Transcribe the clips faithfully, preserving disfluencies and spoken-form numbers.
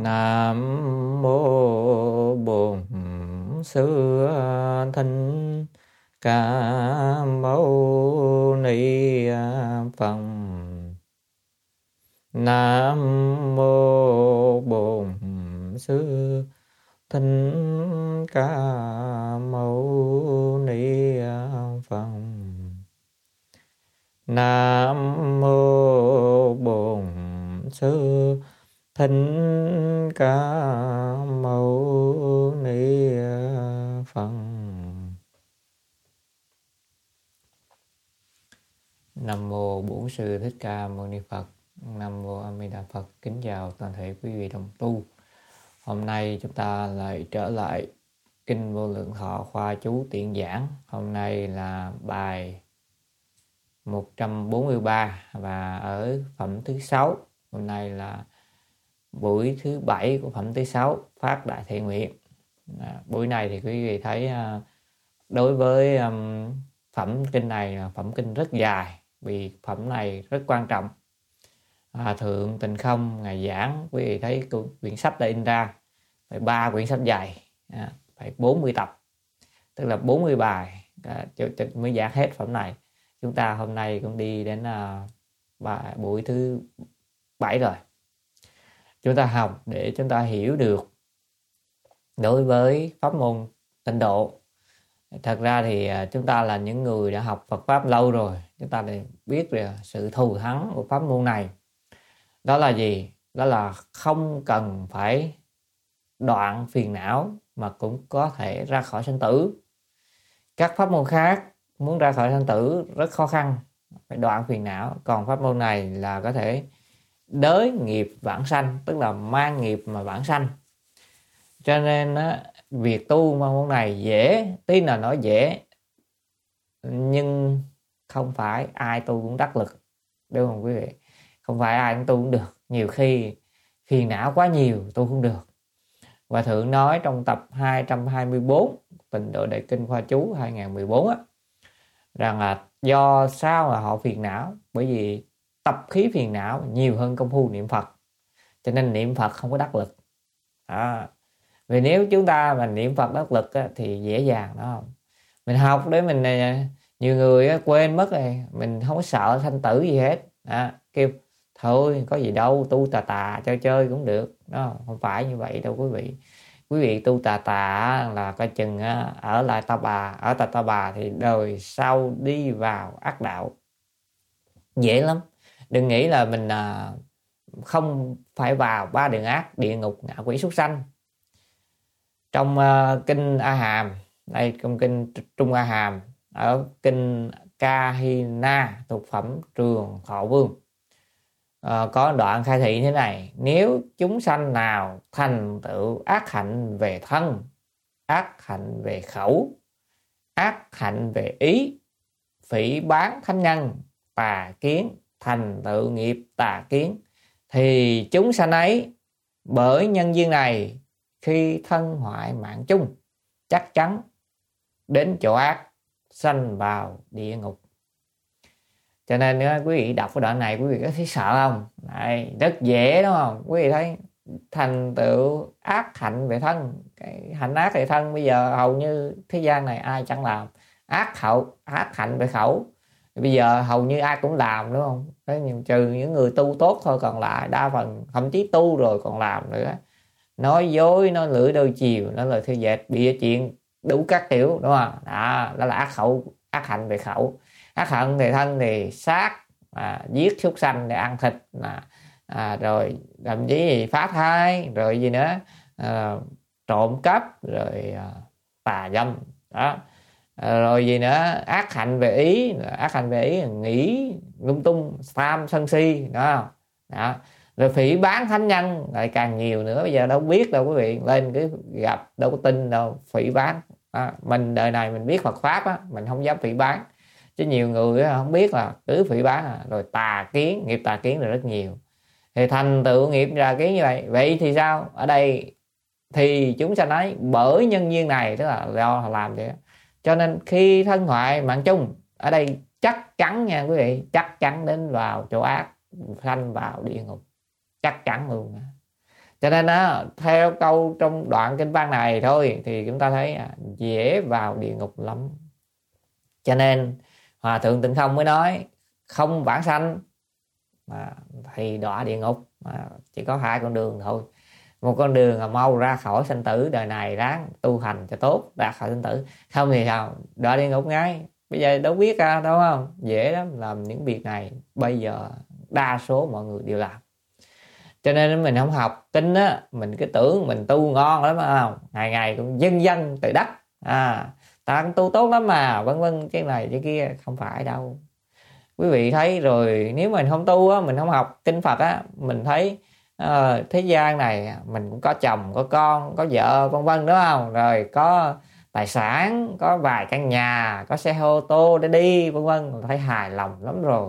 Nam mô Bổn Sư Thích Ca Mâu Ni Phật. Nam mô Bổn Sư Thích Ca Mâu Ni Phật. Nam mô Bổn Sư Thích Ca Mâu Ni Phật. Nam mô Bổn Sư Thích Ca Mâu Ni Phật. Nam mô A Di Đà Phật. Kính chào toàn thể quý vị đồng tu. Hôm nay chúng ta lại trở lại Kinh Vô Lượng Thọ khoa chú tiện giảng. Hôm nay là bài một trăm bốn mươi ba và ở phẩm thứ sáu. Hôm nay là buổi thứ bảy của phẩm thứ sáu, phát đại thiện nguyện. À, buổi này thì quý vị thấy à, đối với um, phẩm kinh này là phẩm kinh rất dài, vì phẩm này rất quan trọng. À, Thượng Tịnh Không ngài giảng, quý vị thấy quyển sách đã in ra, phải ba quyển sách dài, à, phải bốn mươi tập, tức là bốn mươi bài à, mới giảng hết phẩm này. Chúng ta hôm nay cũng đi đến à, bài, buổi thứ bảy rồi. Chúng ta học để chúng ta hiểu được đối với pháp môn tịnh độ. Thật ra thì chúng ta là những người đã học Phật Pháp lâu rồi, chúng ta đều biết về sự thù thắng của pháp môn này. Đó là gì? Đó là không cần phải đoạn phiền não mà cũng có thể ra khỏi sanh tử. Các pháp môn khác muốn ra khỏi sanh tử rất khó khăn, phải đoạn phiền não. Còn pháp môn này là có thể đới nghiệp vãng sanh, tức là mang nghiệp mà vãng sanh. Cho nên á, việc tu môn này dễ, tin là nó dễ, nhưng không phải ai tu cũng đắc lực, đúng không quý vị? Không phải ai cũng tu cũng được. Nhiều khi phiền não quá nhiều tu không được. Và Thượng nói trong tập hai trăm hai mươi bốn Tịnh Độ Đại Kinh khoa chú hai không một bốn á, rằng là do sao mà họ phiền não? Bởi vì tập khí phiền não nhiều hơn công phu niệm Phật, cho nên niệm Phật không có đắc lực. À, vì nếu chúng ta mà niệm Phật đắc lực á, thì dễ dàng, đó không? Mình học để mình, nhiều người á, quên mất rồi, mình không có sợ sanh tử gì hết. À, kêu thôi có gì đâu, tu tà tà chơi chơi cũng được, đó không phải như vậy đâu quý vị. Quý vị tu tà tà là coi chừng ở lại Ta Bà, ở tại Ta Bà thì đời sau đi vào ác đạo dễ lắm. Đừng nghĩ là mình à, không phải vào ba đường ác, địa ngục, ngạ quỷ, súc sanh. Trong uh, kinh A Hàm, đây trong kinh Trung A Hàm, ở kinh Ca Hi Na thuộc phẩm Trường Thọ Vương, uh, có đoạn khai thị thế này: nếu chúng sanh nào thành tựu ác hạnh về thân, ác hạnh về khẩu, ác hạnh về ý, phỉ báng thánh nhân, tà kiến, thành tựu nghiệp tà kiến, thì chúng sanh ấy bởi nhân duyên này khi thân hoại mạng chung chắc chắn đến chỗ ác, sanh vào địa ngục. Cho nên nếu quý vị đọc cái đoạn này, quý vị có thấy sợ không? Đấy, rất dễ đúng không? Quý vị thấy thành tựu ác hạnh về thân, cái hạnh ác về thân bây giờ hầu như thế gian này ai chẳng làm. Ác hậu, ác hạnh về khẩu bây giờ hầu như ai cũng làm, đúng không? Thế nhưng trừ những người tu tốt thôi, còn lại đa phần thậm chí tu rồi còn làm nữa. Nói dối, nói lưỡi đôi chiều, nói lời thư dệt, bịa chuyện đủ các kiểu, đúng không? Đó, đó là ác khẩu, ác hạnh về khẩu. Ác hạnh về thân thì sát, à, giết súc sanh để ăn thịt, à, à, rồi thậm chí gì phá thai, rồi gì nữa, à, trộm cắp, rồi à, tà dâm, đó. À, rồi gì nữa, ác hạnh về ý, ác hạnh về ý là nghĩ lung tung, tham sân si, đó, đó. Rồi phỉ báng thánh nhân lại càng nhiều nữa. Bây giờ đâu biết đâu quý vị, lên cứ gặp đâu có tin đâu, phỉ báng. À, mình đời này mình biết Phật Pháp á, mình không dám phỉ báng, chứ nhiều người á, không biết là cứ phỉ báng. À. Rồi tà kiến, nghiệp tà kiến là rất nhiều. Thì thành tựu nghiệp tà kiến như vậy. Vậy thì sao? Ở đây thì chúng sanh ấy bởi nhân duyên này, tức là do làm vậy. Cho nên khi thân hoại mạng chung, ở đây chắc chắn nha quý vị, chắc chắn đến vào chỗ ác, sanh vào địa ngục, chắc chắn luôn. Cho nên á, theo câu trong đoạn kinh văn này thôi thì chúng ta thấy dễ vào địa ngục lắm. Cho nên Hòa Thượng Tịnh Không mới nói không vãng sanh mà thì đọa địa ngục, mà chỉ có hai con đường thôi. Một con đường là mau ra khỏi sanh tử, đời này ráng tu hành cho tốt ra khỏi sanh tử, không thì sao đọa địa ngục ngay. Bây giờ đâu biết à, đâu không, dễ lắm làm những việc này, bây giờ đa số mọi người đều làm. Cho nên mình không học kinh á, mình cứ tưởng mình tu ngon lắm không, ngày ngày cũng dân dân tự đắc, à ta tu tốt lắm mà vân vân cái này cái kia. Không phải đâu quý vị thấy rồi. Nếu mình không tu á, mình không học kinh Phật á, mình thấy uh, thế gian này mình cũng có chồng có con có vợ vân vân đúng không, rồi có tài sản, có vài căn nhà, có xe ô tô để đi vân vân, thấy hài lòng lắm rồi.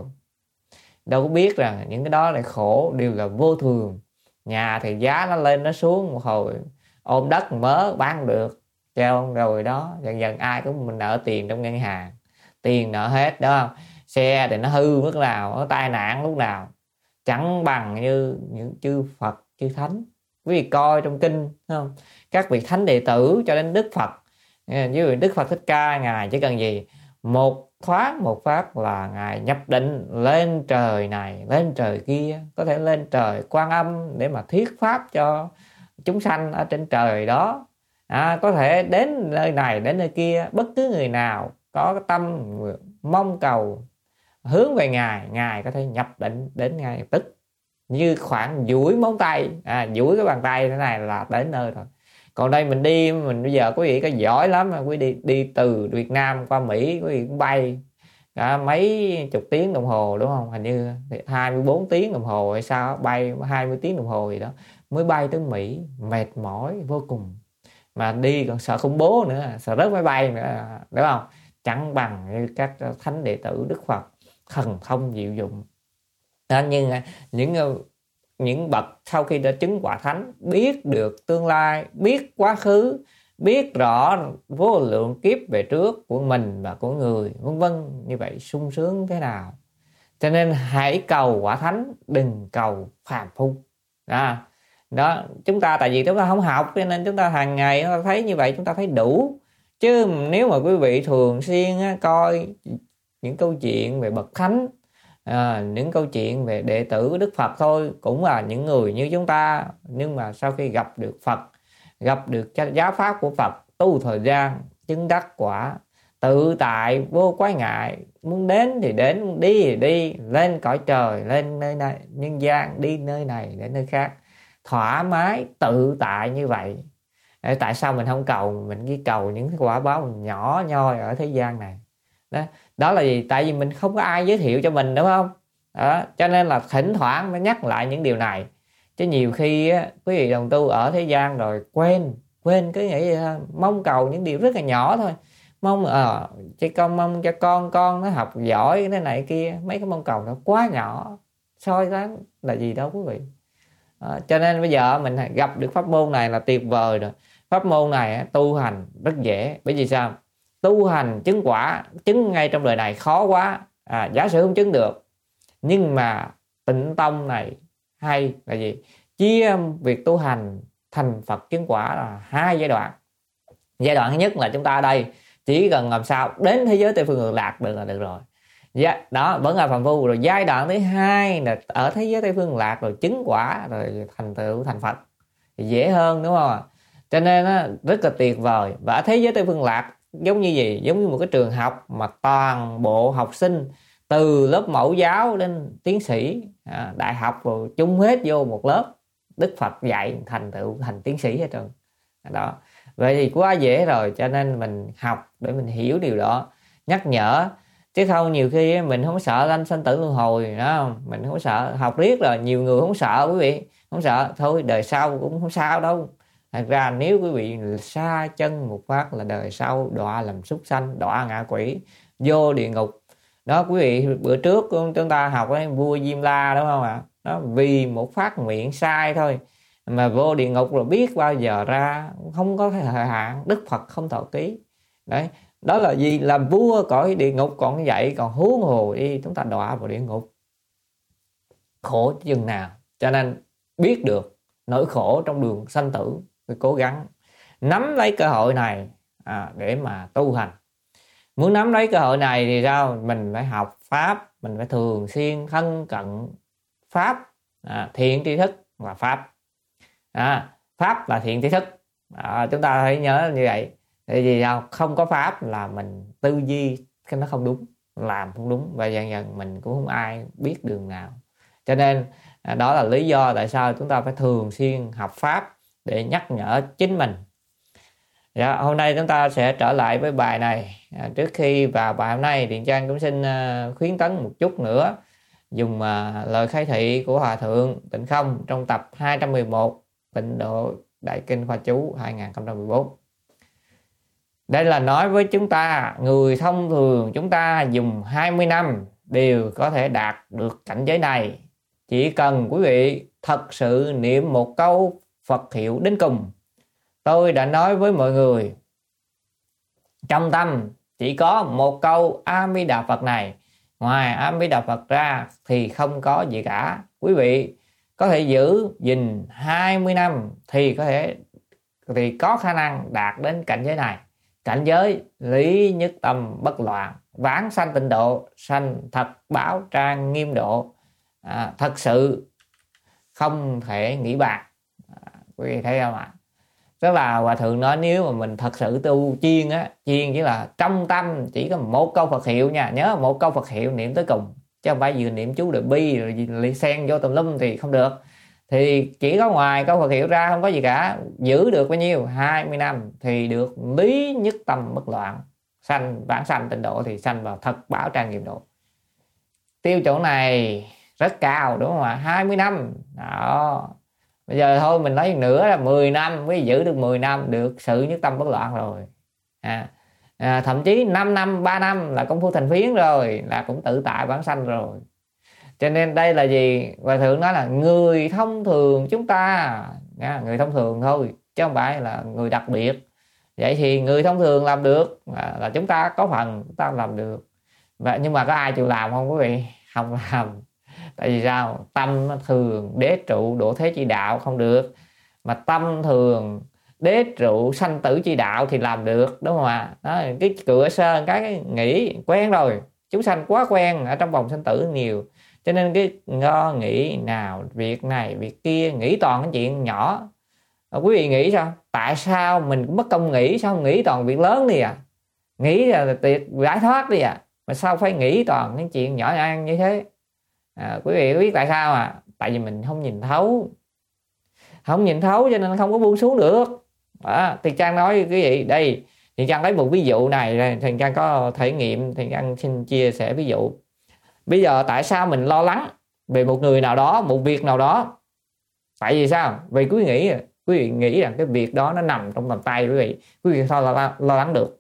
Đâu có biết rằng những cái đó lại khổ, đều là vô thường. Nhà thì giá nó lên nó xuống, một hồi ôm đất mớ bán được treo rồi đó. Dần dần ai cũng mình nợ tiền trong ngân hàng, tiền nợ hết đó không. Xe thì nó hư lúc nào, nó tai nạn lúc nào, chẳng bằng như những chư Phật chư Thánh. Quý vị coi trong kinh không, các vị thánh đệ tử cho đến Đức Phật, như Đức Phật Thích Ca, ngài chỉ cần gì một thoáng một phát là ngài nhập định lên trời này lên trời kia, có thể lên trời Quan Âm để mà thuyết pháp cho chúng sanh ở trên trời đó, à, có thể đến nơi này đến nơi kia. Bất cứ người nào có cái tâm mong cầu hướng về ngài, ngài có thể nhập định đến ngay tức, như khoảng duỗi móng tay, à, duỗi cái bàn tay thế này là đến nơi rồi. Còn đây mình đi, mình bây giờ quý vị có giỏi lắm, quý đi đi từ Việt Nam qua Mỹ, quý vị cũng bay cả mấy chục tiếng đồng hồ đúng không, hình như hai mươi bốn tiếng đồng hồ hay sao, bay hai mươi tiếng đồng hồ gì đó mới bay tới Mỹ, mệt mỏi vô cùng, mà đi còn sợ khủng bố nữa, sợ rớt máy bay nữa đúng không. Chẳng bằng như các thánh đệ tử Đức Phật thần thông diệu dụng đó. Nhưng những những bậc sau khi đã chứng quả thánh, biết được tương lai, biết quá khứ, biết rõ vô lượng kiếp về trước của mình và của người vân vân, như vậy sung sướng thế nào. Cho nên hãy cầu quả thánh, đừng cầu phàm phu đó. Đó, chúng ta tại vì chúng ta không học cho nên chúng ta hàng ngày chúng ta thấy như vậy, chúng ta thấy đủ. Chứ nếu mà quý vị thường xuyên á, coi những câu chuyện về bậc thánh, à, những câu chuyện về đệ tử của Đức Phật thôi, cũng là những người như chúng ta, nhưng mà sau khi gặp được Phật, gặp được giáo pháp của Phật, tu thời gian chứng đắc quả, tự tại vô quái ngại, muốn đến thì đến, đi thì đi, lên cõi trời, lên nơi này nhân gian, đi nơi này đến nơi khác, thoải mái tự tại như vậy. Tại sao mình không cầu, mình chỉ cầu những cái quả báo nhỏ nhoi ở thế gian này đó. Đó là gì? Tại vì mình không có ai giới thiệu cho mình đúng không đó, cho nên là thỉnh thoảng mới nhắc lại những điều này. Chứ nhiều khi á, quý vị đồng tu ở thế gian rồi quên quên cứ nghĩ mong cầu những điều rất là nhỏ thôi, mong ờ cho con, mong cho con con nó học giỏi thế này kia, mấy cái mong cầu nó quá nhỏ soi sáng là gì đâu quý vị. À, cho nên bây giờ mình gặp được pháp môn này là tuyệt vời rồi. Pháp môn này tu hành rất dễ, bởi vì sao? Tu hành chứng quả, chứng ngay trong đời này khó quá, à, giả sử không chứng được. Nhưng mà Tịnh Tông này hay là gì? Chia việc tu hành thành Phật chứng quả là hai giai đoạn. Giai đoạn thứ nhất là chúng ta ở đây chỉ cần làm sao đến thế giới Tây Phương Cực Lạc được là được rồi. Dạ, đó vẫn là phàm phu. Rồi giai đoạn thứ hai là ở thế giới Tây Phương Cực Lạc rồi chứng quả rồi thành tựu thành Phật thì dễ hơn đúng không ạ? Cho nên nó rất là tuyệt vời. Và ở thế giới Tây Phương Cực Lạc giống như gì? Giống như một cái trường học mà toàn bộ học sinh từ lớp mẫu giáo đến tiến sĩ, à, đại học rồi chung hết vô một lớp. Đức Phật dạy thành tựu thành tiến sĩ hết trơn đó. Vậy thì quá dễ rồi, cho nên mình học để mình hiểu điều đó, nhắc nhở. Chứ không nhiều khi mình không sợ sanh sanh tử luân hồi đó, mình không sợ. Học riết rồi nhiều người không sợ quý vị, không sợ thôi đời sau cũng không sao đâu. Thật ra nếu quý vị xa chân một phát là đời sau đọa làm súc sanh, đọa ngạ quỷ, vô địa ngục đó. Quý vị bữa trước chúng ta học cái vua Diêm La đúng không ạ? Đó, vì một phát nguyện sai thôi mà vô địa ngục rồi biết bao giờ ra, không có thời hạn, Đức Phật không thọ ký đấy. Đó là gì? Làm vua cõi địa ngục còn như vậy, còn huống hồ đi chúng ta đọa vào địa ngục, khổ chừng nào. Cho nên biết được nỗi khổ trong đường sanh tử, phải cố gắng nắm lấy cơ hội này à, để mà tu hành. Muốn nắm lấy cơ hội này thì sao? Mình phải học pháp, mình phải thường xuyên thân cận pháp, à, thiện tri thức và pháp. À, pháp là thiện tri thức, à, chúng ta phải nhớ như vậy. Tại vì sao? Không có pháp là mình tư duy cái nó không đúng, làm không đúng, và dần dần mình cũng không ai biết đường nào. Cho nên à, đó là lý do tại sao chúng ta phải thường xuyên học pháp để nhắc nhở chính mình. Dạ, hôm nay chúng ta sẽ trở lại với bài này. À, trước khi vào bài hôm nay, Thiện Trang cũng xin uh, khuyến tấn một chút nữa, dùng uh, lời khai thị của Hòa Thượng Tịnh Không trong tập hai trăm mười một Tịnh Độ Đại Kinh Khoa Chú hai không một bốn. Đây là nói với chúng ta, người thông thường chúng ta dùng hai mươi năm đều có thể đạt được cảnh giới này. Chỉ cần quý vị thật sự niệm một câu Phật hiệu đến cùng. Tôi đã nói với mọi người, trong tâm chỉ có một câu A Di Đà Phật này, ngoài A Di Đà Phật ra thì không có gì cả. Quý vị có thể giữ gìn hai mươi năm thì có thể thì có khả năng đạt đến cảnh giới này. Cảnh giới lý nhất tâm bất loạn, vãng sanh tịnh độ, sanh thật báo trang nghiêm độ, à, thật sự không thể nghĩ bạc. À, quý vị thấy không ạ? Tức là Hòa Thượng nói nếu mà mình thật sự tu chuyên á, chuyên chỉ là trong tâm chỉ có một câu Phật hiệu nha, nhớ một câu Phật hiệu niệm tới cùng, chứ không phải vừa niệm chú được bi rồi xen vô tùm lum thì không được. Thì chỉ có ngoài câu Phật hiệu ra không có gì cả. Giữ được bao nhiêu? hai mươi năm thì được lý nhất tâm bất loạn, sanh vãng sanh tịnh độ thì sanh vào thật bảo trang nghiêm độ. Tiêu chuẩn này rất cao đúng không ạ? hai mươi năm đó. Bây giờ thôi mình lấy nữa là mười năm, mới giữ được mười năm được sự nhất tâm bất loạn rồi. À, à, thậm chí năm năm, ba năm là công phu thành phiến rồi, là cũng tự tại vãng sanh rồi. Cho nên đây là gì? Hòa Thượng nói là người thông thường chúng ta, nha, người thông thường thôi, chứ không phải là người đặc biệt. Vậy thì người thông thường làm được là, là chúng ta có phần chúng ta làm được. Và nhưng mà có ai chịu làm không quý vị? Không làm. Tại vì sao? Tâm thường đế trụ độ thế chi đạo không được, mà tâm thường đế trụ sanh tử chi đạo thì làm được, đúng không ạ? Đó, cái cửa sơn cái nghĩ quen rồi, chúng sanh quá quen ở trong vòng sanh tử nhiều, cho nên cái lo nghĩ nào việc này việc kia, nghĩ toàn cái chuyện nhỏ. À, quý vị nghĩ sao? Tại sao mình mất công nghĩ, sao không nghĩ toàn việc lớn đi à? Nghĩ là tuyệt giải thoát đi à, mà sao phải nghĩ toàn cái chuyện nhỏ nhặt như thế? À, quý vị có biết tại sao à? Tại vì mình không nhìn thấu, không nhìn thấu cho nên không có buông xuống được. À, Thiện Trang nói với quý vị đây, Thiện Trang lấy một ví dụ này, Thiện Trang có thể nghiệm, Thiện Trang xin chia sẻ ví dụ. Bây giờ tại sao mình lo lắng về một người nào đó, một việc nào đó? Tại vì sao? Vì quý vị nghĩ, quý vị nghĩ rằng cái việc đó nó nằm trong tầm tay quý vị, quý vị sao lo, lo lắng được?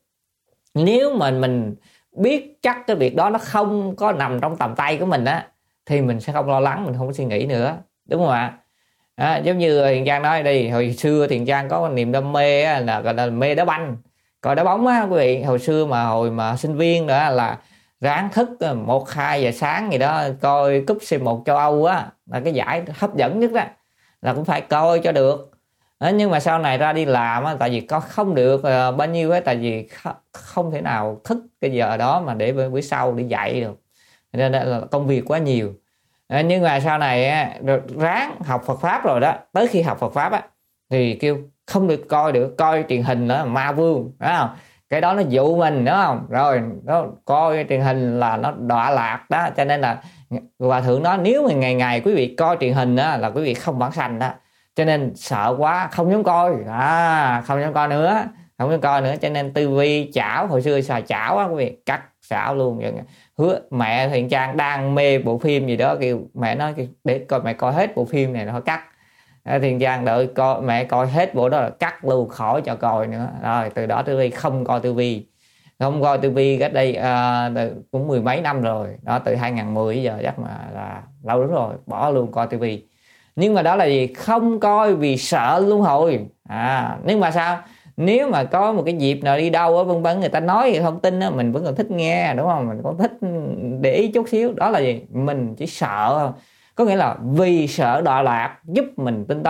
Nếu mình mình biết chắc cái việc đó nó không có nằm trong tầm tay của mình á, thì mình sẽ không lo lắng, mình không có suy nghĩ nữa, đúng không ạ? À, giống như Thiện Trang nói đây, hồi xưa Thiện Trang có niềm đam mê á, là gọi là mê đá banh, coi đá bóng á quý vị. Hồi xưa mà hồi mà sinh viên đó là ráng thức một hai giờ sáng gì đó coi cúp xê một châu Âu á, là cái giải hấp dẫn nhất đó, là cũng phải coi cho được. Đó, nhưng mà sau này ra đi làm á, tại vì có không được uh, bao nhiêu á, tại vì không thể nào thức cái giờ đó mà để bữa sau đi dạy được, nên là công việc quá nhiều. À, nhưng mà sau này á, ráng học Phật pháp rồi đó, tới khi học Phật pháp á thì kêu không được coi được, coi truyền hình nữa ma vương, đúng không? Cái đó nó dụ mình, đúng không? Rồi nó coi truyền hình là nó đọa lạc đó. Cho nên là Hòa Thượng nói nếu mà ngày ngày quý vị coi truyền hình đó, là quý vị không vãng sanh đó. Cho nên sợ quá không dám coi, à, không dám coi nữa, không dám coi nữa. Cho nên tư vi chảo, hồi xưa xài chảo á quý vị, cắt xảo luôn. Hứa mẹ Thiện Trang đang mê bộ phim gì đó, kêu mẹ nói để coi mẹ coi hết bộ phim này nó cắt. Thiện Trang đợi coi mẹ coi hết bộ đó là cắt luôn, khỏi cho coi nữa. Rồi từ đó tư vi không coi tư vi, không coi tư vi cách đây à, cũng mười mấy năm rồi đó, từ hai không một không giờ chắc mà là lâu lắm rồi, bỏ luôn coi tivi. Nhưng mà đó là gì? Không coi vì sợ luân hồi. À, nhưng mà sao? Nếu mà có một cái dịp nào đi đâu á vân vân, người ta nói cái thông tin á, mình vẫn còn thích nghe, đúng không? Mình còn thích để ý chút xíu. Đó là gì? Mình chỉ sợ, có nghĩa là vì sợ đọa lạc giúp mình tinh tấn.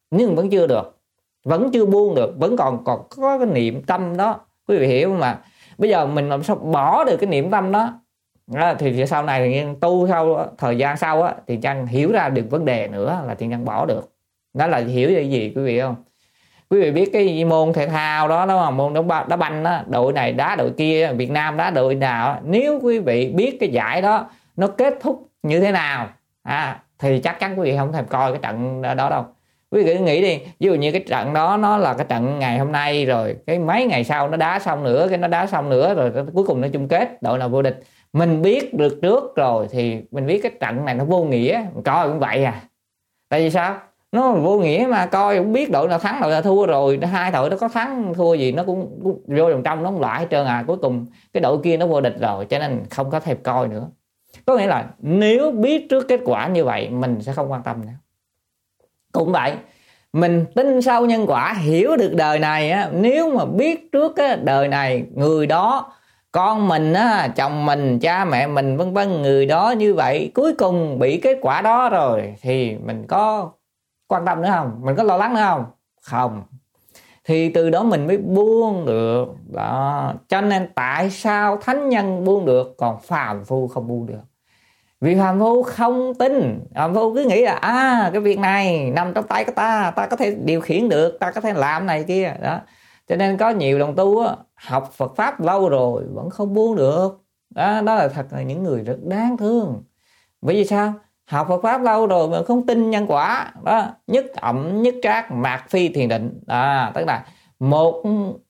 nhưng vẫn chưa được, vẫn chưa buông được, vẫn còn còn có cái niệm tâm đó. Quý vị hiểu mà, bây giờ mình làm sao bỏ được cái niệm tâm đó, đó thì sau này thì tu sau thời gian sau á, thì Trang hiểu ra được vấn đề nữa là Trang bỏ được. Đó là hiểu cái gì quý vị không? Quý vị biết cái môn thể thao đó đó, môn đá, đá banh đó, đội này đá đội kia, Việt Nam đá đội nào, nếu quý vị biết cái giải đó nó kết thúc như thế nào à, thì chắc chắn quý vị không thèm coi cái trận đó đâu. Quý vị cứ nghĩ đi, ví dụ như cái trận đó nó là cái trận ngày hôm nay, rồi cái mấy ngày sau nó đá xong nữa, cái nó đá xong nữa, rồi cuối cùng nó chung kết đội nào vô địch, mình biết được trước rồi thì mình biết cái trận này nó vô nghĩa, coi cũng vậy à. Tại vì sao? Nó vô nghĩa mà, coi cũng biết đội nào thắng đội nào thua, rồi hai đội nó có thắng thua gì nó cũng, cũng vô vòng trong nó không loại hết trơn à, cuối cùng cái đội kia nó vô địch rồi, cho nên không có thèm coi nữa. Có nghĩa là nếu biết trước kết quả như vậy mình sẽ không quan tâm nữa. Cũng vậy, mình tin sâu nhân quả, hiểu được đời này á, nếu mà biết trước cái đời này người đó, con mình á, chồng mình, cha mẹ mình vân vân, người đó như vậy, cuối cùng bị kết quả đó rồi thì mình có quan tâm nữa không? Mình có lo lắng nữa không? Không. Thì từ đó mình mới buông được đó. Cho nên tại sao thánh nhân buông được còn phàm phu không buông được? Vì phàm phu không tin, phàm phu cứ nghĩ là à cái việc này nằm trong tay của ta, ta có thể điều khiển được, ta có thể làm này kia đó. Cho nên có nhiều đồng tu á, học Phật pháp lâu rồi vẫn không buông được đó. Đó là thật là những người rất đáng thương. Bởi vì sao? Học Phật pháp lâu rồi mà không tin nhân quả đó. Nhất ẩm nhất trác mạt phi thiền định à, tức là một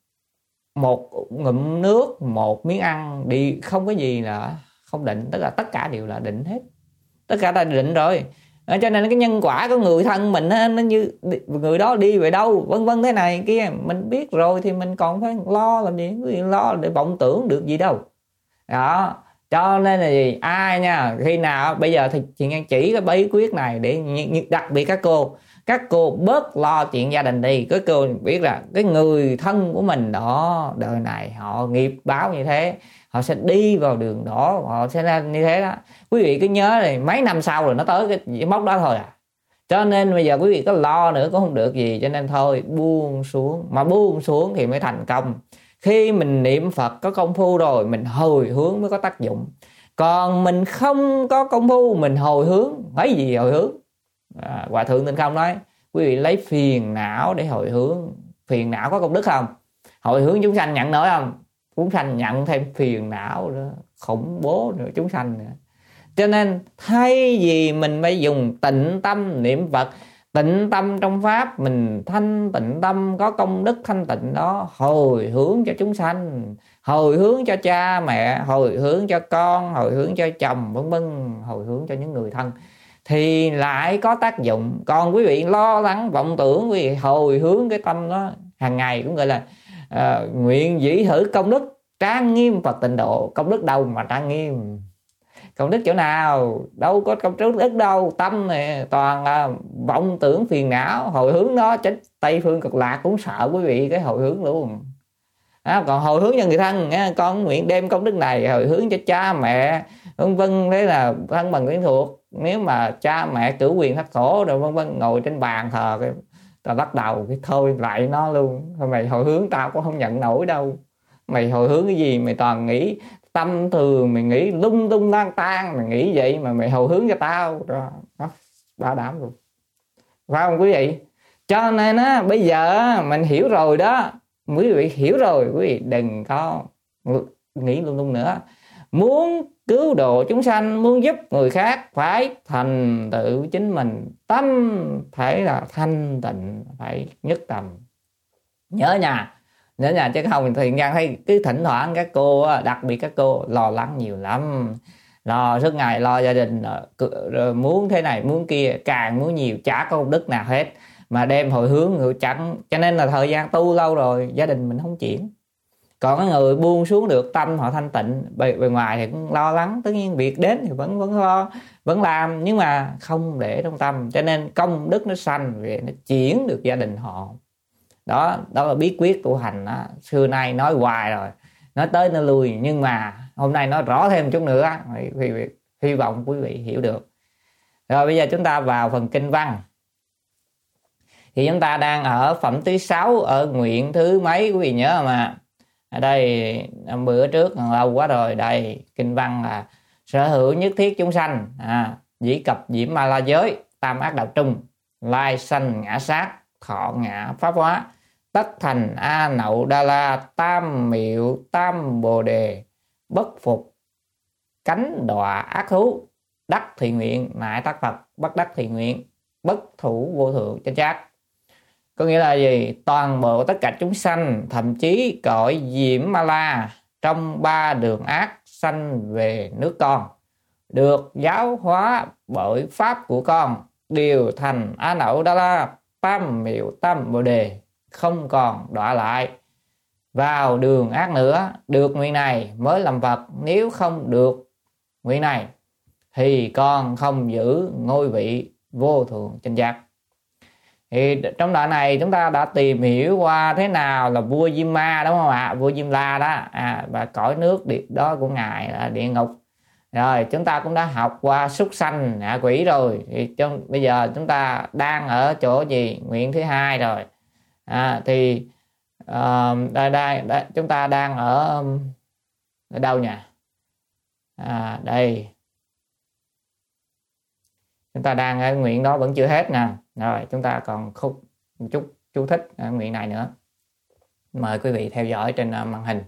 một ngụm nước, một miếng ăn đi, không có gì là không định, tức là tất cả đều là định hết, tất cả đã định rồi. À, cho nên cái nhân quả của người thân mình nó như người đó đi về đâu vân vân thế này kia, mình biết rồi thì mình còn phải lo làm gì, lo để vọng tưởng được gì đâu đó. Cho nên là gì, ai nha, khi nào bây giờ thì chị Nhan chỉ cái bí quyết này để đặc biệt các cô các cô bớt lo chuyện gia đình đi. Các cô biết là cái người thân của mình đó, đời này họ nghiệp báo như thế, họ sẽ đi vào đường đó, họ sẽ ra như thế đó. Quý vị cứ nhớ này, mấy năm sau rồi nó tới cái mốc đó thôi à. Cho nên bây giờ quý vị có lo nữa cũng không được gì, cho nên thôi buông xuống. Mà buông xuống thì mới thành công. Khi mình niệm Phật có công phu rồi, mình hồi hướng mới có tác dụng. Còn mình không có công phu, mình hồi hướng, mấy gì hồi hướng à, Hòa Thượng Tinh Không nói quý vị lấy phiền não để hồi hướng. Phiền não có công đức không? Hồi hướng chúng sanh nhận nổi không? Chúng sanh nhận thêm phiền não nữa, khủng bố nữa, chúng sanh nữa. Cho nên thay vì mình phải dùng tịnh tâm niệm Phật, tịnh tâm trong Pháp, mình thanh tịnh tâm có công đức thanh tịnh đó, hồi hướng cho chúng sanh, hồi hướng cho cha mẹ, hồi hướng cho con, hồi hướng cho chồng vân vân, hồi hướng cho những người thân, thì lại có tác dụng. Còn quý vị lo lắng vọng tưởng, quý vị hồi hướng cái tâm đó hàng ngày cũng gọi là uh, nguyện dĩ thử công đức trang nghiêm Phật tịnh độ. Công đức đâu mà trang nghiêm? Công đức chỗ nào? Đâu có công đức đâu. Tâm này toàn là vọng tưởng phiền não, hồi hướng đó chết Tây Phương Cực Lạc cũng sợ quý vị cái hồi hướng luôn. À, còn hồi hướng cho người thân, con nguyện đem công đức này hồi hướng cho cha mẹ vân vân, thế là thân bằng quyến thuộc. Nếu mà cha mẹ cử quyền thất thổ rồi vân vân, ngồi trên bàn thờ cái tao bắt đầu cái thôi lại nó luôn. Thôi mày hồi hướng tao cũng không nhận nổi đâu. Mày hồi hướng cái gì mày toàn nghĩ tâm thường, mày nghĩ lung tung lang tan, mày nghĩ vậy mà mày hồi hướng cho tao đó, đó bảo đảm luôn, phải không quý vị? Cho nên á bây giờ mình hiểu rồi đó, quý vị hiểu rồi, quý vị đừng có nghĩ lung tung nữa. Muốn cứu độ chúng sanh, muốn giúp người khác phải thành tựu chính mình, tâm phải là thanh tịnh, phải nhất tâm. Nhớ nha, nhớ nha, chứ không thì Nhan thấy cứ thỉnh thoảng các cô, đặc biệt các cô lo lắng nhiều lắm, lo suốt ngày lo gia đình, rồi muốn thế này muốn kia, càng muốn nhiều chả có công đức nào hết, mà đem hồi hướng người chẳng. Cho nên là thời gian tu lâu rồi gia đình mình không chuyển. Còn cái người buông xuống được, tâm họ thanh tịnh, bề, bề ngoài thì cũng lo lắng, tất nhiên việc đến thì vẫn vẫn lo, vẫn làm, nhưng mà không để trong tâm. Cho nên công đức nó sanh về, nó chuyển được gia đình họ. Đó, đó là bí quyết tu hành đó. Xưa nay nói hoài rồi, nói tới nó lui, nhưng mà hôm nay nói rõ thêm chút nữa, hy, hy vọng quý vị hiểu được. Rồi bây giờ chúng ta vào phần kinh văn. Thì chúng ta đang ở phẩm thứ sáu, ở nguyện thứ mấy quý vị nhớ mà. Ở đây bữa trước còn lâu quá rồi. Đây kinh văn là sở hữu nhất thiết chúng sanh, à, dĩ cập diễm ma la giới, tam ác đạo trung, lai sanh ngã sát, thọ ngã pháp hóa, tất thành a nậu đa la, tam miệu tam bồ đề, bất phục cánh đọa ác thú, đắc thị nguyện nại tác Phật, bất đắc thị nguyện bất thủ vô thượng chánh giác. Có nghĩa là gì? Toàn bộ tất cả chúng sanh, thậm chí cõi diễm ma la, trong ba đường ác sanh về nước con, được giáo hóa bởi pháp của con, đều thành a nậu đa la, tam miệu tam bồ đề, không còn đọa lại vào đường ác nữa. Được nguyện này mới làm Phật, nếu không được nguyện này thì con không giữ ngôi vị vô thượng chánh giác. Thì trong đoạn này chúng ta đã tìm hiểu qua thế nào là vua Diêm Ma, đúng không ạ? Vua Diêm La đó, à, và cõi nước đó của ngài là địa ngục. Rồi chúng ta cũng đã học qua súc sanh, ngạ quỷ rồi. Thì trong, bây giờ chúng ta đang ở chỗ gì? Nguyện thứ hai rồi. À, thì uh, đây, đây, đây, chúng ta đang ở ở đâu nhỉ? À, đây chúng ta đang ở nguyện đó vẫn chưa hết nè. Rồi chúng ta còn khúc một chút chú thích ở nguyện này nữa. Mời quý vị theo dõi trên màn hình.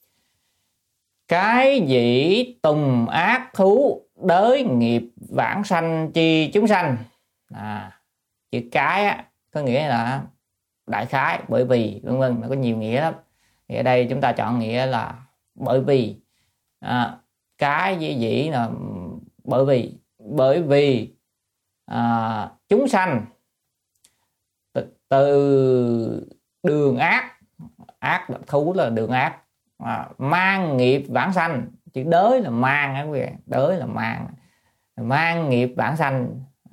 Cái dĩ tùng ác thú đới nghiệp vãng sanh chi chúng sanh. À, chữ cái á, có nghĩa là đại khái, bởi vì, vân vân, nó có nhiều nghĩa lắm. Thì ở đây chúng ta chọn nghĩa là bởi vì. À, cái dĩ dĩ là bởi vì, bởi vì à, chúng sanh từ, từ đường ác, ác là thú là đường ác, à, mang nghiệp vãng sanh, chữ đới là mang á quý vị, đới là mang, mang nghiệp vãng sanh,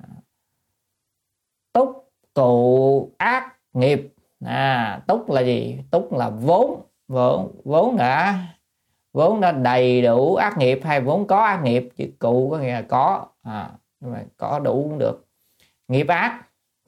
túc tụ ác nghiệp. À, túc là gì? Túc là vốn, vốn vốn đã vốn đã đầy đủ ác nghiệp, hay vốn có ác nghiệp, chữ cụ có nghĩa là có, à, nhưng mà có đủ cũng được. Nghiệp ác,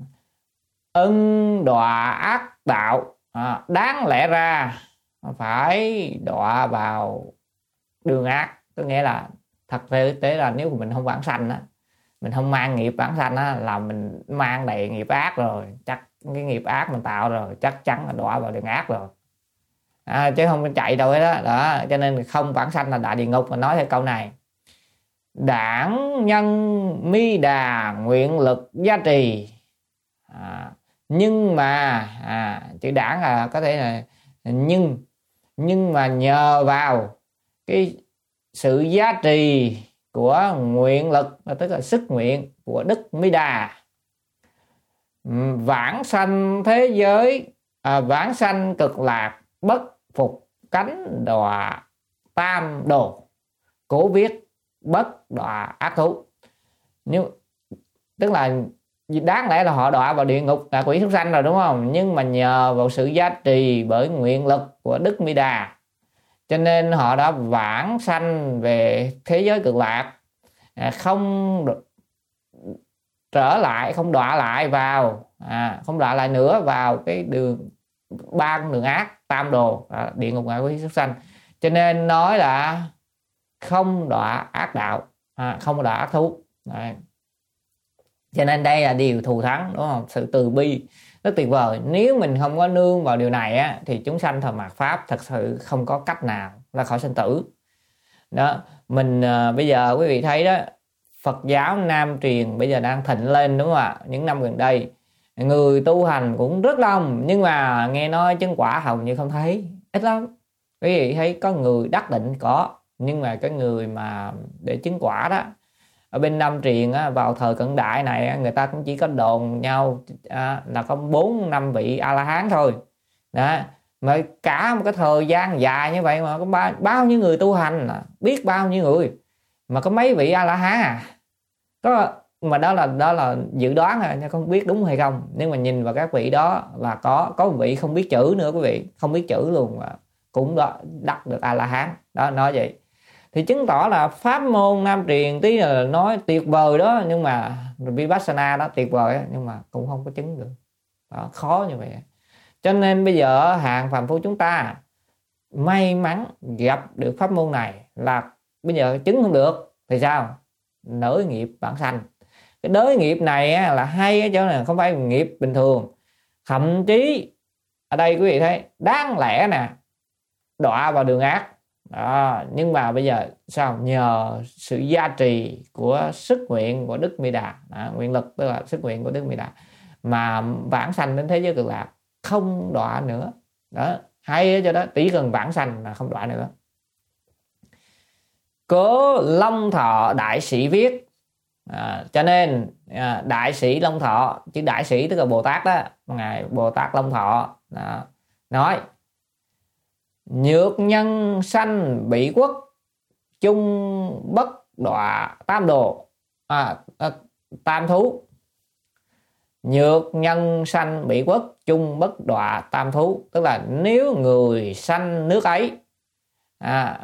ân đọa ác đạo, à, đáng lẽ ra phải đọa vào đường ác. Có nghĩa là thật tế là nếu mình không vãng sanh á, mình không mang nghiệp vãng sanh á, là mình mang đầy nghiệp ác rồi, chắc cái nghiệp ác mình tạo rồi, chắc chắn là đọa vào đường ác rồi, à, chứ không chạy đâu hết đó. Đó cho nên không vãng sanh là đại địa ngục. Mà nói theo câu này: đảng nhân mi đà nguyện lực gia trì, à, nhưng mà à, chữ đảng là có thể là nhưng nhưng mà nhờ vào cái sự giá trì của nguyện lực, tức là sức nguyện của Đức Mi Đà, vãng sanh thế giới, à, vãng sanh cực lạc, bất phục cánh đọa tam đồ, cố viết bất đọa ác thú. Nhưng tức là đáng lẽ là họ đọa vào địa ngục là quỷ súc sanh rồi, đúng không? Nhưng mà nhờ vào sự giá trì bởi nguyện lực của Đức Mi Đà, cho nên họ đã vãng sanh về thế giới cực lạc, không trở lại, không đọa lại vào, à, không đọa lại nữa vào cái đường ba đường ác tam đồ, à, địa ngục ngạ quỷ súc sanh. Cho nên nói là không đọa ác đạo, à, không đọa ác thú. Đấy. Cho nên đây là điều thù thắng, đúng không? Sự từ bi rất tuyệt vời. Nếu mình không có nương vào điều này á, thì chúng sanh thời mạt pháp thật sự không có cách nào ra khỏi sinh tử. Đó, mình à, bây giờ quý vị thấy đó, Phật giáo Nam truyền bây giờ đang thịnh lên, đúng không ạ? Những năm gần đây người tu hành cũng rất đông, nhưng mà nghe nói chứng quả hầu như không thấy, ít lắm. Quý vị thấy có người đắc định có, nhưng mà cái người mà để chứng quả đó, ở bên Nam truyền á, vào thời cận đại này á, người ta cũng chỉ có đồn nhau à, là có bốn năm vị A La Hán thôi. Đó, mà cả một cái thời gian dài như vậy mà có bao, bao nhiêu người tu hành, biết bao nhiêu người mà có mấy vị A La Hán à? Có, mà đó là đó là dự đoán à, không biết đúng hay không. Nhưng mà nhìn vào các vị đó là có có một vị không biết chữ nữa quý vị, không biết chữ luôn mà cũng đó đắc được A La Hán. Đó, nói vậy thì chứng tỏ là pháp môn Nam truyền tí là nói tuyệt vời đó, nhưng mà Vipassana đó tuyệt vời đó, nhưng mà cũng không có chứng được. Đó, khó như vậy. Cho nên bây giờ hạng phàm phu chúng ta may mắn gặp được pháp môn này là bây giờ chứng không được thì sao? Nới nghiệp bản sanh. Cái nới nghiệp này á, là hay ở chỗ này không phải nghiệp bình thường, thậm chí ở đây quý vị thấy đáng lẽ nè đọa vào đường ác đó, nhưng mà bây giờ sao? Nhờ sự gia trì của sức nguyện của Đức Mỹ Đà, đó, nguyện lực tức là sức nguyện của Đức Mỹ Đà mà vãng sanh đến thế giới cực lạc, không đọa nữa. Đó, hay ở chỗ đó, chỉ cần vãng sanh là không đọa nữa. Cố Long Thọ đại sĩ viết, à, cho nên à, đại sĩ Long Thọ, chứ đại sĩ tức là Bồ Tát đó, ngài Bồ Tát Long Thọ đó, nói nhược nhân sanh bị quốc, chung bất đọa tam đồ, à, à, tam thú. Nhược nhân sanh bị quốc, chung bất đọa tam thú, tức là nếu người sanh nước ấy à,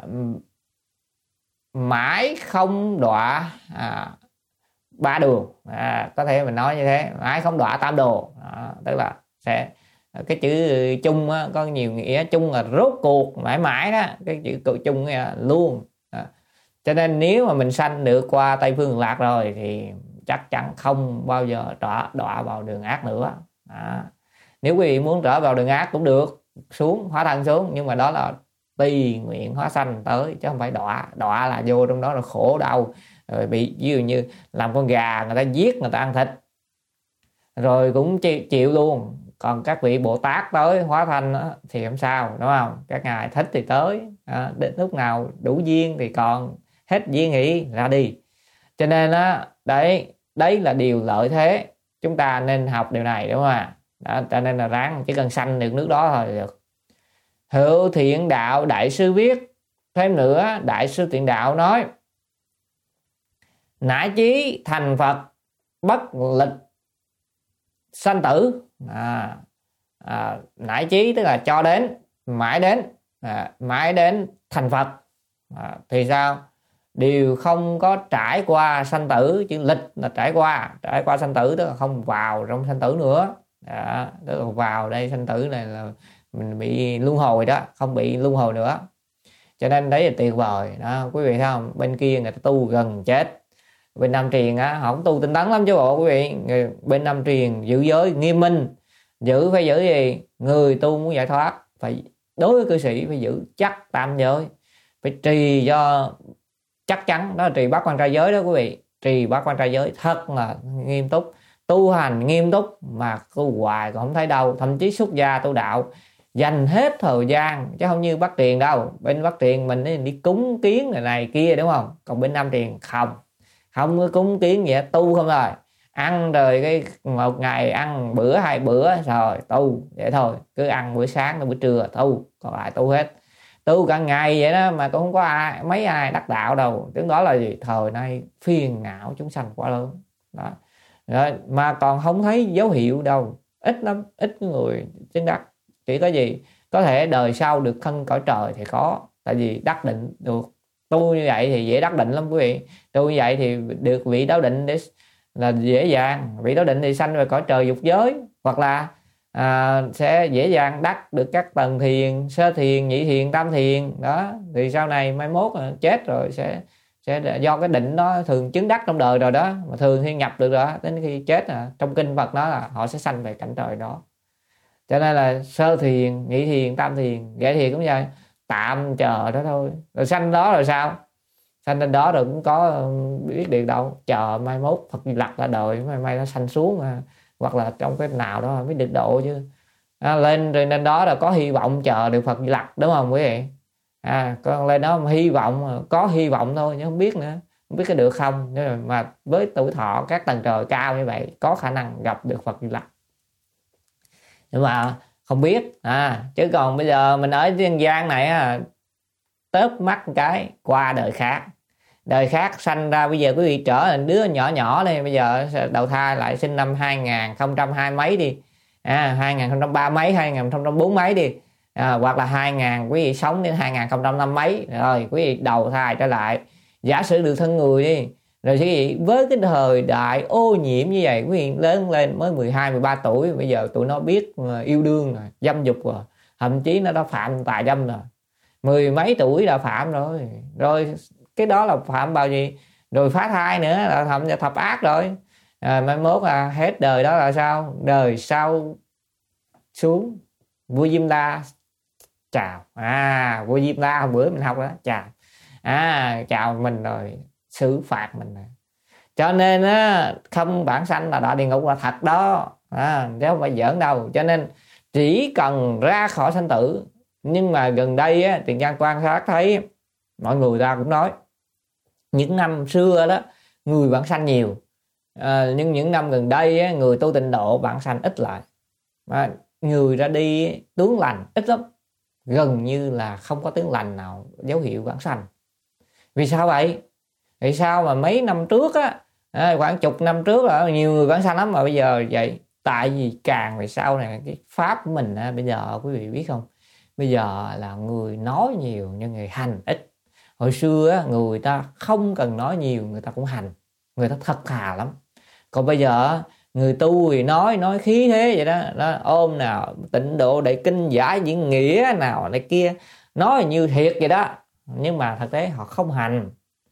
mãi không đọa à, ba đường, à, có thể mình nói như thế, mãi không đọa tam đồ, à, tức là sẽ cái chữ chung á, có nhiều nghĩa. Chung là rốt cuộc mãi mãi đó, cái chữ chung là luôn, à, cho nên nếu mà mình sanh được qua Tây Phương Cực Lạc rồi thì chắc chắn không bao giờ đọa đọa vào đường ác nữa. À, nếu quý vị muốn trở vào đường ác cũng được, xuống hóa thân xuống, nhưng mà đó là tùy nguyện hóa sanh tới, chứ không phải đọa. Đọa là vô trong đó là khổ đau, rồi bị ví dụ như làm con gà người ta giết người ta ăn thịt rồi cũng chịu luôn. Còn các vị Bồ Tát tới hóa thanh đó, thì không sao, đúng không? Các ngài thích thì tới, à, đến lúc nào đủ duyên thì còn, hết duyên nghĩ ra đi. Cho nên đó, đấy đấy là điều lợi thế, chúng ta nên học điều này, đúng không ạ? Đó, cho nên là ráng chỉ cần sanh được nước đó thôi được. Hữu Thiện Đạo đại sư viết thêm nữa, đại sư Thiện Đạo nói nãi chí thành Phật bất lịch sanh tử, à, à, nãi chí tức là cho đến, mãi đến, à, mãi đến thành Phật, à, thì sao? Đều không có trải qua sanh tử. Chữ lịch là trải qua, trải qua sanh tử tức là không vào trong sanh tử nữa, à, tức là vào đây sanh tử này là mình bị luân hồi đó, không bị luân hồi nữa. Cho nên đấy là tuyệt vời đó, quý vị thấy không? Bên kia người ta tu gần chết, bên Nam Truyền á họ không tu tinh tấn lắm chứ bộ quý vị. Người bên Nam Truyền giữ giới nghiêm minh, giữ phải giữ gì? Người tu muốn giải thoát phải đối với cư sĩ phải giữ chắc tam giới, phải trì cho chắc chắn, đó là trì bát quan trai giới đó quý vị. Trì bát quan trai giới thật là nghiêm túc, tu hành nghiêm túc mà tu hoài còn không thấy đâu. Thậm chí xuất gia tu đạo dành hết thời gian, chứ không như Bắc Truyền đâu. Bên Bắc Truyền mình đi cúng kiến này, này kia, đúng không? Còn bên Nam Truyền không, không có cúng kiến gì hết, tu không rồi. Ăn rồi cái một ngày ăn bữa hai bữa rồi tu vậy thôi, cứ ăn bữa sáng bữa trưa tu, còn lại tu hết, tu cả ngày vậy đó mà cũng không có ai mấy ai đắc đạo đâu. Tiếng đó là gì? Thời nay phiền não chúng sanh quá lớn đó. Rồi, mà còn không thấy dấu hiệu đâu, ít lắm, ít người chứng đắc. Chỉ có gì có thể đời sau được thân cõi trời thì có, tại vì đắc định được. Tu như vậy thì dễ đắc định lắm quý vị. Tu như vậy thì được vị Đáo Định để là dễ dàng. Vị Đáo Định thì sanh về cõi trời dục giới, hoặc là à, sẽ dễ dàng đắc được các tầng thiền, sơ thiền, nhị thiền, tam thiền đó. Thì sau này mai mốt chết rồi sẽ sẽ do cái định đó thường chứng đắc trong đời rồi đó, mà thường khi nhập được đó, đến khi chết à, trong kinh Phật đó là họ sẽ sanh về cảnh trời đó. Cho nên là sơ thiền, nhị thiền, tam thiền, vệ thiền cũng vậy, tạm chờ đó thôi. Rồi sanh đó rồi sao? Sanh lên đó rồi cũng có biết được đâu, chờ mai mốt Phật Di Lặc ra đời, mai mai nó sanh xuống à, hoặc là trong cái nào đó mới được độ chứ. À, lên rồi lên đó là có hy vọng chờ được Phật Di Lặc, đúng không quý vị? À, con lên đó mà hy vọng, có hy vọng thôi nhưng không biết nữa, không biết cái được không. Nhưng mà với tuổi thọ các tầng trời cao như vậy có khả năng gặp được Phật Di Lặc, nhưng mà không biết. À, chứ còn bây giờ mình ở nhân gian này á, tớp mắt cái qua đời khác, đời khác sanh ra. Bây giờ quý vị trở thành đứa nhỏ nhỏ đây, bây giờ đầu thai lại sinh năm hai nghìn không trăm hai mấy đi, à, hai nghìn không trăm ba mấy, hai nghìn không trăm bốn mấy đi, à, hoặc là hai nghìn quý vị sống đến hai nghìn không trăm năm mấy, rồi quý vị đầu thai trở lại. Giả sử được thân người đi, Rồi cái gì với cái thời đại ô nhiễm như vậy, quý vị lớn lên mới mười hai, mười ba tuổi, bây giờ tụi nó biết yêu đương rồi, dâm dục rồi, thậm chí nó đã phạm tà dâm rồi, mười mấy tuổi đã phạm rồi. Rồi cái đó là phạm vào gì? Rồi phá thai nữa là thậm cho thập ác rồi. À, mai mốt là hết đời đó là sao? Đời sau xuống vua Diêm La chào. À, vua Diêm La hôm bữa mình học đó, chào. À, chào mình rồi xử phạt mình. Cho nên á, không bản sanh là đọa địa ngục là thật đó, à, chứ không phải giỡn đâu. Cho nên chỉ cần ra khỏi sanh tử. Nhưng mà gần đây á, Tiền Giang quan sát thấy mọi người ta cũng nói những năm xưa đó người bản sanh nhiều, à, nhưng những năm gần đây á, người tu tịnh độ bản sanh ít lại, à, người ra đi tướng lành ít lắm, gần như là không có tướng lành nào dấu hiệu bản sanh. Vì sao vậy? Vì sao mà mấy năm trước á, à, khoảng chục năm trước là nhiều người bản sanh lắm mà bây giờ vậy? Tại vì càng về sau này cái pháp của mình á, bây giờ quý vị biết không, bây giờ là người nói nhiều nhưng người hành ít. Hồi xưa á, người ta không cần nói nhiều người ta cũng hành, người ta thật thà lắm. Còn bây giờ người tu thì nói nói khí thế vậy đó, đó ôm nào tịnh độ đại kinh giải diễn nghĩa nào này kia, nói như thiệt vậy đó, nhưng mà thực tế họ không hành.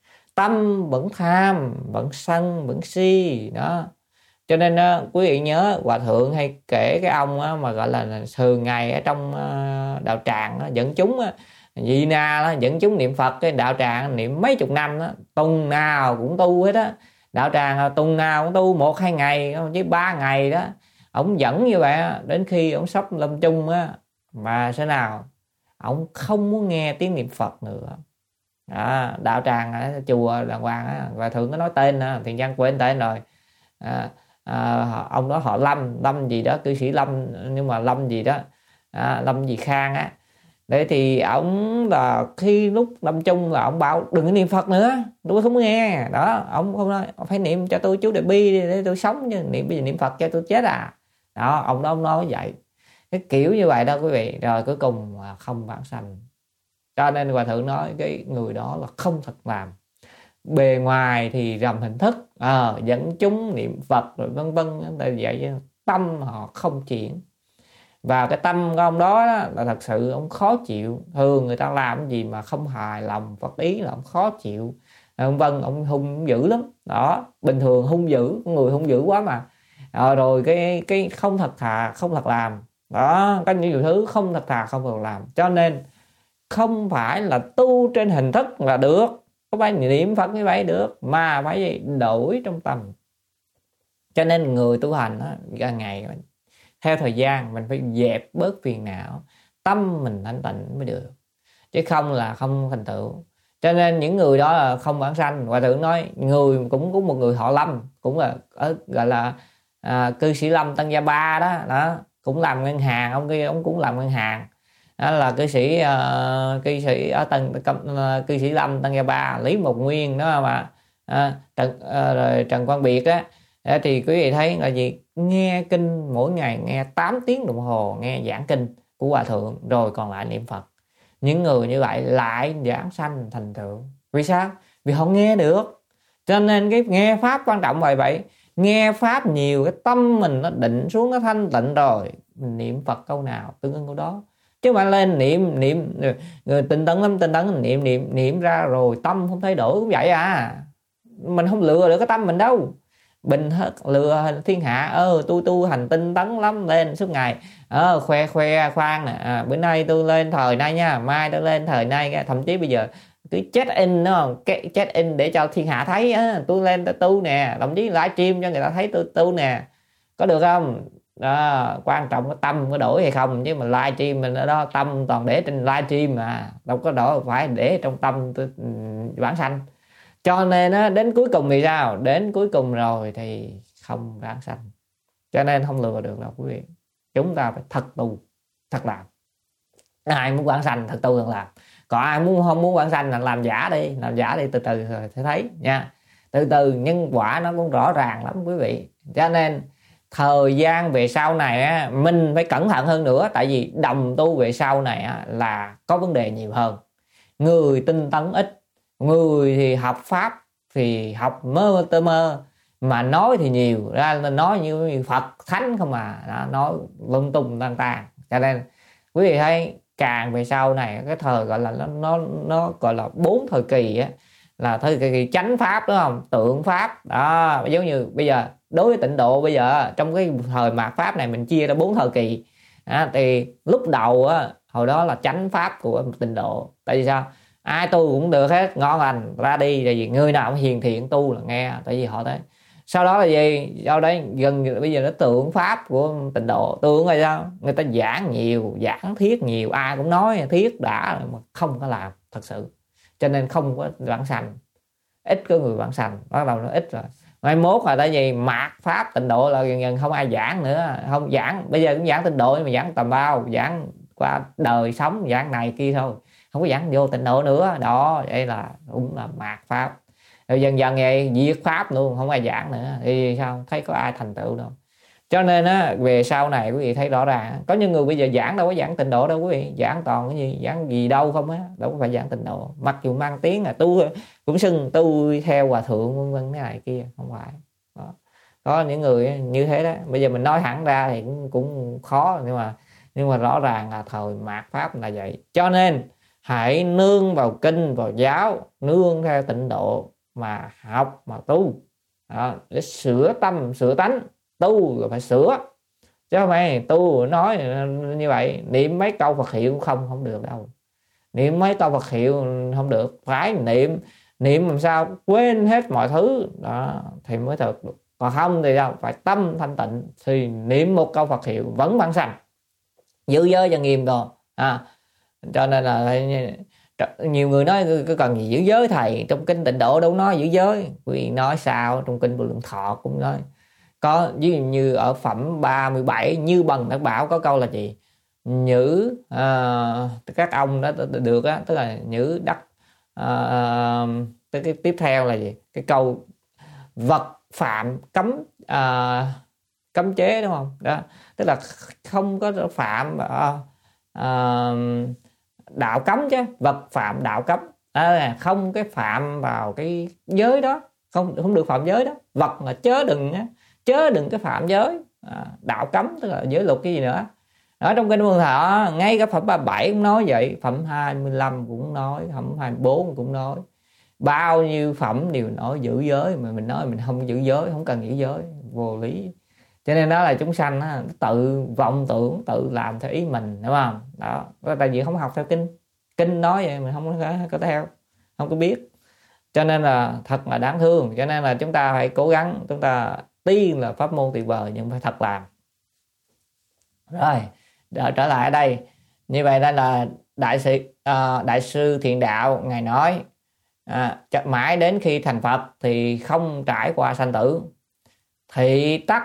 Tâm vẫn tham, vẫn sân, vẫn si đó. Cho nên uh, quý vị nhớ Hòa Thượng hay kể cái ông uh, mà gọi là thường ngày ở trong uh, đạo tràng uh, dẫn chúng uh, Vị Na đó, dẫn chúng niệm Phật, cái đạo tràng niệm mấy chục năm đó, tuần nào cũng tu hết á. Đạo tràng tuần nào cũng tu một hai ngày với ba ngày đó. Ông dẫn như vậy đó, đến khi ông sắp lâm chung á, mà thế nào ông không muốn nghe tiếng niệm Phật nữa. À, đạo tràng ở chùa đàng hoàng á, Hòa Thượng có nói tên á, Thiền Giang quên tên rồi. À, à, ông đó họ Lâm, Lâm gì đó, cư sĩ Lâm, nhưng mà Lâm gì đó, à, Lâm gì Khang á. Đấy thì ông là khi lúc lâm chung là ông bảo đừng có niệm Phật nữa, tôi không nghe đó. Ông không nói phải niệm cho tôi chú Đại Bi để tôi sống, chứ niệm bây giờ niệm Phật cho tôi chết à. Đó, ông đó ông nói vậy, cái kiểu như vậy đó quý vị. Rồi cuối cùng không bản sanh. Cho nên Hòa Thượng nói cái người đó là không thật làm. Bề ngoài thì rầm hình thức, à, dẫn chúng niệm Phật rồi vân vân, vậy tâm họ không chuyển. Và cái tâm của ông đó, đó là thật sự ông khó chịu. Thường người ta làm gì mà không hài lòng Phật ý là ông khó chịu. Vân vân, ông hung dữ lắm. Đó, bình thường hung dữ, người hung dữ quá mà. À, rồi cái cái không thật thà, không thật làm. Đó, có nhiều thứ không thật thà, không thật làm. Cho nên không phải là tu trên hình thức là được, không phải niệm Phật như vậy được, mà phải đổi trong tâm. Cho nên người tu hành đó, ra ngày theo thời gian mình phải dẹp bớt phiền não, tâm mình thanh tịnh mới được, chứ không là không thành tựu. Cho nên những người đó là không bản sanh. Hòa Thượng nói người cũng có một người họ Lâm, cũng là ở gọi là à, cư sĩ Lâm Tân Gia Ba đó, đó cũng làm ngân hàng, ông kia ông cũng làm ngân hàng. Đó là cư sĩ uh, cư sĩ ở Tân uh, cư sĩ Lâm Tân Gia Ba, Lý Mộc Nguyên đó mà, uh, Trần, uh, rồi Trần Quang Biệt á. Đó thì quý vị thấy là gì, nghe kinh mỗi ngày nghe tám tiếng đồng hồ, nghe giảng kinh của Hòa Thượng, rồi còn lại niệm Phật. Những người như vậy lại giảng sanh thành tựu. Vì sao? Vì họ nghe được. Cho nên cái nghe pháp quan trọng vậy vậy. Nghe pháp nhiều, cái tâm mình nó định xuống, nó thanh tịnh rồi, mình niệm Phật câu nào tương ứng câu đó. Chứ mà lên niệm niệm người tinh tấn lắm, tinh tấn niệm niệm niệm ra rồi tâm không thay đổi cũng vậy à. Mình không lừa được cái tâm mình đâu. Bình hết lừa thiên hạ, ơ tôi tu hành tinh tấn lắm, lên suốt ngày ờ khoe khoe khoang nè, à, bữa nay tôi lên thời nay nha, mai tôi lên thời nay, thậm chí bây giờ cứ check in đó, check in để cho thiên hạ thấy á, tôi lên tôi tu nè, thậm chí live stream cho người ta thấy tôi tu nè, có được không? Đó, quan trọng cái tâm có đổi hay không, chứ mà live stream mình ở đó tâm toàn để trên live stream mà đâu có đổi, phải để trong tâm tôi bản sanh. Cho nên á, đến cuối cùng thì sao? Đến cuối cùng rồi thì không bản sanh. Cho nên không lừa được đâu quý vị. Chúng ta phải thật tu, thật làm. Ai muốn bản sanh thật tu thật làm. Còn ai muốn không muốn bản sanh là làm giả đi, làm giả đi, từ từ rồi sẽ thấy nha. Từ từ nhân quả nó cũng rõ ràng lắm quý vị. Cho nên thời gian về sau này á, mình phải cẩn thận hơn nữa, tại vì đồng tu về sau này á, là có vấn đề nhiều hơn. Người tinh tấn ít, người thì học pháp thì học mơ mơ tơ mơ, mà nói thì nhiều, ra nói như Phật thánh không à, đó, nói lung tung tăng tàn. Cho nên quý vị thấy càng về sau này cái thời gọi là nó nó nó gọi là bốn thời kỳ á, là thời kỳ chánh pháp đúng không, tượng pháp đó. Giống như bây giờ đối với tịnh độ bây giờ trong cái thời mạt pháp này mình chia ra bốn thời kỳ à, thì lúc đầu á, hồi đó là chánh pháp của tịnh độ. Tại vì sao? Ai tu cũng được hết, ngon lành ra đi, tại vì người nào cũng hiền thiện tu là nghe, tại vì họ thấy. Sau đó là gì? Sau đấy gần bây giờ nó tượng pháp của tịnh độ. Tượng là sao? Người ta giảng nhiều, giảng thiết nhiều, ai cũng nói thiết đã mà không có làm thật sự, cho nên không có vãng sanh, ít có người vãng sanh, bắt đầu nó ít rồi. Mai mốt là tại vì mạt pháp tịnh độ là dần dần không ai giảng nữa, không giảng. Bây giờ cũng giảng tịnh độ nhưng mà giảng tầm bao, giảng qua đời sống, giảng này kia thôi, không có giảng vô tịnh độ nữa. Đó, đây là cũng là mạt pháp. Rồi dần dần vậy diệt pháp luôn, không ai giảng nữa, thì sao thấy có ai thành tựu đâu. Cho nên á, về sau này quý vị thấy rõ ràng có những người bây giờ giảng đâu có giảng tịnh độ đâu quý vị, giảng toàn cái gì, giảng gì đâu không á, đâu có phải giảng tịnh độ. Mặc dù mang tiếng là tu cũng xưng tu theo hòa thượng vân vân cái này kia, không phải. Đó. Có những người như thế đó. Bây giờ mình nói hẳn ra thì cũng, cũng khó, nhưng mà nhưng mà rõ ràng là thời mạt pháp là vậy. Cho nên hãy nương vào kinh, vào giáo, nương theo tịnh độ mà học mà tu. Đó, để sửa tâm sửa tánh. Tu rồi phải sửa, chứ không phải tu nói như vậy niệm mấy câu Phật hiệu không không được đâu. Niệm mấy câu Phật hiệu không được, phải niệm niệm làm sao quên hết mọi thứ đó thì mới thực được. Còn không thì đâu, phải tâm thanh tịnh thì niệm một câu Phật hiệu vẫn vãng sanh, giữ giới và nghiêm đồ à. Cho nên là nhiều người nói cứ cần gì giữ giới thầy, trong kinh tịnh độ đâu nói giữ giới. Quý vị nói sao? Trong kinh Vô Lượng Thọ cũng nói. Có ví dụ như ở phẩm ba mươi bảy Như Bằng Đắc Bảo có câu là gì? Nhữ à, các ông đó được á, tức là nhữ đắc à, cái, cái tiếp theo là gì? Cái câu vật phạm cấm à, cấm chế đúng không? Đó, tức là không có phạm à, à, đạo cấm chứ, vật phạm đạo cấm. À, không cái phạm vào cái giới đó, không không được phạm giới đó. Vật là chớ đừng á, chớ đừng cái phạm giới à, đạo cấm tức là giới luật cái gì nữa. Ở trong kinh Vô Lượng Thọ ngay cả phẩm ba mươi bảy cũng nói vậy, phẩm hai mươi lăm cũng nói, phẩm hai mươi bốn cũng nói, bao nhiêu phẩm đều nói giữ giới, mà mình nói mình không giữ giới, không cần giữ giới, vô lý. Cho nên đó là chúng sanh á, tự vọng tưởng, tự làm theo ý mình, đúng không? Đó, tại vì không học theo kinh, kinh nói vậy mình không có, có theo, không có biết. Cho nên là thật là đáng thương. Cho nên là chúng ta phải cố gắng, chúng ta tiên là pháp môn tuyệt vời nhưng phải thật làm. Rồi trở lại ở đây, như vậy đây là đại sư uh, đại sư Thiện Đạo ngài nói à, mãi đến khi thành Phật thì không trải qua sanh tử, thị tắc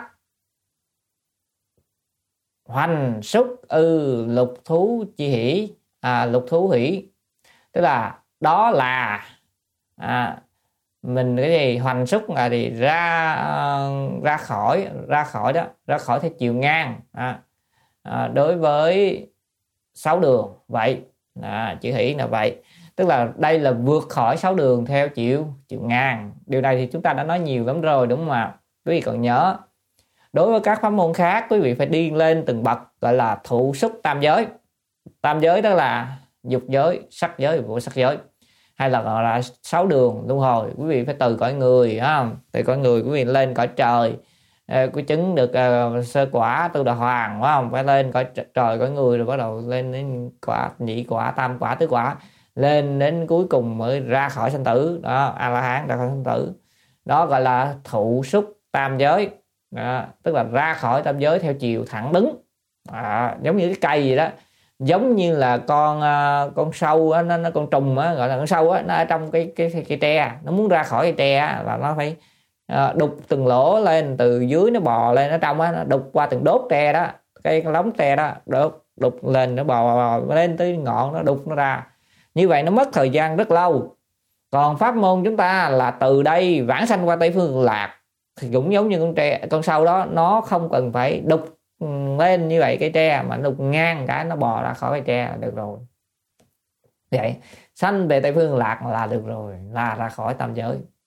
hoành xúc ư lục thú chi hỷ à, lục thú hỷ, tức là đó là à, mình cái gì hoành xúc là thì ra uh, ra khỏi ra khỏi đó ra khỏi theo chiều ngang à, à, đối với sáu đường vậy à, chữ hỷ là vậy, tức là đây là vượt khỏi sáu đường theo chiều chiều ngang. Điều này thì chúng ta đã nói nhiều lắm rồi đúng không ạ? Quý vị còn nhớ đối với các pháp môn khác quý vị phải đi lên từng bậc, gọi là thụ xúc tam giới. Tam giới đó là dục giới, sắc giới và vô sắc giới, hay là gọi là sáu đường luân hồi. Quý vị phải từ cõi người không? Từ cõi người quý vị lên cõi trời, có chứng được uh, sơ quả tu đà hoàng, phải không? Phải lên cõi trời cõi người rồi bắt đầu lên đến quả nhị quả, tam quả, tứ quả, lên đến cuối cùng mới ra khỏi sanh tử đó, a la hán ra khỏi sanh tử. Đó gọi là thụ xúc tam giới đó, tức là ra khỏi tam giới theo chiều thẳng đứng à, giống như cái cây gì đó, giống như là con uh, con sâu á, nó, nó con trùng á, gọi là con sâu á, nó ở trong cái cái cái, cái tre, nó muốn ra khỏi cái tre á, là nó phải uh, đục từng lỗ lên, từ dưới nó bò lên ở trong á, nó đục qua từng đốt tre đó, cái, cái lóng tre đó, đục đục lên nó bò, bò, bò lên tới ngọn nó đục nó ra. Như vậy nó mất thời gian rất lâu. Còn pháp môn chúng ta là từ đây vãng sanh qua Tây Phương Lạc thì cũng giống như con tre, con sâu đó, nó không cần phải đục lên như vậy cái tre, mà đục ngang cái nó bò ra khỏi cái tre là được rồi. Vậy sanh về Tây Phương Lạc là được rồi, là ra khỏi tam giới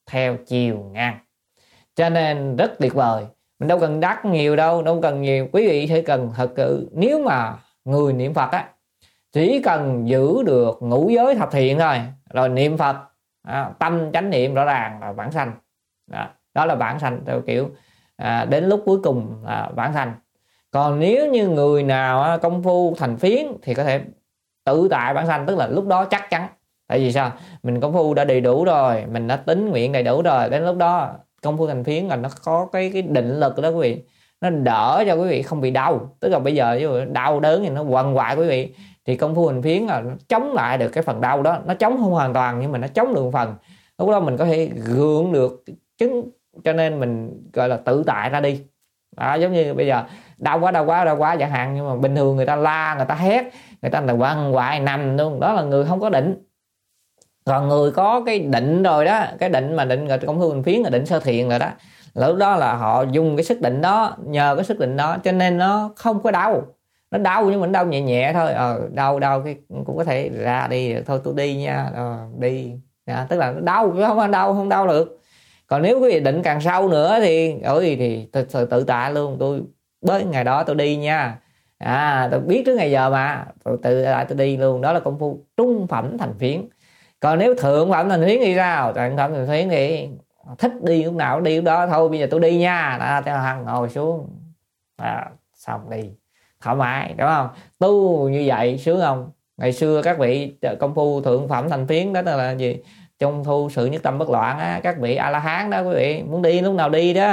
theo chiều ngang. Cho nên rất tuyệt vời. Mình đâu cần đắc nhiều đâu, đâu cần nhiều. Quý vị chỉ cần thật sự, nếu mà người niệm Phật á, chỉ cần giữ được ngũ giới thập thiện thôi, rồi niệm Phật, à, tâm chánh niệm rõ ràng là vãng sanh. Đó, đó là vãng sanh theo kiểu à, đến lúc cuối cùng là vãng sanh. Còn nếu như người nào công phu thành phiến thì có thể tự tại vãng sanh, tức là lúc đó chắc chắn. Tại vì sao? Mình công phu đã đầy đủ rồi, mình đã tín nguyện đầy đủ rồi, đến lúc đó công phu thành phiến là nó có cái cái định lực đó quý vị, nó đỡ cho quý vị không bị đau. Tức là bây giờ ví dụ đau đớn thì nó quằn quại quý vị, thì công phu thành phiến là nó chống lại được cái phần đau đó. Nó chống không hoàn toàn nhưng mà nó chống được một phần. Lúc đó mình có thể gượng được chứng, cho nên mình gọi là tự tại ra đi. Đó, giống như bây giờ đau quá đau quá đau quá chẳng hạn, nhưng mà bình thường người ta la, người ta hét, người ta là quằn quại nằm luôn, đó là người không có định. Còn người có cái định rồi đó, cái định mà định công phu thành phiến là định sơ thiện rồi đó, lúc đó là họ dùng cái sức định đó, nhờ cái sức định đó cho nên nó không có đau. Nó đau nhưng mà nó đau nhẹ nhẹ thôi, ờ, đau đau cái cũng có thể ra đi được. Thôi tôi đi nha, ờ, đi à, tức là nó đau chứ không đau không đau được. Còn nếu quý vị định càng sâu nữa thì ôi thì thực sự tự tại luôn. Tôi tới ngày đó tôi đi nha, à tôi biết trước ngày giờ mà tôi tự tại tôi đi luôn. Đó là công phu trung phẩm thành phiến. Còn nếu thượng phẩm thành phiến thì sao? Thượng phẩm thành phiến thì thích đi lúc nào đi lúc đó, thôi bây giờ tôi đi nha, đó, cho Hằng ngồi xuống, à, xong đi thoải mái, đúng không? Tu như vậy sướng không? Ngày xưa các vị công phu thượng phẩm thành phiến đó là gì? Trong thu sự nhất tâm bất loạn á, các vị A La Hán đó quý vị, muốn đi lúc nào đi đó,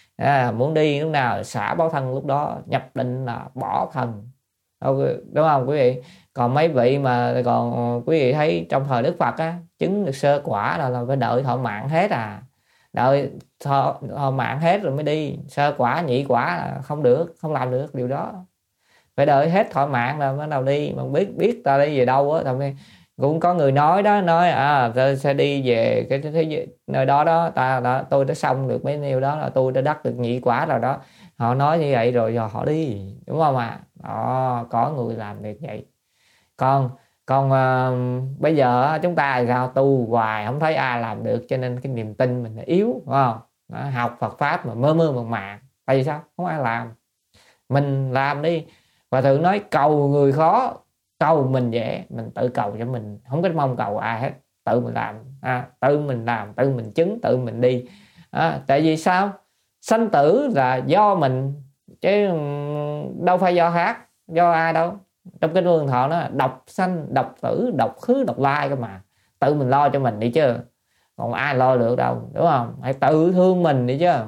à, muốn đi lúc nào xả báo thân lúc đó, nhập định là bỏ thân, đúng không quý vị? Còn mấy vị mà còn quý vị thấy trong thời Đức Phật á, chứng được sơ quả là, là phải đợi thọ mạng hết à, đợi thọ, thọ mạng hết rồi mới đi. Sơ quả nhị quả là không được, không làm được điều đó, phải đợi hết thọ mạng là bắt đầu đi. Mà biết biết ta đi về đâu á, thậm cũng có người nói đó, nói à tôi sẽ đi về cái thế giới nơi đó đó, ta đã, tôi đã xong được mấy nhiêu đó là tôi đã đắc được nhị quả rồi đó. Họ nói như vậy rồi, rồi họ đi, đúng không ạ? À? Đó, có người làm được vậy. Còn còn uh, bây giờ chúng ta sao tu hoài không thấy ai làm được, cho nên cái niềm tin mình là yếu, đúng không? Đó, học Phật pháp mà mơ mơ màng màng, tại vì sao không ai làm, mình làm đi. Và thường nói cầu người khó, cầu mình dễ. Mình tự cầu cho mình, không có mong cầu ai hết, tự mình làm, à, tự mình làm, tự mình chứng, tự mình đi. À, tại vì sao? Sanh tử là do mình chứ đâu phải do khác, do ai đâu. Trong cái Luân Thọ nó độc sanh, độc tử, độc khứ, độc lai cơ mà. Tự mình lo cho mình đi chứ, còn ai lo được đâu, đúng không? Hãy tự thương mình đi chứ.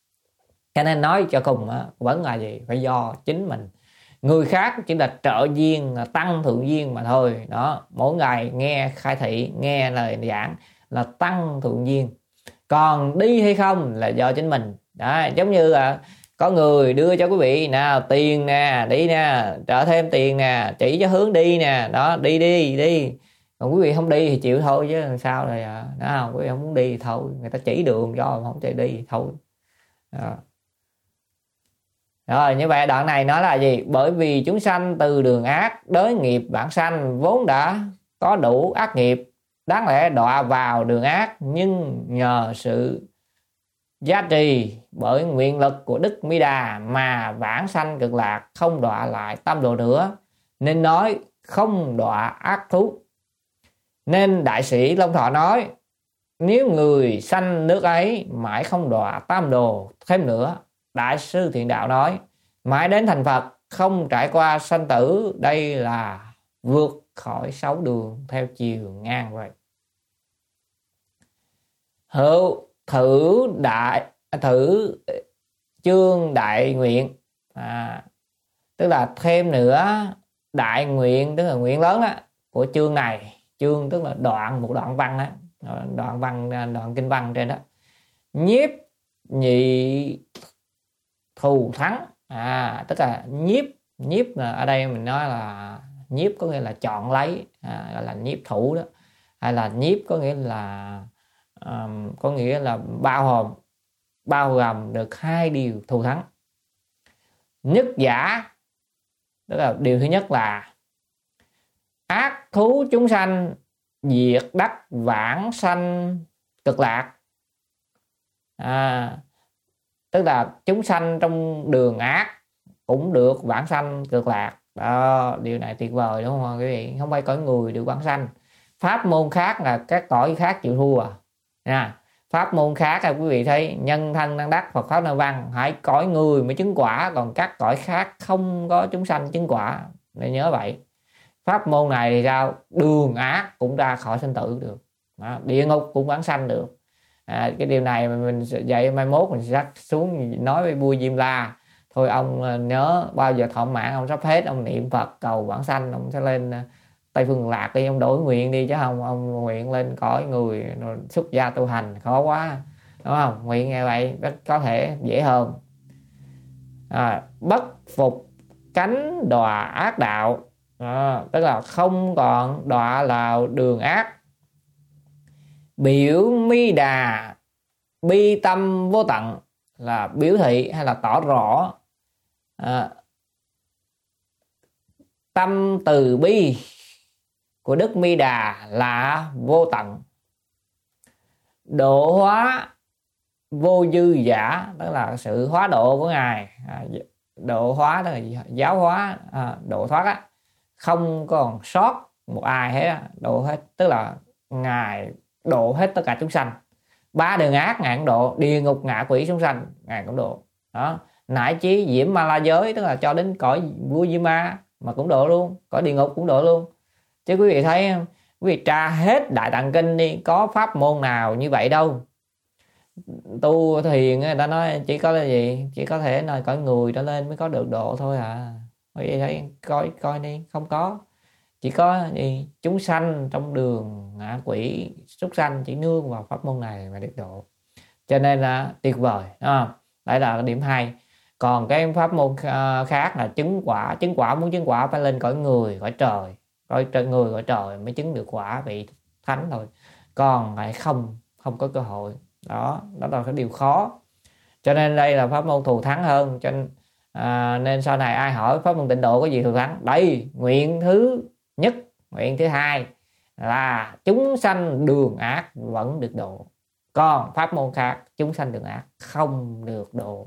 Cho nên nói cho cùng á, vẫn là gì? Phải do chính mình. Người khác chỉ là trợ duyên, là tăng thượng duyên mà thôi. Đó, mỗi ngày nghe khai thị, nghe lời giảng là tăng thượng duyên. Còn đi hay không là do chính mình. Đó, giống như là có người đưa cho quý vị nào tiền nè, đi nè, trợ thêm tiền nè, chỉ cho hướng đi nè, đó, đi đi đi. Còn quý vị không đi thì chịu thôi chứ làm sao rồi à. Đó không, quý vị không muốn đi thì thôi, người ta chỉ đường cho không chạy đi thì thôi. Đó. Rồi như vậy đoạn này nói là gì? Bởi vì chúng sanh từ đường ác đới nghiệp bản sanh vốn đã có đủ ác nghiệp, đáng lẽ đọa vào đường ác, nhưng nhờ sự giá trì bởi nguyện lực của Đức Mỹ Đà mà vãng sanh cực lạc, không đọa lại tam đồ nữa, nên nói không đọa ác thú. Nên đại sĩ Long Thọ nói, nếu người sanh nước ấy mãi không đọa tam đồ thêm nữa. Đại sư Thiện Đạo nói, mãi đến thành Phật không trải qua sanh tử, đây là vượt khỏi sáu đường theo chiều ngang vậy. Hữu thử đại thử chương đại nguyện, à, tức là thêm nữa đại nguyện, tức là nguyện lớn đó của chương này. Chương tức là đoạn, một đoạn văn đó, đoạn văn, đoạn kinh văn trên đó. Nhiếp nhị thù thắng, à, tức là nhiếp nhiếp là ở đây mình nói là nhiếp có nghĩa là chọn lấy, à, gọi là nhiếp thủ đó, hay là nhiếp có nghĩa là um, có nghĩa là bao hồn, bao gồm được hai điều thù thắng. Nhất giả, tức là điều thứ nhất là ác thú chúng sanh diệt đắc vãng sanh cực lạc, à, tức là chúng sanh trong đường ác cũng được vãng sanh cực lạc. Đó, điều này tuyệt vời đúng không quý vị? Không phải cõi người được vãng sanh. Pháp môn khác là các cõi khác chịu thua nha. Pháp môn khác là quý vị thấy nhân thân năng đắc, Phật pháp năng văn, hãy cõi người mới chứng quả, còn các cõi khác không có chúng sanh chứng quả, nên nhớ vậy. Pháp môn này thì sao? Đường ác cũng ra khỏi sinh tử được. Đó, địa ngục cũng vãng sanh được. À, cái điều này mình dạy mai mốt mình sẽ xuống nói với vua Diêm La, thôi ông nhớ bao giờ thọ mạng ông sắp hết, ông niệm Phật cầu vãng sanh, ông sẽ lên Tây Phương Lạc đi, ông đổi nguyện đi, chứ không ông nguyện lên cõi người rồi xuất gia tu hành khó quá, đúng không? Nguyện nghe vậy có thể dễ hơn. À, bất phục cánh đọa ác đạo, à, tức là không còn đọa vào đường ác. Biểu mi đà bi tâm vô tận, là biểu thị hay là tỏ rõ à, tâm từ bi của Đức Mi Đà là vô tận. Độ hóa vô dư giả, tức là sự hóa độ của Ngài. À, độ hóa tức là giáo hóa, à, độ thoát á, không còn sót một ai hết, độ hết, tức là Ngài độ hết tất cả chúng sanh. Ba đường ác Ngài cũng độ, địa ngục ngạ quỷ chúng sanh Ngài cũng độ. Đó, nải chí diễm ma la giới, tức là cho đến cõi vua Di Ma mà cũng độ luôn, cõi địa ngục cũng độ luôn. Chứ quý vị thấy, quý vị tra hết Đại Tạng Kinh đi, có pháp môn nào như vậy đâu. Tu thiền người ta nói chỉ có là gì, chỉ có thể là cõi người trở lên mới có được độ thôi à. Quý vị thấy coi coi đi, không có. Chỉ có gì chúng sanh trong đường ngạ quỷ súc sanh chỉ nương vào pháp môn này mà được độ. Cho nên là tuyệt vời, đúng không? Đấy là điểm hay. Còn cái pháp môn khác là chứng quả. Chứng quả, muốn chứng quả phải lên cõi người, cõi trời, cõi trời người, cõi trời mới chứng được quả vị thánh thôi. Còn lại không không có cơ hội. Đó, đó là cái điều khó. Cho nên đây là pháp môn thù thắng hơn. Cho nên, à, nên sau này ai hỏi pháp môn tịnh độ có gì thù thắng? Đây, nguyện thứ nhất, nguyện thứ hai là chúng sanh đường ác vẫn được độ. Còn pháp môn khác chúng sanh đường ác không được độ.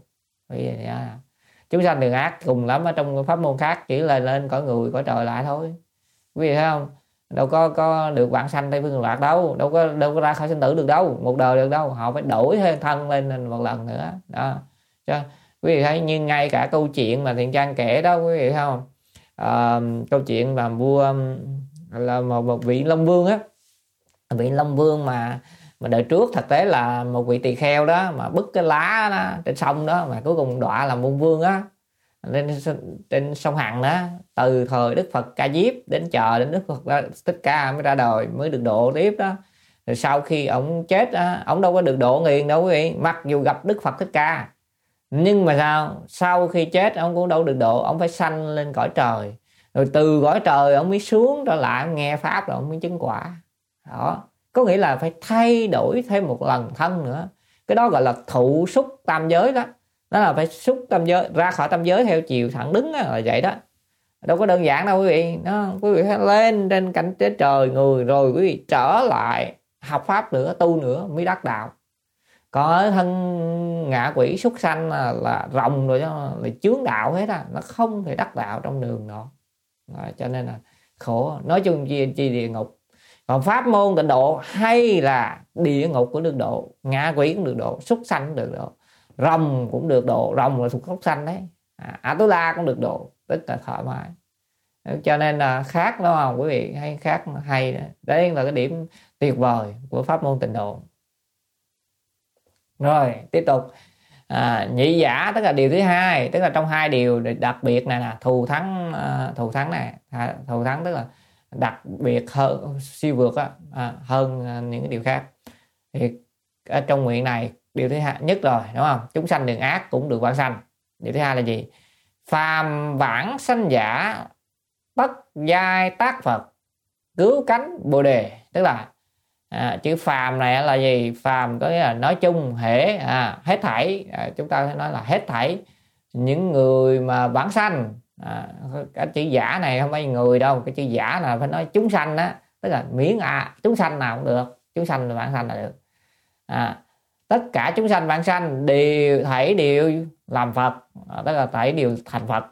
Chúng sanh đường ác cùng lắm ở trong pháp môn khác chỉ là lên cõi người, cõi trời lại thôi. Quý vị thấy không? Đâu có có được vãng sanh Tây Phương Lạc đâu, đâu có đâu có ra khỏi sinh tử được đâu, một đời được đâu, họ phải đổi thêm thân lên một lần nữa. Đó. Cho quý vị thấy, như ngay cả câu chuyện mà Thiện Trang kể đó, quý vị thấy không? À, câu chuyện mà vua là một, một vị Long Vương á, vị Long Vương mà mà đời trước thực tế là một vị tỳ kheo đó, mà bứt cái lá đó, trên sông đó, mà cuối cùng đọa làm Môn Vương á, lên trên sông Hằng đó. Từ thời Đức Phật Ca Diếp đến chờ đến Đức Phật Thích Ca mới ra đời mới được độ tiếp đó. Rồi sau khi ông chết á, ông đâu có được độ liền đâu quý vị, mặc dù gặp Đức Phật Thích Ca, nhưng mà sao sau khi chết ông cũng đâu được độ, ông phải sanh lên cõi trời, rồi từ cõi trời ông mới xuống trở lại, ông nghe pháp rồi ông mới chứng quả. Đó, có nghĩa là phải thay đổi thêm một lần thân nữa. Cái đó gọi là thụ xúc tam giới đó. Đó là phải xúc tam giới, ra khỏi tam giới theo chiều thẳng đứng đó, là vậy đó. Đâu có đơn giản đâu quý vị. Đó, quý vị phải lên trên cảnh tế trời người, rồi quý vị trở lại học pháp nữa, tu nữa mới đắc đạo. Còn ở thân ngạ quỷ súc sanh là, là rồng rồi đó, là chướng đạo hết á, nó không thể đắc đạo trong đường đó. Đó, cho nên là khổ. Nói chung chi, chi địa ngục. Còn pháp môn tịnh độ hay là địa ngục cũng được độ, ngạ quỷ cũng được độ, súc sanh cũng được độ, rồng cũng được độ, rồng là thuộc súc sanh đấy, à, Atula cũng được độ, rất là thoải mái. Cho nên là khác đúng không quý vị, hay khác hay. Đấy là cái điểm tuyệt vời của pháp môn tịnh độ. Rồi tiếp tục, à, nhị giả tức là điều thứ hai, tức là trong hai điều đặc biệt này là thù thắng, uh, thù thắng này, thù thắng tức là đặc biệt hơn, siêu vượt á, à, hơn những cái điều khác. Thì ở trong nguyện này điều thứ hai nhất rồi đúng không, chúng sanh đường ác cũng được vãng sanh. Điều thứ hai là gì? Phàm vãng sanh giả tất giai tác Phật cứu cánh bồ đề. Tức là à, chữ phàm này là gì? Phàm có nghĩa là nói chung, hễ à, hết thảy, à, chúng ta phải nói là hết thảy những người mà vãng sanh. À, cái chữ giả này không phải người đâu, cái chữ giả là phải nói chúng sanh đó, tức là miễn à chúng sanh nào cũng được, chúng sanh là vãng sanh là được. À, tất cả chúng sanh vãng sanh đều thảy đều làm Phật, tức là thảy đều thành Phật.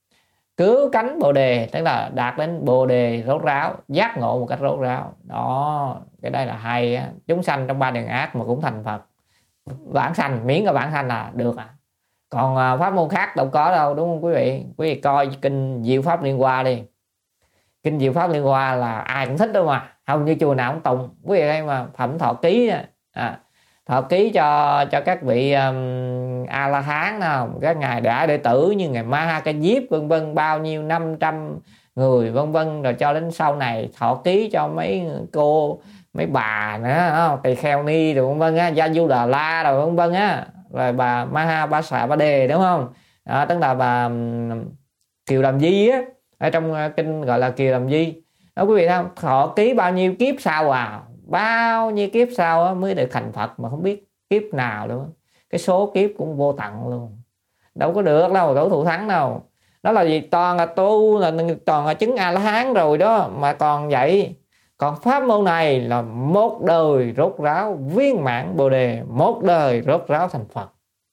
Cứu cánh bồ đề, tức là đạt đến bồ đề rốt ráo, giác ngộ một cách rốt ráo. Đó, cái đây là hay á. Chúng sanh trong ba đường ác mà cũng thành Phật. Vãng sanh, miễn là vãng sanh là được à. Còn à, pháp môn khác đâu có đâu, đúng không quý vị? Quý vị coi kinh Diệu Pháp Liên Hoa đi. Kinh Diệu Pháp Liên Hoa là ai cũng thích đâu mà, hầu như chùa nào cũng tụng. Quý vị thấy mà phẩm thọ ký à, thọ ký cho cho các vị um, A La Hán nào, các ngài đã đệ tử như ngài Ma Ha Ca Diếp vân vân, bao nhiêu năm trăm người vân vân, rồi cho đến sau này thọ ký cho mấy cô mấy bà nữa, Tỳ Kheo Ni rồi vân vân á, Gia Du Đà La rồi vân vân á, rồi bà Ma Ha Ba Xà Ba Đề, đúng không? Đó, tức là bà um, Kiều Đàm Di á, ở trong kinh gọi là Kiều Đàm Di đó quý vị thấy không? Thọ ký bao nhiêu kiếp sau à, bao nhiêu kiếp sau mới được thành Phật mà không biết kiếp nào luôn. Cái số kiếp cũng vô tận luôn, đâu có được đâu, đâu thụ thắng đâu. Đó là gì? Toàn là tu, là toàn là chứng A La Hán rồi đó mà còn vậy. Còn pháp môn này là một đời rốt ráo viên mãn bồ đề, một đời rốt ráo thành Phật.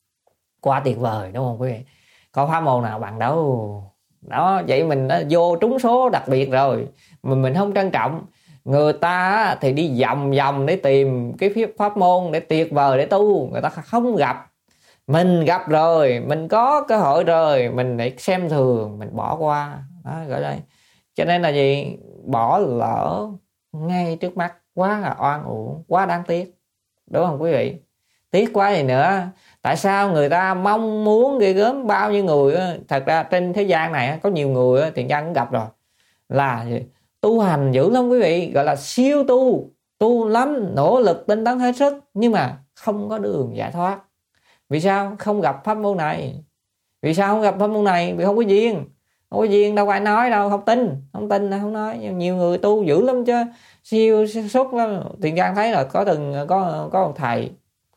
Quá tuyệt vời đúng không quý vị? Có pháp môn nào bằng đâu. Đó, vậy mình đã vô trúng số đặc biệt rồi mà mình không trân trọng. Người ta thì đi vòng vòng để tìm cái pháp môn để tuyệt vời để tu, người ta không gặp. Mình gặp rồi, mình có cơ hội rồi, mình lại xem thường, mình bỏ qua. Đó, gọi đây. Cho nên là gì? Bỏ lỡ ngay trước mắt, quá là oan uổng, quá đáng tiếc. Đúng không quý vị? Tiếc quá gì nữa. Tại sao người ta mong muốn ghê gớm bao nhiêu người? Thật ra trên thế gian này có nhiều người Thiện Căn cũng gặp rồi, là tu hành dữ lắm quý vị, gọi là siêu tu, tu lắm, nỗ lực tinh tấn hết sức, nhưng mà không có đường giải thoát. Vì sao? Không gặp pháp môn này. Vì sao không gặp pháp môn này? Vì không có duyên. Không có duyên đâu có ai nói đâu, không tin, không tin là không nói. Nhưng nhiều người tu dữ lắm chứ, siêu xuất lắm. Thiện Căn thấy là có từng có có một thầy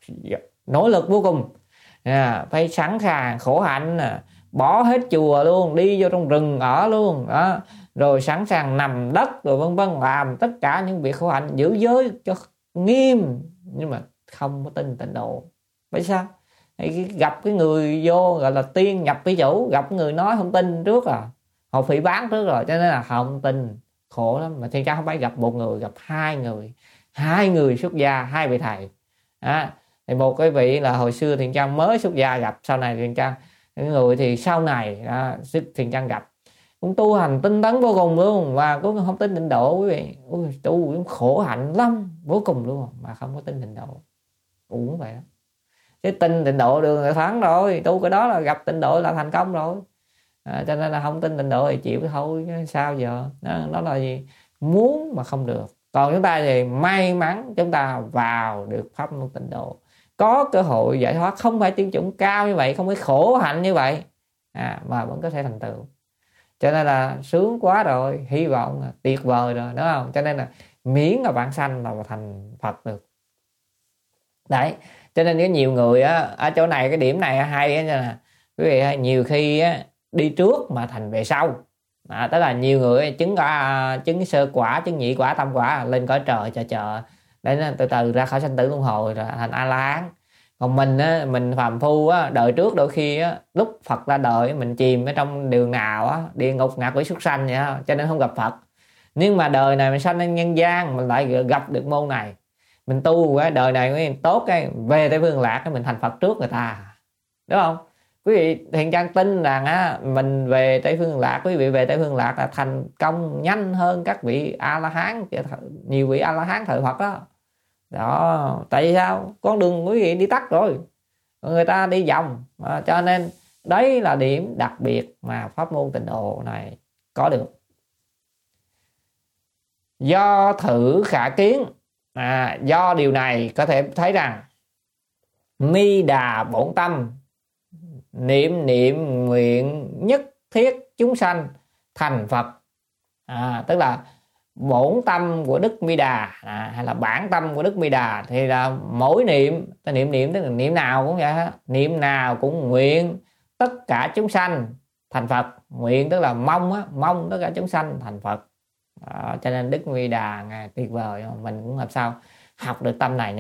nỗ lực vô cùng, à, phải sẵn sàng khổ hạnh, à, bỏ hết chùa luôn, đi vô trong rừng ở luôn đó, rồi sẵn sàng nằm đất rồi vân vân, làm tất cả những việc khổ hạnh, giữ giới cho nghiêm, nhưng mà không có tin tịnh độ. Bởi sao? Gặp cái người vô gọi là tiên nhập cái chủ, gặp người nói không tin trước à, họ phỉ bán trước rồi, cho nên là không tin, khổ lắm. Mà Thiện Căn không phải gặp một người, gặp hai người, hai người xuất gia, hai vị thầy. À, thì một cái vị là hồi xưa Thiện Căn mới xuất gia gặp, sau này Thiện Căn, cái người thì sau này à, Thiện Căn gặp cũng tu hành tinh tấn vô cùng luôn, và cũng không tin tịnh độ quý vị. Ui, tu cũng khổ hạnh lắm vô cùng luôn mà không có tin tịnh độ, uổng vậy đó. Chứ tin tịnh độ đường là thắng rồi, tu cái đó là gặp tịnh độ là thành công rồi. À, cho nên là không tin tịnh độ thì chịu thôi, sao giờ. Đó, đó là gì? Muốn mà không được. Còn chúng ta thì may mắn chúng ta vào được pháp môn tịnh độ, có cơ hội giải thoát, không phải tiêu chuẩn cao như vậy, không phải khổ hạnh như vậy, à, mà vẫn có thể thành tựu. Cho nên là sướng quá rồi, hy vọng là tuyệt vời rồi, đúng không? Cho nên là miễn là vãng sanh là thành Phật được. Đấy, cho nên có nhiều người á, ở chỗ này cái điểm này hay á, là quý vị nhiều khi á, đi trước mà thành về sau. À, tức là nhiều người chứng quả, chứng sơ quả, chứng nhị quả, tam quả lên cõi trời chờ chờ để từ từ ra khỏi sanh tử luân hồi rồi thành A La Hán. Còn mình á, mình phàm phu á, đời trước đôi khi á, lúc Phật ra đời mình chìm ở trong đường nào á, địa ngục, ngạ quỷ, súc sanh vậy đó, cho nên không gặp Phật. Nhưng mà đời này mình sanh lên nhân gian, mình lại gặp được môn này, mình tu cái đời này mới tốt, cái về Tây Phương Lạc cái mình thành Phật trước người ta, đúng không? Quý vị Thiện Căn tin rằng á, mình về Tây Phương Lạc, quý vị về Tây Phương Lạc là thành công nhanh hơn các vị A La Hán, nhiều vị A La Hán thời Phật đó. Đó, tại vì sao? Con đường quý vị đi tắt rồi, người ta đi vòng, à, cho nên đấy là điểm đặc biệt mà pháp môn tịnh độ này có được. Do thử khả kiến, à, do điều này có thể thấy rằng mi đà bổn tâm, niệm niệm nguyện nhất thiết chúng sanh thành Phật. À, tức là bổn tâm của Đức Mi Đà, à, hay là bản tâm của Đức Mi Đà thì là mỗi niệm, ta niệm niệm tức là niệm nào cũng vậy hết, niệm nào cũng nguyện tất cả chúng sanh thành Phật. Nguyện tức là mong á, mong tất cả chúng sanh thành Phật. À, cho nên Đức Mi Đà ngài tuyệt vời, mình cũng làm sao học được tâm này nha.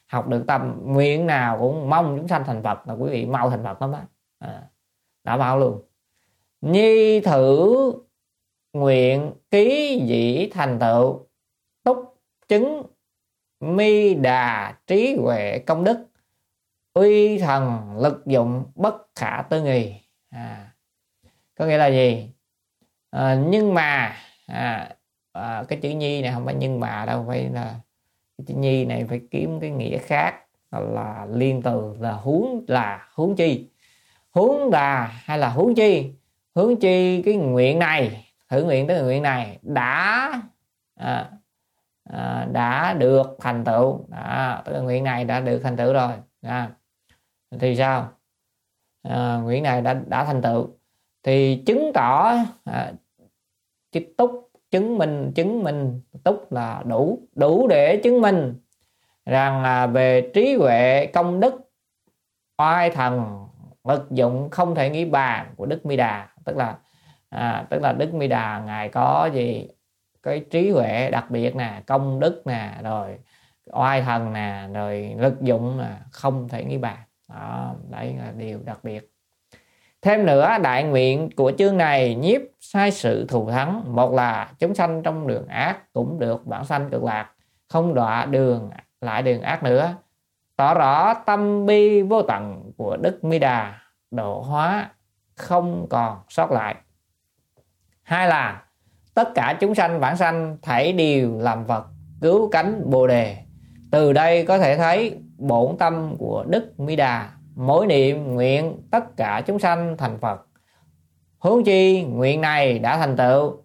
học được tâm, nguyện nào cũng mong chúng sanh thành Phật, là quý vị mau thành Phật lắm á, à, đã mau luôn. Nhi thử nguyện ký dĩ thành tựu, túc chứng mi đà trí huệ công đức, uy thần lực dụng bất khả tư nghì. À, có nghĩa là gì? À, nhưng mà à, à, cái chữ nhi này không phải nhưng mà đâu, phải là cái chữ nhi này phải kiếm cái nghĩa khác, là liên từ, là huống, là huống chi, huống là hay là huống chi, huống chi cái nguyện này, thử nguyện tới nguyện này đã à, à, đã được thành tựu, à, cái nguyện này đã được thành tựu rồi, à, thì sao? À, nguyện này đã đã thành tựu thì chứng tỏ à, cái túc chứng minh, chứng minh túc là đủ, đủ để chứng minh rằng là về trí huệ công đức oai thần lực dụng không thể nghĩ bàn của Đức Mi Đà. Tức là à, tức là Đức Mi Đà ngài có gì, cái trí huệ đặc biệt nè, công đức nè, rồi oai thần nè, rồi lực dụng nè, không thể nghĩ bàn. Đó, đấy là điều đặc biệt. Thêm nữa, đại nguyện của chương này nhiếp sai sự thù thắng. Một là chúng sanh trong đường ác cũng được bản sanh cực lạc, không đọa đường lại đường ác nữa, tỏ rõ tâm bi vô tận của Đức Mi Đà, độ hóa không còn sót lại. Hai là tất cả chúng sanh vãng sanh thảy đều làm Phật, cứu cánh Bồ Đề. Từ đây có thể thấy bổn tâm của Đức Mi Đà, mỗi niệm nguyện tất cả chúng sanh thành Phật. Huống chi nguyện này đã thành tựu,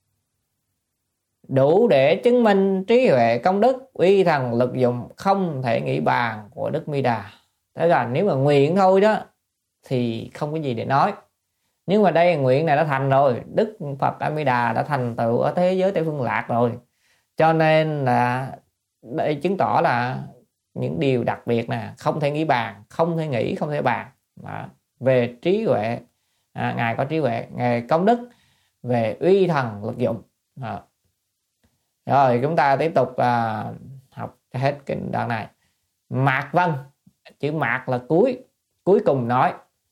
đủ để chứng minh trí huệ công đức uy thần lực dụng không thể nghĩ bàn của Đức Mi Đà. Thế là nếu mà nguyện thôi đó thì không có gì để nói. Nhưng mà đây nguyện này đã thành rồi, Đức Phật A Di Đà đã thành tựu ở thế giới Tây Phương Lạc rồi, cho nên là đây chứng tỏ là những điều đặc biệt nè, không thể nghĩ bàn, không thể nghĩ, không thể bàn. Đó. Về trí huệ, à, ngài có trí huệ, ngài công đức, về uy thần lực dụng. Đó. Rồi chúng ta tiếp tục à, học hết cái đoạn này. Mạc Vân, chữ mạc là cuối, cuối cùng nói: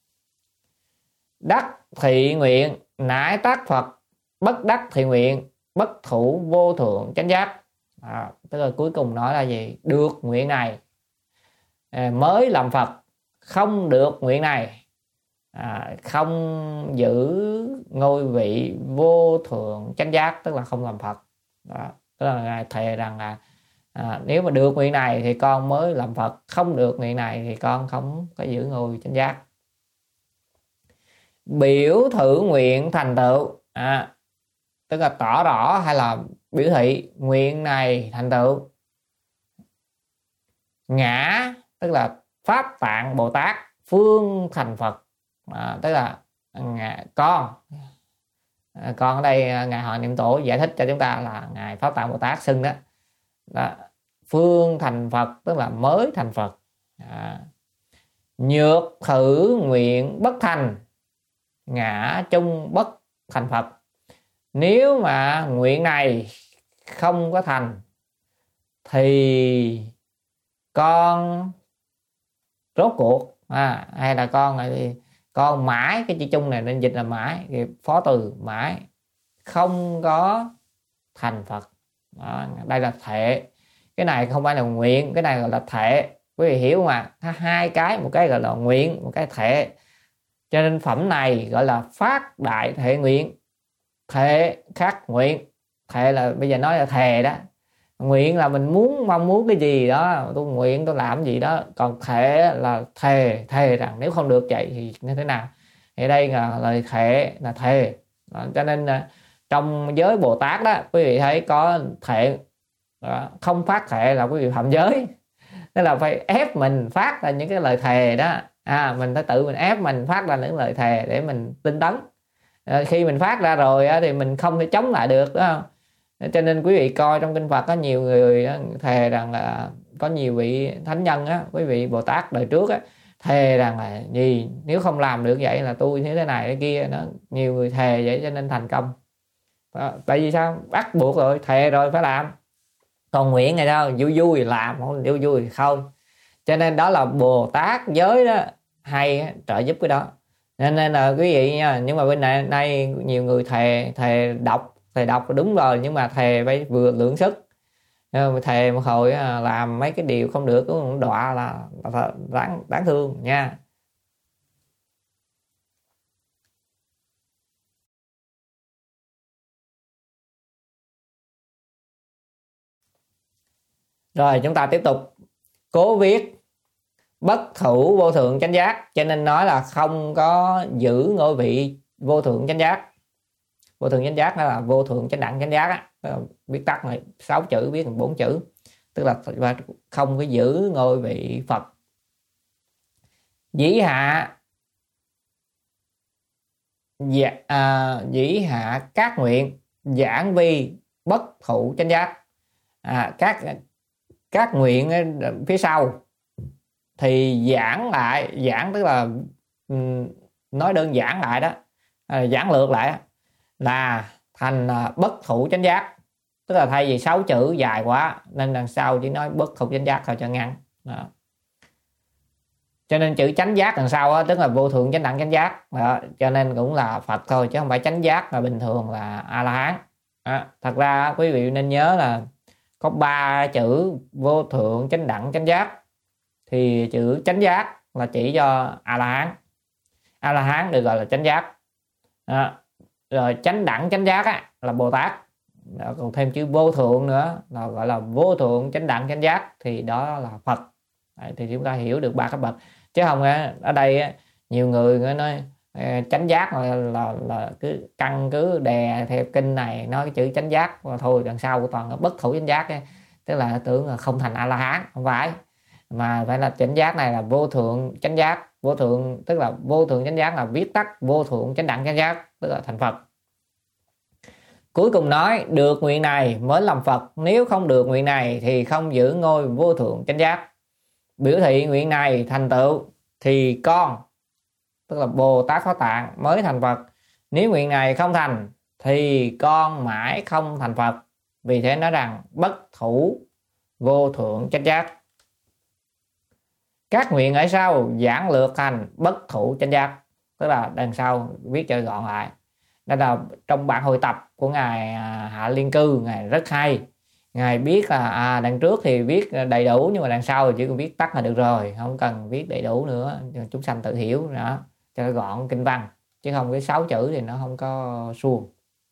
đắc thị nguyện nãi tác Phật, bất đắc thị nguyện bất thủ vô thượng chánh giác. À, tức là cuối cùng nói là gì? Được nguyện này à, mới làm Phật, không được nguyện này à, không giữ ngôi vị vô thượng chánh giác, tức là không làm Phật. Đó. Tức là ngài thề rằng là à, nếu mà được nguyện này thì con mới làm Phật, không được nguyện này thì con không có giữ ngôi chánh giác. Biểu thử nguyện thành tựu, à, tức là tỏ rõ hay là biểu thị nguyện này thành tựu. Ngã, tức là Pháp Tạng Bồ Tát phương thành Phật, à, tức là ngà, con à, con ở đây ngài Hoàng Niệm Tổ giải thích cho chúng ta là ngài Pháp Tạng Bồ Tát xưng đó, đó phương thành Phật tức là mới thành Phật. À, nhược thử nguyện bất thành, ngã chung bất thành Phật. Nếu mà nguyện này không có thành thì con rốt cuộc à, hay là con thì con mãi, cái chữ chung này nên dịch là mãi, phó từ mãi không có thành Phật. Đó, đây là thệ, cái này không phải là nguyện, cái này gọi là thệ, quý vị hiểu mà, hai cái, một cái gọi là nguyện, một cái thệ. Cho nên phẩm này gọi là phát đại thệ nguyện. Thệ khác nguyện, thệ là bây giờ nói là thề đó, nguyện là mình muốn, mong muốn cái gì đó, tôi nguyện tôi làm gì đó, còn thệ là thề, thề rằng nếu không được vậy thì như thế nào. Thì đây là lời thệ, là thề. Đó, cho nên trong giới Bồ Tát đó quý vị thấy có thệ, đó, không phát thệ là quý vị phạm giới, tức là phải ép mình phát ra những cái lời thề đó. À, mình phải tự mình ép mình phát ra những lời thề để mình tinh tấn. À, khi mình phát ra rồi á, thì mình không thể chống lại được, đúng không? Cho nên quý vị coi trong kinh Phật có nhiều người á, thề rằng là có nhiều vị thánh nhân á, quý vị Bồ Tát đời trước á, thề rằng là gì nếu không làm được vậy là tôi như thế này thế kia. Nó nhiều người thề vậy cho nên thành công. Đó, tại vì sao? Bắt buộc rồi, thề rồi phải làm. Còn nguyện này đâu, vui vui làm, không vui vui không. Cho nên đó là Bồ Tát giới đó hay trợ giúp cái đó. Nên, nên là quý vị nha, nhưng mà bên này nay nhiều người thề thề đọc thề đọc đúng rồi, nhưng mà thề phải vừa lượng sức. Thề một hồi làm mấy cái điều không được cũng đọa là, là đáng đáng thương nha. Rồi chúng ta tiếp tục cố viết bất thủ vô thượng chánh giác, cho nên nói là không có giữ ngôi vị vô thượng chánh giác. Vô thượng chánh giác đó là vô thượng chánh đẳng chánh giác á, viết tắt này sáu chữ viết thành bốn chữ, tức là không có giữ ngôi vị Phật. Dĩ hạ dạ, à, dĩ hạ các nguyện giảng vi bất thụ chánh giác. À, các các nguyện phía sau thì giảng lại, giảng tức là nói đơn giản lại đó, à, giảng lược lại là thành bất thụ chánh giác. Tức là thay vì sáu chữ dài quá nên đằng sau chỉ nói bất thụ chánh giác thôi cho ngắn đó. Cho nên chữ chánh giác đằng sau đó, tức là vô thượng chánh đẳng chánh giác đó. Cho nên cũng là Phật thôi chứ không phải chánh giác mà bình thường là A La Hán. Đó. Thật ra quý vị nên nhớ là có ba chữ vô thượng chánh đẳng chánh giác, thì chữ chánh giác là chỉ cho A La Hán. A La Hán được gọi là chánh giác. Đó. Rồi chánh đẳng chánh giác á, là Bồ Tát. Đó, còn thêm chữ vô thượng nữa là gọi là vô thượng chánh đẳng chánh giác, thì đó là Phật. Đấy, thì chúng ta hiểu được ba cấp bậc, chứ không ở đây nhiều người nói chánh giác là, là, là cứ căn cứ đè theo kinh này nói cái chữ chánh giác và thôi, đằng sau toàn là bất thụ chánh giác ấy. Tức là tưởng là không thành A La Hán, không phải, mà phải là chánh giác này là vô thượng chánh giác. Vô thượng tức là vô thượng chánh giác là viết tắt vô thượng chánh đẳng chánh giác, tức là thành Phật. Cuối cùng nói được nguyện này mới làm Phật, nếu không được nguyện này thì không giữ ngôi vô thượng chánh giác. Biểu thị nguyện này thành tựu thì con, tức là Bồ Tát Phó Tạng mới thành Phật. Nếu nguyện này không thành thì con mãi không thành Phật. Vì thế nói rằng bất thủ vô thượng chánh giác. Các nguyện ở sau giảng lược thành bất thủ chánh giác, tức là đằng sau viết cho gọn lại. Đây là trong bản hội tập của ngài Hạ Liên Cư, ngài rất hay. Ngài biết là à, đằng trước thì viết đầy đủ, nhưng mà đằng sau thì chỉ cần viết tắt là được rồi, không cần viết đầy đủ nữa, chúng sanh tự hiểu đó, cho nó gọn kinh văn, chứ không cái sáu chữ thì nó không có suông.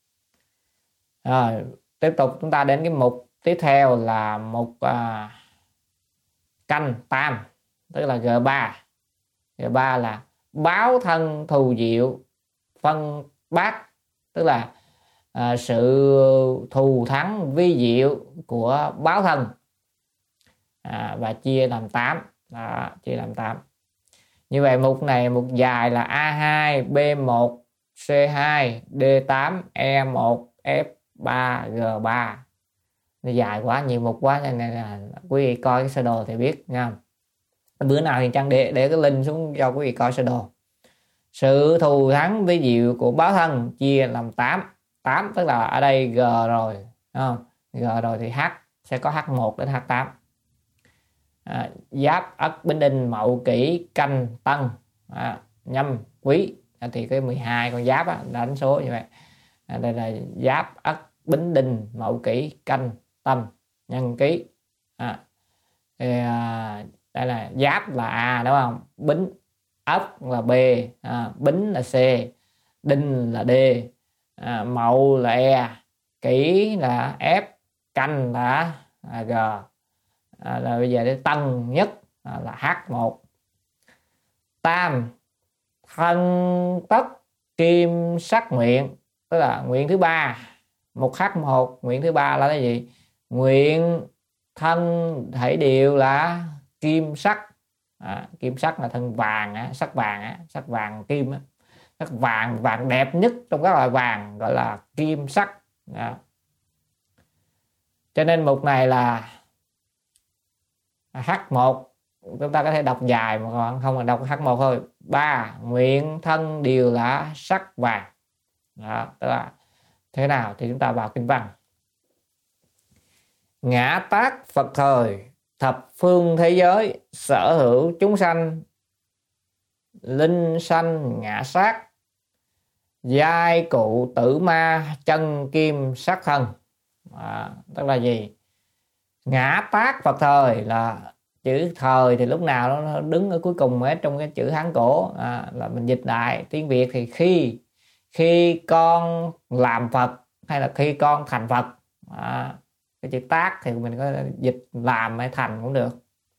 Rồi tiếp tục chúng ta đến cái mục tiếp theo là mục à, canh tam, tức là G ba. G ba là báo thân thù diệu phân bát, tức là à, sự thù thắng vi diệu của báo thân, à, và chia làm tám. Đó, chia làm tám. Như vậy mục này mục dài là A hai, B một, C hai, D tám, E một, F ba, G ba. Nó dài quá, nhiều mục quá, nên là quý vị coi cái sơ đồ thì biết nha. Bữa nào thì Trang để để cái link xuống cho quý vị coi sơ đồ. Sự thù thắng vi diệu của báo thân chia làm tám. tám tức là ở đây G rồi, không? G rồi thì H sẽ có H một đến H tám. À, Giáp, Ất, Bính, Đinh, Mậu, Kỷ, Canh, Tân, à, Nhâm, Quý, à, thì cái mười hai con giáp á, đánh số như vậy. À, đây là Giáp, Ất, Bính, Đinh, Mậu, Kỷ, Canh, Tân, Nhân, Ký. À, thì, à, đây là Giáp là A đúng không? Bính, Ất là B, à, Bính là C, Đinh là D, à, Mậu là E, Kỷ là F, Canh là à, G. À, là bây giờ để Tân nhất à, là H một. Tam thân tất kim sắc nguyện, tức là nguyện thứ ba. Một H một, nguyện thứ ba là cái gì? Nguyện thân thể đều là kim sắc. À, kim sắc là thân vàng á, sắc vàng á, sắc vàng kim á, sắc vàng vàng đẹp nhất trong các loại vàng gọi là kim sắc. À. Cho nên mục này là H một, chúng ta có thể đọc dài mà còn không là đọc H một thôi. Ba nguyện thân đều là sắc vàng. Đó, tức là thế nào thì chúng ta vào kinh văn. Ngã tác Phật thời thập phương thế giới sở hữu chúng sanh linh sanh ngã sát, giai cụ tử ma chân kim sắc thân. À, tức là gì? Ngã tác Phật thời là chữ thời thì lúc nào nó đứng ở cuối cùng hết trong cái chữ Hán cổ, à, là mình dịch lại tiếng Việt thì khi khi con làm Phật hay là khi con thành Phật. À, cái chữ tác thì mình có dịch làm hay thành cũng được.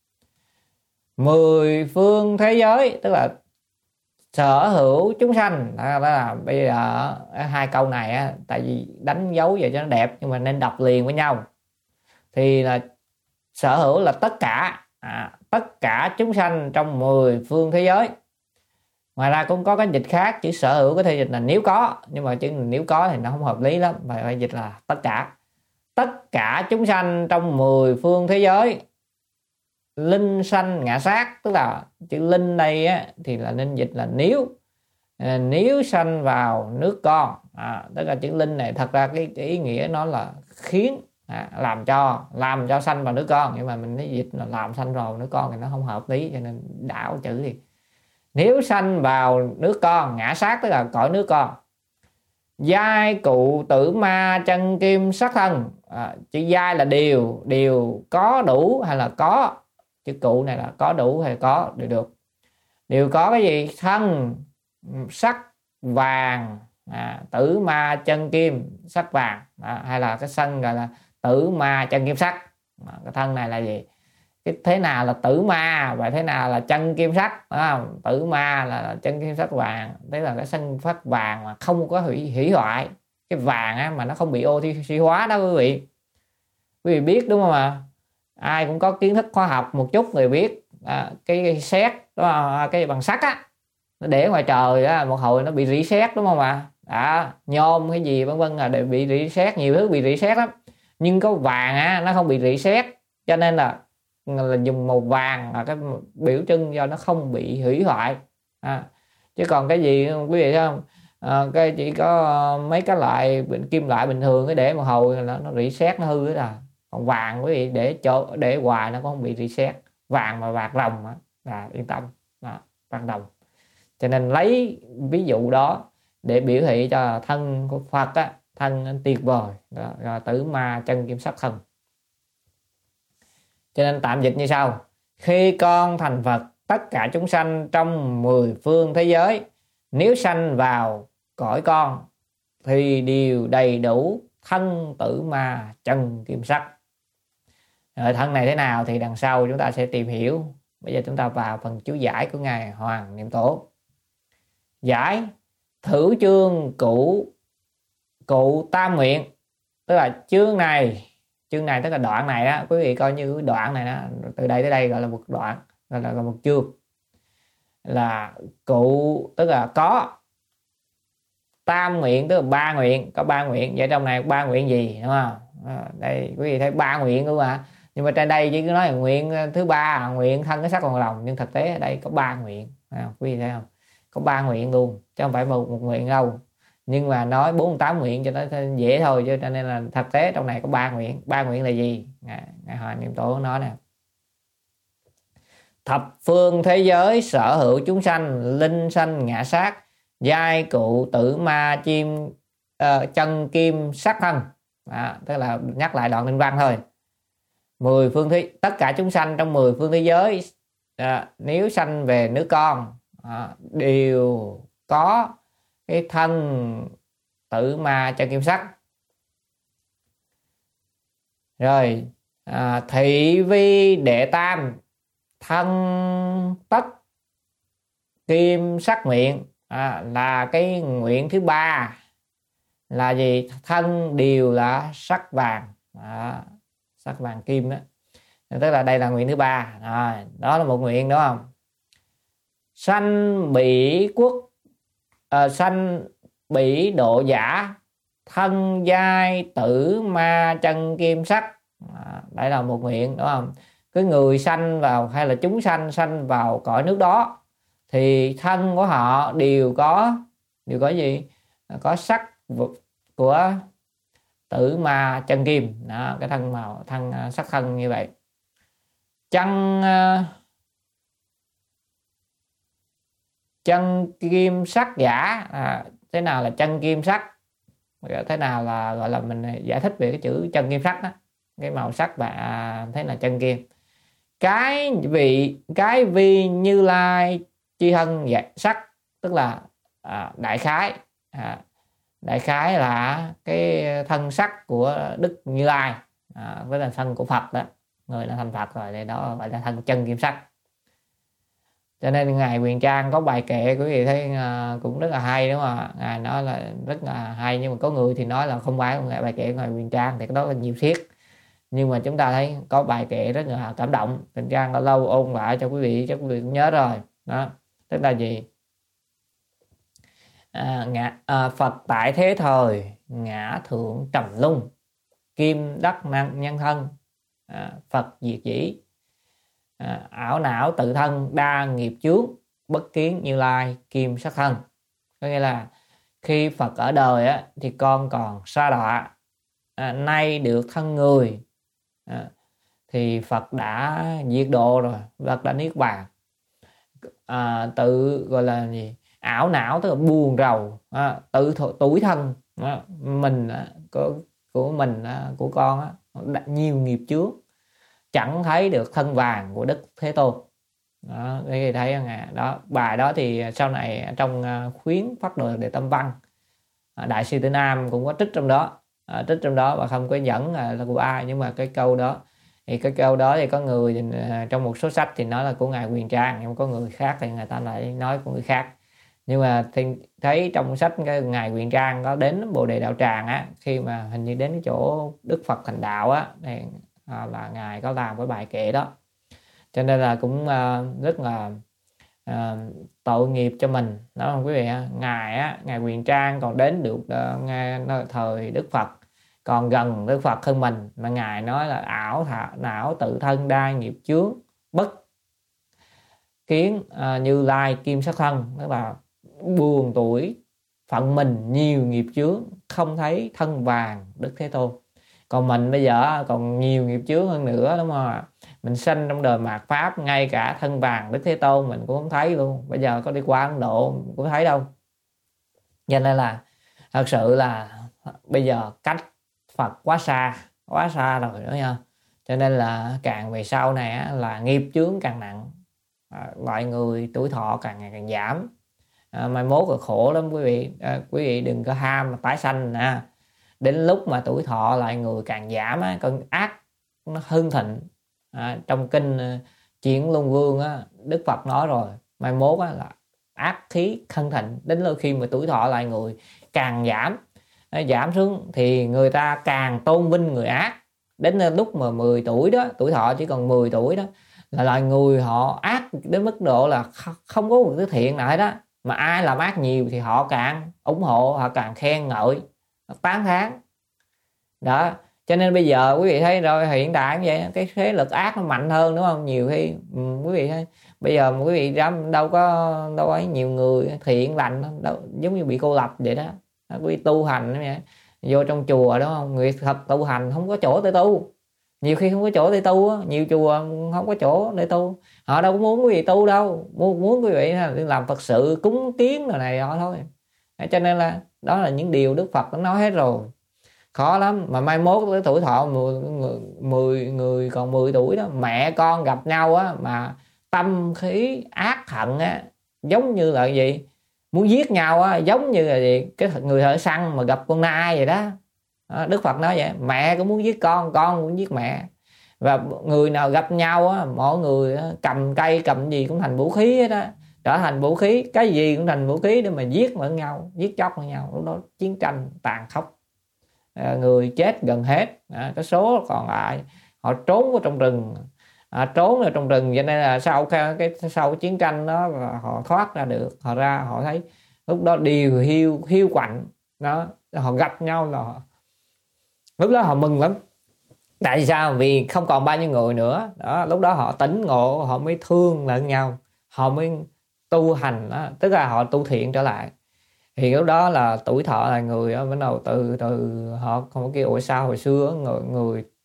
Mười phương thế giới tức là sở hữu chúng sanh. Đó là bây giờ hai câu này á, tại vì đánh dấu vậy cho nó đẹp nhưng mà nên đọc liền với nhau. Thì là sở hữu là tất cả, à, tất cả chúng sanh trong mười phương thế giới. Ngoài ra cũng có cái dịch khác, chữ sở hữu có thể dịch là nếu có, nhưng mà chữ nếu có thì nó không hợp lý lắm, phải phải dịch là tất cả. Tất cả chúng sanh trong mười phương thế giới linh sanh ngã sát, tức là chữ linh đây á, thì là nên dịch là nếu à, nếu sanh vào nước con. À, tức là chữ linh này thật ra cái, cái ý nghĩa nó là khiến, à, làm cho làm cho sanh vào nước con, nhưng mà mình nói dịch là làm sanh vào nước con thì nó không hợp lý, cho nên đảo chữ đi. Nếu sanh vào nước con, ngã sát tức là cõi nước con. Giai cụ tử ma chân kim sắc thân. À, chữ giai là điều, điều có đủ hay là có, chữ cụ này là có đủ hay có đều được. Điều có cái gì? Thân sắc vàng, à, tử ma chân kim sắc vàng, à, hay là cái thân gọi là tử ma chân kim sắc. À, cái thân này là gì? Cái thế nào là tử ma và thế nào là chân kim sắc? À, tử ma là, là chân kim sắc vàng, thế là cái thân phát vàng mà không có hủy, hủy hoại. Cái vàng á, mà nó không bị oxy hóa đó quý vị. Quý vị biết đúng không ạ? Ai cũng có kiến thức khoa học một chút người biết, à, cái, cái sét đó, cái bằng sắt á, nó để ngoài trời á, một hồi nó bị rỉ sét đúng không ạ? À, nhôm cái gì vân vân là để bị rỉ sét, nhiều thứ bị rỉ sét lắm. Nhưng có vàng á, nó không bị rỉ sét, cho nên là là dùng màu vàng là cái biểu trưng do nó không bị hủy hoại. À, chứ còn cái gì quý vị thấy không? À, cái chỉ có mấy cái loại kim loại bình thường cái để một hồi nó, nó rỉ sét nó hư hết à. Còn vàng quý vị để chỗ để hoài nó không bị reset. Vàng mà bạc đồng á, là yên tâm, à, vàng đồng. Cho nên lấy ví dụ đó để biểu thị cho thân của Phật á, thân tuyệt vời, đó, tử ma chân kim sắc thân. Cho nên tạm dịch như sau: khi con thành Phật, tất cả chúng sanh trong mười phương thế giới nếu sanh vào cõi con thì đều đầy đủ thân tử ma chân kim sắc. Rồi thân này thế nào thì đằng sau chúng ta sẽ tìm hiểu. Bây giờ chúng ta vào phần chú giải của ngài Hoàng Niệm Tổ. Giải: thử chương cụ cụ tam nguyện, tức là chương này chương này tức là đoạn này đó, quý vị coi như đoạn này đó, từ đây tới đây gọi là một đoạn, gọi là, là một chương. Là cụ tức là có, tam nguyện tức là ba nguyện, có ba nguyện. Vậy trong này ba nguyện gì đúng không? À, đây quý vị thấy ba nguyện đúng không ạ? Nhưng mà trên đây chỉ cứ nói là nguyện thứ ba, nguyện thân cái sắc còn lòng, nhưng thực tế ở đây có ba nguyện. À, quý vị thấy không? Có ba nguyện luôn, chứ không phải một, một nguyện đâu. Nhưng mà nói bốn mươi tám nguyện cho nó dễ thôi, chứ cho nên là thực tế trong này có ba nguyện. Ba nguyện là gì? Ngài Hoàng Niệm Tổ nói nè: thập phương thế giới sở hữu chúng sanh linh sanh ngã sát, giai cụ tử ma chim uh, chân kim sắc thân. À, tức là nhắc lại đoạn kinh văn thôi. Mười phương thế tất cả chúng sanh trong mười phương thế giới à, nếu sanh về nước con à, đều có cái thân tử ma chân kim sắc. Rồi à, thị vi đệ tam thân tất kim sắc nguyện, à, là cái nguyện thứ ba là gì? Thân đều là sắc vàng, à, sắc vàng kim đó. Tức là đây là nguyện thứ ba. À, đó là một nguyện đúng không? Sanh bỉ quốc à, sanh bỉ độ giả thân giai tử ma chân kim sắc. À, đây là một nguyện đúng không? Cái người sanh vào hay là chúng sanh sanh vào cõi nước đó thì thân của họ đều có đều có gì? Có sắc của tử ma chân kim đó, cái thân màu thân sắc thân như vậy. chân uh, chân kim sắc giả. À, thế nào là chân kim sắc, thế nào là gọi là mình giải thích về cái chữ chân kim sắc đó, cái màu sắc và à, thế là chân kim. Cái vị cái vi Như Lai chi thân dạ, sắc, tức là à, đại khái à, đại khái là cái thân sắc của Đức Như Lai, à, với là thân của Phật đó, người là thành Phật rồi, thì đó gọi là thân chân kim sắc. Cho nên ngài Huyền Trang có bài kệ quý vị thấy uh, cũng rất là hay, đúng không ạ? Ngài nói là rất là hay, nhưng mà có người thì nói là không phải ngài bài kệ của ngài Huyền Trang, thì cái đó là nhiều thiết. Nhưng mà chúng ta thấy có bài kệ rất là cảm động, Huyền Trang đã lâu ôn lại cho quý vị, chắc quý vị cũng nhớ rồi. Đó, tức là gì? À, ngã, à, Phật tại thế thời ngã thượng trầm lung, kim đắc năng nhân thân, à, Phật diệt dĩ, à, ảo não tự thân đa nghiệp chướng, bất kiến Như Lai kim sắc thân. Có nghĩa là khi Phật ở đời á, thì con còn sa đọa, à, nay được thân người, à, thì Phật đã diệt độ rồi, Phật đã niết bàn. À, tự gọi là gì? Ảo não tức là buồn rầu, à, tự tuổi thân, à, mình à, của, của mình à, của con á, nhiều nghiệp chướng, chẳng thấy được thân vàng của Đức Thế Tôn. Đó, để thấy đó. Bài đó thì sau này trong khuyến Phát Đồ Đề Tâm Văn, Đại sư Tử Nam cũng có trích trong đó, à, trích trong đó và không có dẫn là của ai, nhưng mà cái câu đó thì cái câu đó thì có người trong một số sách thì nói là của ngài Huyền Trang, nhưng có người khác thì người ta lại nói của người khác. Nhưng mà thì thấy trong sách cái ngài Huyền Trang có đến Bồ Đề Đạo Tràng á, khi mà hình như đến cái chỗ Đức Phật thành đạo á, thì à, là ngài có làm cái bài kệ đó. Cho nên là cũng à, rất là à, tội nghiệp cho mình đó không quý vị. Ngài á, ngài Huyền Trang còn đến được uh, nghe thời Đức Phật, còn gần Đức Phật hơn mình, mà ngài nói là ảo thả, não tự thân đa nghiệp chướng, bất kiến uh, Như Lai kim sắc thân, tức là buồn tuổi phận mình nhiều nghiệp chướng, không thấy thân vàng Đức Thế Tôn. Còn mình bây giờ còn nhiều nghiệp chướng hơn nữa, đúng không ạ? Mình sinh trong đời mạt Pháp, ngay cả thân vàng Đức Thế Tôn mình cũng không thấy luôn. Bây giờ có đi qua Ấn Độ cũng thấy đâu. Cho nên là thật sự là bây giờ cách Phật quá xa, quá xa rồi đó nha. Cho nên là càng về sau này là nghiệp chướng càng nặng, loại người tuổi thọ càng ngày càng giảm. À, mai mốt là khổ lắm quý vị. À, quý vị đừng có ham mà tái sanh nè. Đến lúc mà tuổi thọ lại người càng giảm á, con ác nó hưng thịnh. À, trong kinh uh, Chuyển Luân Vương á, Đức Phật nói rồi, mai mốt á, là ác khí hưng thịnh. Đến lúc khi mà tuổi thọ lại người càng giảm, nó giảm xuống thì người ta càng tôn vinh người ác. Đến lúc mà mười tuổi đó, tuổi thọ chỉ còn mười tuổi đó, là loài người họ ác đến mức độ là không có một cái thiện nào hết đó. Mà ai làm ác nhiều thì họ càng ủng hộ, họ càng khen ngợi, tán thán đó. Cho nên bây giờ quý vị thấy rồi, hiện tại như vậy cái thế lực ác nó mạnh hơn, đúng không? Nhiều khi um, quý vị thấy bây giờ quý vị dám đâu có đâu ấy, nhiều người thiện lành đâu, giống như bị cô lập vậy đó. Quý vị tu hành vậy, vô trong chùa, đúng không? Người thật tu hành không có chỗ để tu, nhiều khi không có chỗ để tu á, nhiều chùa không có chỗ để tu, họ đâu có muốn quý vị tu đâu, muốn muốn quý vị làm Phật sự cúng kiến rồi này đó thôi. Cho nên là đó là những điều Đức Phật đã nói hết rồi, khó lắm. Mà mai mốt tới tuổi thọ mười người còn mười tuổi đó, mẹ con gặp nhau á mà tâm khí ác hận á, giống như là gì, muốn giết nhau á, giống như là gì, cái người thợ săn mà gặp con nai vậy đó. Đức Phật nói vậy, mẹ cũng muốn giết con, con cũng giết mẹ. Và người nào gặp nhau á, mỗi người cầm cây cầm gì cũng thành vũ khí hết á, trở thành vũ khí, cái gì cũng thành vũ khí để mà giết lẫn nhau, giết chóc lẫn nhau. Lúc đó chiến tranh tàn khốc, à, người chết gần hết, à, cái số còn lại họ trốn vào trong rừng, à, trốn ở trong rừng. Cho nên là sau cái, cái sau chiến tranh đó họ thoát ra được, họ ra họ thấy lúc đó điều hiu hiu quạnh đó, họ gặp nhau là họ, lúc đó họ mừng lắm. Tại vì sao? Vì không còn bao nhiêu người nữa đó, lúc đó họ tỉnh ngộ, họ mới thương lẫn nhau, họ mới tu hành đó, tức là họ tu thiện trở lại. Thì lúc đó là tuổi thọ là người bắt đầu từ từ họ không có kêu hồi sao hồi xưa người, người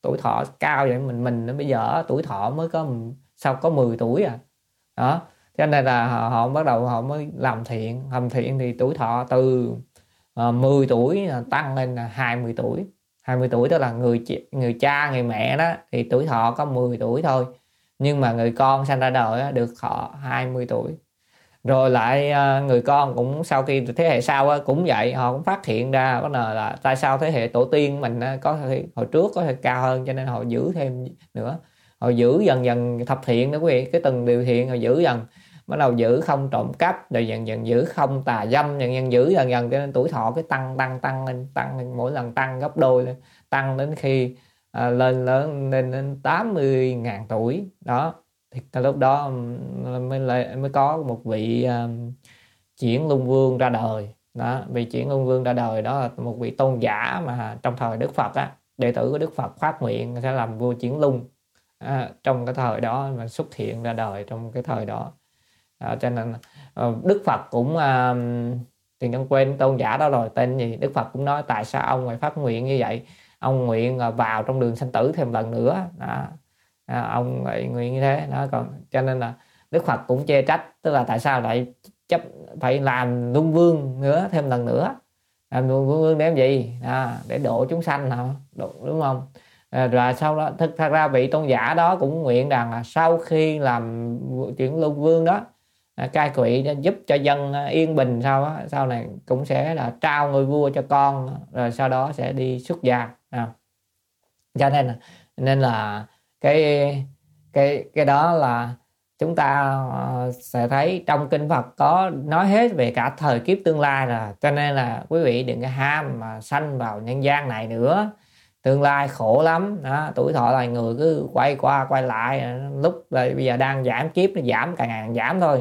tuổi thọ cao vậy. Mình mình bây giờ tuổi thọ mới có sao có mười tuổi à đó, cho nên là họ, họ bắt đầu họ mới làm thiện. Làm thiện thì tuổi thọ từ uh, mười tuổi tăng lên là hai mươi tuổi. Hai mươi tuổi đó là người người cha người mẹ đó thì tuổi thọ có mười tuổi thôi, nhưng mà người con sanh ra đời đó, được thọ hai mươi tuổi. Rồi lại người con cũng sau khi thế hệ sau cũng vậy, họ cũng phát hiện ra có là tại sao thế hệ tổ tiên mình có hồi trước có thể cao hơn, cho nên họ giữ thêm nữa. Họ giữ dần dần thập thiện đó quý vị, cái từng điều thiện họ giữ dần, bắt đầu giữ không trộm cắp, rồi dần dần giữ không tà dâm, dần dần giữ dần dần, cho nên tuổi thọ cái tăng tăng tăng lên, tăng lên, mỗi lần tăng gấp đôi lên, tăng đến khi à, lên lớn lên đến tám mươi ngàn tuổi đó. Thì lúc đó mới mới có một vị uh, Chuyển Lung Vương ra đời đó. Vị Chuyển Lung Vương ra đời đó là một vị tôn giả mà trong thời Đức Phật á, đệ tử của Đức Phật phát nguyện sẽ làm vua Chuyển Lung à, trong cái thời đó mà xuất hiện ra đời trong cái thời đó. À, cho nên uh, Đức Phật cũng uh, thì nhân quên tôn giả đó rồi tên gì, Đức Phật cũng nói tại sao ông lại phát nguyện như vậy, ông nguyện uh, vào trong đường sanh tử thêm lần nữa đó. À, ông lại nguyện như thế đó. Còn cho nên là Đức Phật cũng chê trách, tức là tại sao lại chấp phải làm Lung Vương nữa thêm lần nữa, làm Lung Vương để làm gì à, để độ chúng sanh hả, độ, đúng không? À, rồi sau đó thực thật ra vị tôn giả đó cũng nguyện rằng là sau khi làm chuyện Lung Vương đó à, cai trị giúp cho dân yên bình, sau đó, sau này cũng sẽ là trao ngôi vua cho con, rồi sau đó sẽ đi xuất gia à. Cho nên nên là cái cái cái đó là chúng ta sẽ thấy trong kinh Phật có nói hết về cả thời kiếp tương lai rồi. Cho nên là quý vị đừng có ham mà sanh vào nhân gian này nữa, tương lai khổ lắm đó. Tuổi thọ loài người cứ quay qua quay lại, lúc là bây giờ đang giảm kiếp, nó giảm càng ngày càng giảm thôi.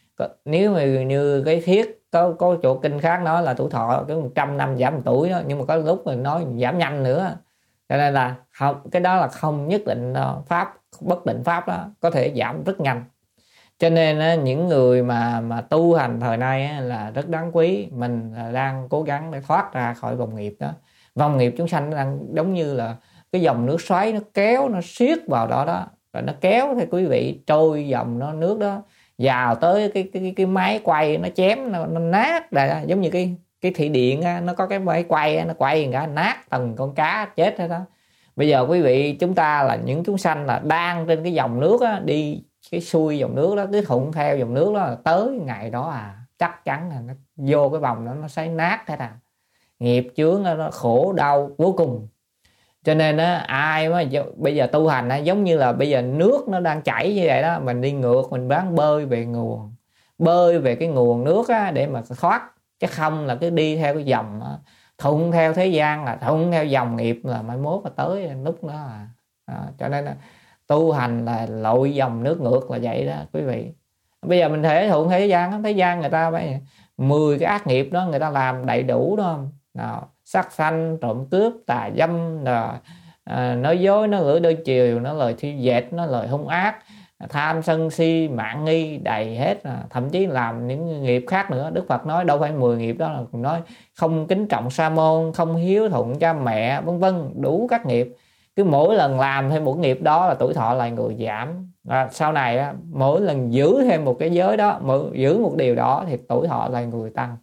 Nếu mà như cái thiết có có chỗ kinh khác nói là tuổi thọ cái một trăm năm giảm một tuổi đó, nhưng mà có lúc mình nói giảm nhanh nữa. Cho nên là không, cái đó là không nhất định đâu. Pháp bất định pháp đó có thể giảm rất nhanh. Cho nên những người mà mà tu hành thời nay là rất đáng quý. Mình là đang cố gắng để thoát ra khỏi vòng nghiệp đó. Vòng nghiệp chúng sanh đang giống như là cái dòng nước xoáy, nó kéo, nó siết vào đó đó, rồi nó kéo thì quý vị trôi dòng nó nước đó vào tới cái cái cái máy quay, nó chém, nó, nó nát ra, giống như cái cái thủy điện á, nó có cái máy quay á, nó quay cả nát từng con cá chết hết đó. Bây giờ quý vị chúng ta là những chúng sanh là đang trên cái dòng nước á, đi cái xuôi dòng nước đó, cứ thuận theo dòng nước đó là tới ngày đó à, chắc chắn là nó vô cái vòng đó nó sẽ nát hết à. Nghiệp chướng nó khổ đau vô cùng. Cho nên á, ai mà bây giờ tu hành á, giống như là bây giờ nước nó đang chảy như vậy đó, mình đi ngược, mình bán bơi về nguồn, bơi về cái nguồn nước á, để mà thoát, chứ không là cứ đi theo cái dòng á, thuận theo thế gian là thuận theo dòng nghiệp là mai mốt là tới lúc đó à. À, cho nên là tu hành là lội dòng nước ngược là vậy đó quý vị. Bây giờ mình thể thuận thế gian, thế gian người ta phải mười cái ác nghiệp đó người ta làm đầy đủ đó. Nào, sát sanh, trộm cướp, tà dâm, là à, nói dối, nói lưỡi đôi chiều, nói lời thi dệt, nói lời hung ác, tham sân si mạn nghi đầy hết, à, thậm chí làm những nghiệp khác nữa. Đức Phật nói đâu phải mười nghiệp đó, là nói không kính trọng sa môn, không hiếu thuận cha mẹ, vân vân, đủ các nghiệp. Cứ mỗi lần làm thêm một nghiệp đó là tuổi thọ loài người giảm. À, sau này á, mỗi lần giữ thêm một cái giới đó, giữ một điều đó thì tuổi thọ loài người tăng.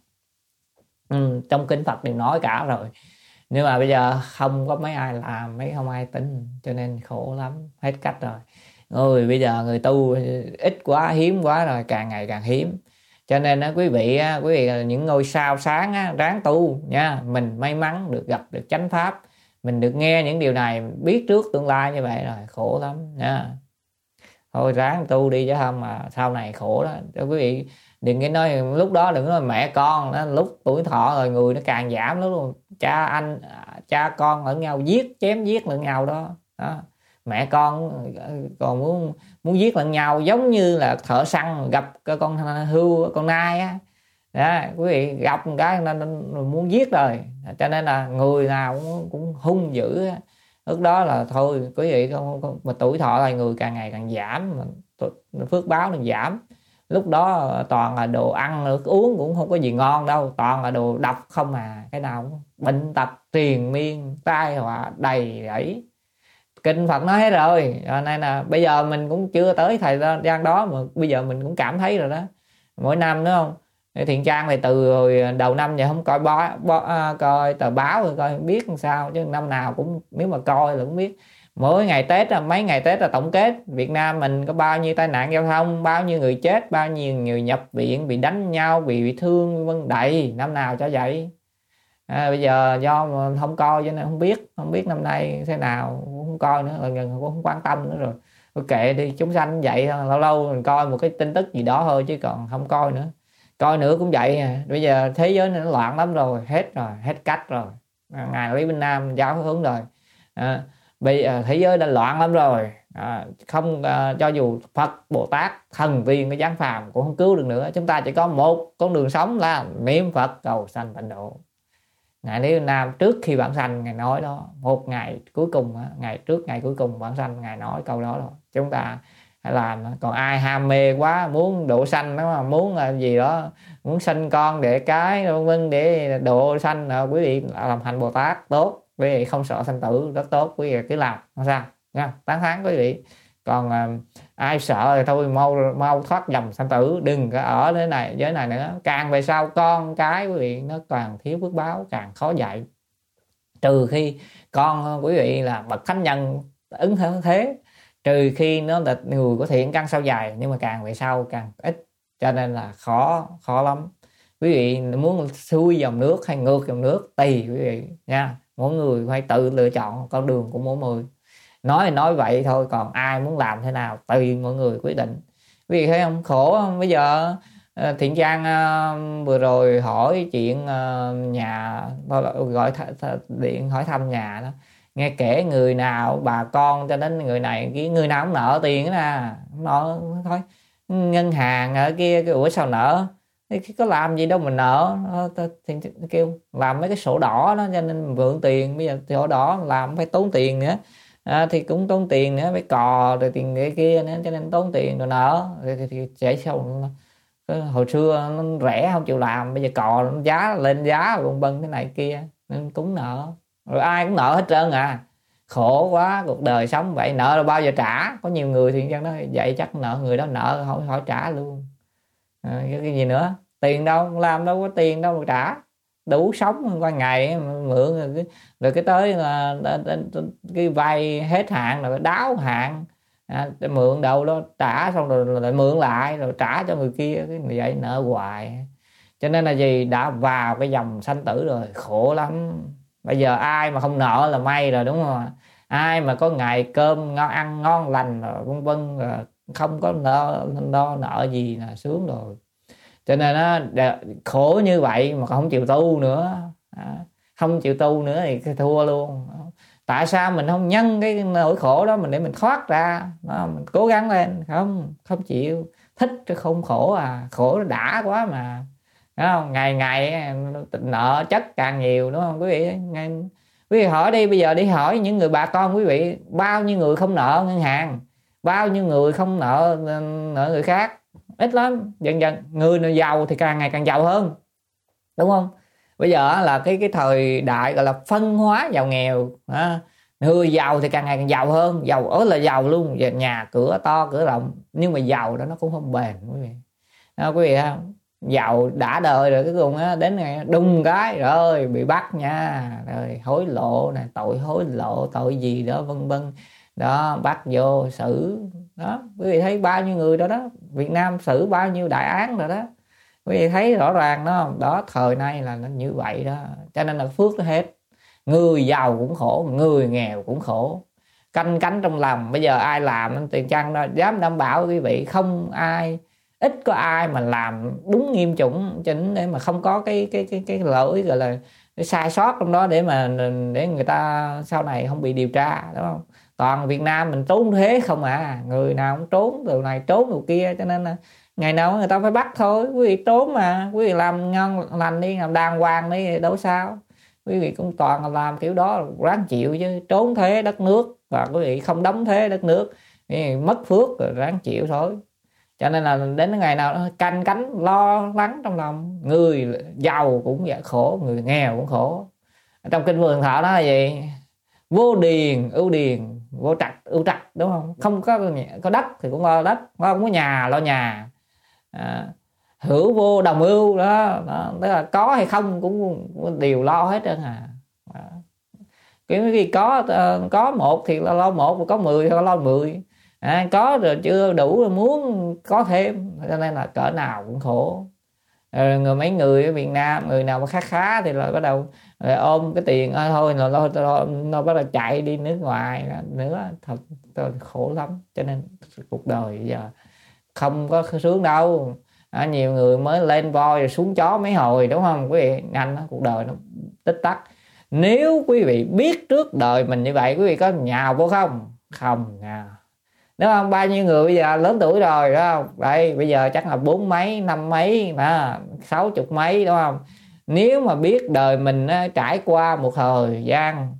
Ừ, trong kinh Phật đều nói cả rồi, nhưng mà bây giờ không có mấy ai làm, mấy không ai tin, cho nên khổ lắm, hết cách rồi. Ôi bây giờ người tu ít quá, hiếm quá rồi, càng ngày càng hiếm. Cho nên á, quý vị á, quý vị là những ngôi sao sáng á, ráng tu nha. Mình may mắn được gặp được chánh pháp, mình được nghe những điều này, biết trước tương lai như vậy rồi, khổ lắm nha. Thôi ráng tu đi chứ không mà sau này khổ đó. Cho quý vị đừng có nói lúc đó, đừng nói mẹ con đó, lúc tuổi thọ rồi người nó càng giảm lúc cha anh cha con lẫn nhau giết chém giết lẫn nhau đó, đó. Mẹ con còn muốn muốn giết lẫn nhau, giống như là thợ săn gặp cái con hươu con nai á đó, quý vị gặp một cái nên muốn giết rồi. Cho nên là người nào cũng, cũng hung dữ. Lúc đó là thôi quý vị không, không mà tuổi thọ là người càng ngày càng giảm, phước báo nó giảm. Lúc đó toàn là đồ ăn nước uống cũng không có gì ngon đâu, toàn là đồ độc không à, cái nào cũng bệnh tật triền miên, tai họa đầy rẫy. kinh Phật nói hết rồi. Cho nên là bây giờ mình cũng chưa tới thời gian đó mà bây giờ mình cũng cảm thấy rồi đó. Mỗi năm đúng không, Thiện Trang thì từ rồi đầu năm giờ không coi báo, báo coi tờ báo rồi coi biết làm sao, chứ năm nào cũng nếu mà coi là cũng biết. Mỗi ngày Tết là mấy ngày Tết là tổng kết Việt Nam mình có bao nhiêu tai nạn giao thông, bao nhiêu người chết, bao nhiêu người nhập viện, bị đánh nhau, bị, bị thương vân đầy, năm nào cho vậy. À, bây giờ do mà không coi cho nên không biết, không biết năm nay thế nào, không coi nữa, là cũng không quan tâm nữa rồi. Kệ đi, chúng sanh vậy, lâu lâu mình coi một cái tin tức gì đó thôi chứ còn không coi nữa. Coi nữa cũng vậy à. Bây giờ thế giới nó loạn lắm rồi, hết rồi, hết cách rồi. À, ngài Lý Vinh Nam giáo hướng rồi. À, bây giờ thế giới đã loạn lắm rồi. À, không à, cho dù Phật, Bồ Tát, thần tiên cái giáng phàm cũng không cứu được nữa. Chúng ta chỉ có một con đường sống là niệm Phật cầu sanh tịnh độ. Ngài Lý Vinh Nam trước khi bản sanh ngài nói đó, một ngày cuối cùng, ngày trước ngày cuối cùng bản sanh ngài nói câu đó rồi. Chúng ta hay làm. Còn ai ham mê quá, muốn độ sanh đó, muốn là gì đó, muốn sinh con để cái vân để độ sanh, quý vị làm hành Bồ Tát tốt, quý vị không sợ sanh tử rất tốt, quý vị cứ làm không sao nha, tán thán quý vị. Còn à, ai sợ thì thôi mau mau thoát dòng sanh tử, đừng có ở thế này giới này nữa. Càng về sau con cái quý vị nó càng thiếu phước báo, càng khó dạy. Trừ khi con quý vị là bậc thánh nhân ứng thế, trừ khi nó là người có thiện căn sâu dài, nhưng mà càng về sau càng ít, cho nên là khó khó lắm. Quý vị muốn xuôi dòng nước hay ngược dòng nước tùy quý vị nha, mỗi người phải tự lựa chọn con đường của mỗi người. Nói nói vậy thôi, còn ai muốn làm thế nào tùy mọi người quyết định. Quý vị thấy không, khổ không? Bây giờ Thiện Trang uh, vừa rồi hỏi chuyện uh, nhà, gọi th- th- điện hỏi thăm nhà đó, nghe kể người nào bà con cho đến người này cái người nào cũng nợ tiền đó nè, nợ thôi, ngân hàng ở kia cái ủa sao nợ, có làm gì đâu mà nợ, thì kêu làm mấy cái sổ đỏ đó cho nên mượn tiền, bây giờ sổ đỏ làm phải tốn tiền nữa. À, thì cũng tốn tiền nữa, phải cò rồi tiền cái kia nữa, cho nên tốn tiền rồi nợ thì, thì, thì sẽ sao. Hồi xưa nó rẻ không chịu làm, bây giờ cò giá lên giá vân vân thế này kia nên cũng nợ, rồi ai cũng nợ hết trơn à. Khổ quá, cuộc đời sống vậy, nợ là bao giờ trả. Có nhiều người thì chắc đó vậy chắc nợ người đó nợ hỏi hỏi trả luôn. À, cái gì nữa, tiền đâu làm, đâu có tiền đâu mà trả, đủ sống qua ngày mượn rồi cái, rồi cái tới là cái vay hết hạn rồi đáo hạn, à, mượn đâu đó trả xong rồi lại mượn lại rồi trả cho người kia, cái vậy nợ hoài. Cho nên là gì, đã vào cái dòng sanh tử rồi khổ lắm. Bây giờ ai mà không nợ là may rồi, đúng không? Ai mà có ngày cơm ngon, ăn ngon lành rồi vân vân, không có nợ lo nợ gì là sướng rồi. Cho nên nó khổ như vậy mà không chịu tu nữa, không chịu tu nữa thì thua luôn. Tại sao mình không nhân cái nỗi khổ đó mình để mình thoát ra đó, mình cố gắng lên, không không chịu, thích cái không khổ à, khổ nó đã quá mà, đúng không? Ngày ngày nợ chất càng nhiều, đúng không quý vị? Ngày, quý vị hỏi đi, bây giờ đi hỏi những người bà con quý vị, bao nhiêu người không nợ ngân hàng, bao nhiêu người không nợ nợ người khác, ít lắm. Dần dần người nào giàu thì càng ngày càng giàu hơn, đúng không? Bây giờ là cái cái thời đại gọi là phân hóa giàu nghèo, à, người giàu thì càng ngày càng giàu hơn, giàu ớ là giàu luôn, nhà cửa to cửa rộng, nhưng mà giàu đó nó cũng không bền quý vị. À, quý vị không? Giàu đã đời rồi cuối cùng á, đến ngày đùng cái rồi bị bắt nha, rồi hối lộ này, tội hối lộ, tội gì đó vân vân đó, bắt vô xử đó. Quý vị thấy bao nhiêu người đó đó, Việt Nam xử bao nhiêu đại án rồi đó, quý vị thấy rõ ràng đó. Đó, thời nay là nó như vậy đó, cho nên là phước nó hết, người giàu cũng khổ, người nghèo cũng khổ, canh cánh trong lòng. Bây giờ ai làm Tiền Trang đó dám đảm bảo quý vị, không ai, ít có ai mà làm đúng nghiêm chủng chính để mà không có cái cái cái cái lỗi gọi là cái sai sót trong đó để mà để người ta sau này không bị điều tra, đúng không? Toàn Việt Nam mình trốn thuế không à, người nào cũng trốn từ này trốn từ kia, cho nên là ngày nào người ta phải bắt thôi. Quý vị trốn mà, quý vị làm ngon lành đi, làm đàng hoàng đi, đâu sao. Quý vị cũng toàn làm kiểu đó, ráng chịu chứ, trốn thuế đất nước và quý vị không đóng thuế đất nước, mất phước rồi ráng chịu thôi. Cho nên là đến ngày nào đó canh cánh lo lắng trong lòng, người giàu cũng vậy khổ, người nghèo cũng khổ. Trong kinh Vô Lượng Thọ đó là gì? Vô điền ưu điền, vô trạch ưu trạch, đúng không? Không có có đất thì cũng lo đất, không có nhà lo nhà, à, hữu vô đồng ưu đó, đó, tức là có hay không cũng đều lo hết trơn à. Đó. Kiểu khi có có một thì lo một, mà có mười thì lo mười, à, có rồi chưa đủ rồi muốn có thêm, cho nên là cỡ nào cũng khổ. Rồi người mấy người ở Việt Nam, người nào mà khá khá thì là bắt đầu rồi ôm cái tiền à, thôi nó lo nó bắt đầu chạy đi nước ngoài nữa, thật, thật khổ lắm. Cho nên cuộc đời giờ không có sướng đâu. À, nhiều người mới lên voi rồi xuống chó mấy hồi, đúng không quý vị? Nhanh đó, cuộc đời nó tích tắc. Nếu quý vị biết trước đời mình như vậy, quý vị có nhào vô không? Không nhào. Đúng không? Bao nhiêu người bây giờ lớn tuổi rồi, đúng không? Đây bây giờ chắc là bốn mấy, năm mấy, mà sáu chục mấy, đúng không? Nếu mà biết đời mình á, trải qua một thời gian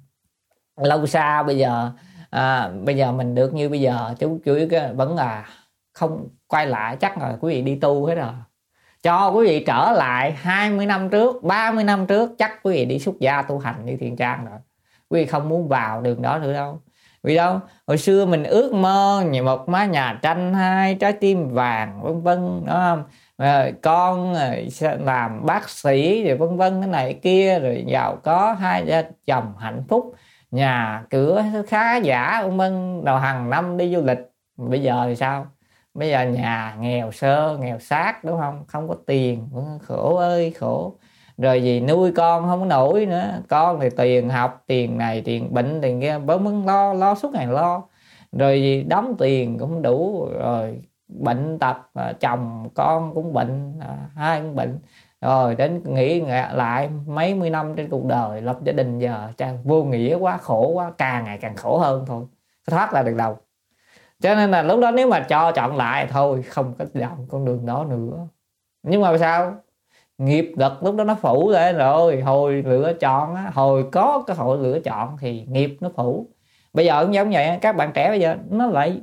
lâu xa, bây giờ à, bây giờ mình được như bây giờ, chú chủ yếu cái vẫn là không quay lại, chắc là quý vị đi tu hết rồi. Cho quý vị trở lại hai mươi năm trước, ba mươi năm trước, chắc quý vị đi xuất gia tu hành như Thiện Trang rồi. Quý vị không muốn vào đường đó nữa đâu. Vì đâu, hồi xưa mình ước mơ một mái nhà tranh, hai trái tim vàng, vân vân, đúng không? Rồi con làm bác sĩ, rồi vân vân, cái này kia, rồi giàu có, hai gia chồng hạnh phúc, nhà cửa khá giả, vân vân, đầu hàng năm đi du lịch. Bây giờ thì sao? Bây giờ nhà nghèo sơ, nghèo xác, đúng không? Không có tiền, khổ ơi khổ. Rồi gì nuôi con không có nổi nữa. Con thì tiền học, tiền này, tiền bệnh, tiền kia, bớm mướn lo, lo suốt ngày lo. Rồi gì đóng tiền cũng đủ. Rồi bệnh tật, chồng con cũng bệnh, hai cũng bệnh. Rồi đến nghĩ lại mấy mươi năm trên cuộc đời lập gia đình, giờ vô nghĩa quá, khổ quá, càng ngày càng khổ hơn thôi, thoát ra được đâu. Cho nên là lúc đó nếu mà cho chọn lại thôi, không có chọn con đường đó nữa. Nhưng mà sao? Nghiệp lực lúc đó nó phủ lên rồi, hồi lựa chọn á, hồi có cái hội lựa chọn thì nghiệp nó phủ. Bây giờ cũng giống vậy, các bạn trẻ bây giờ nó lại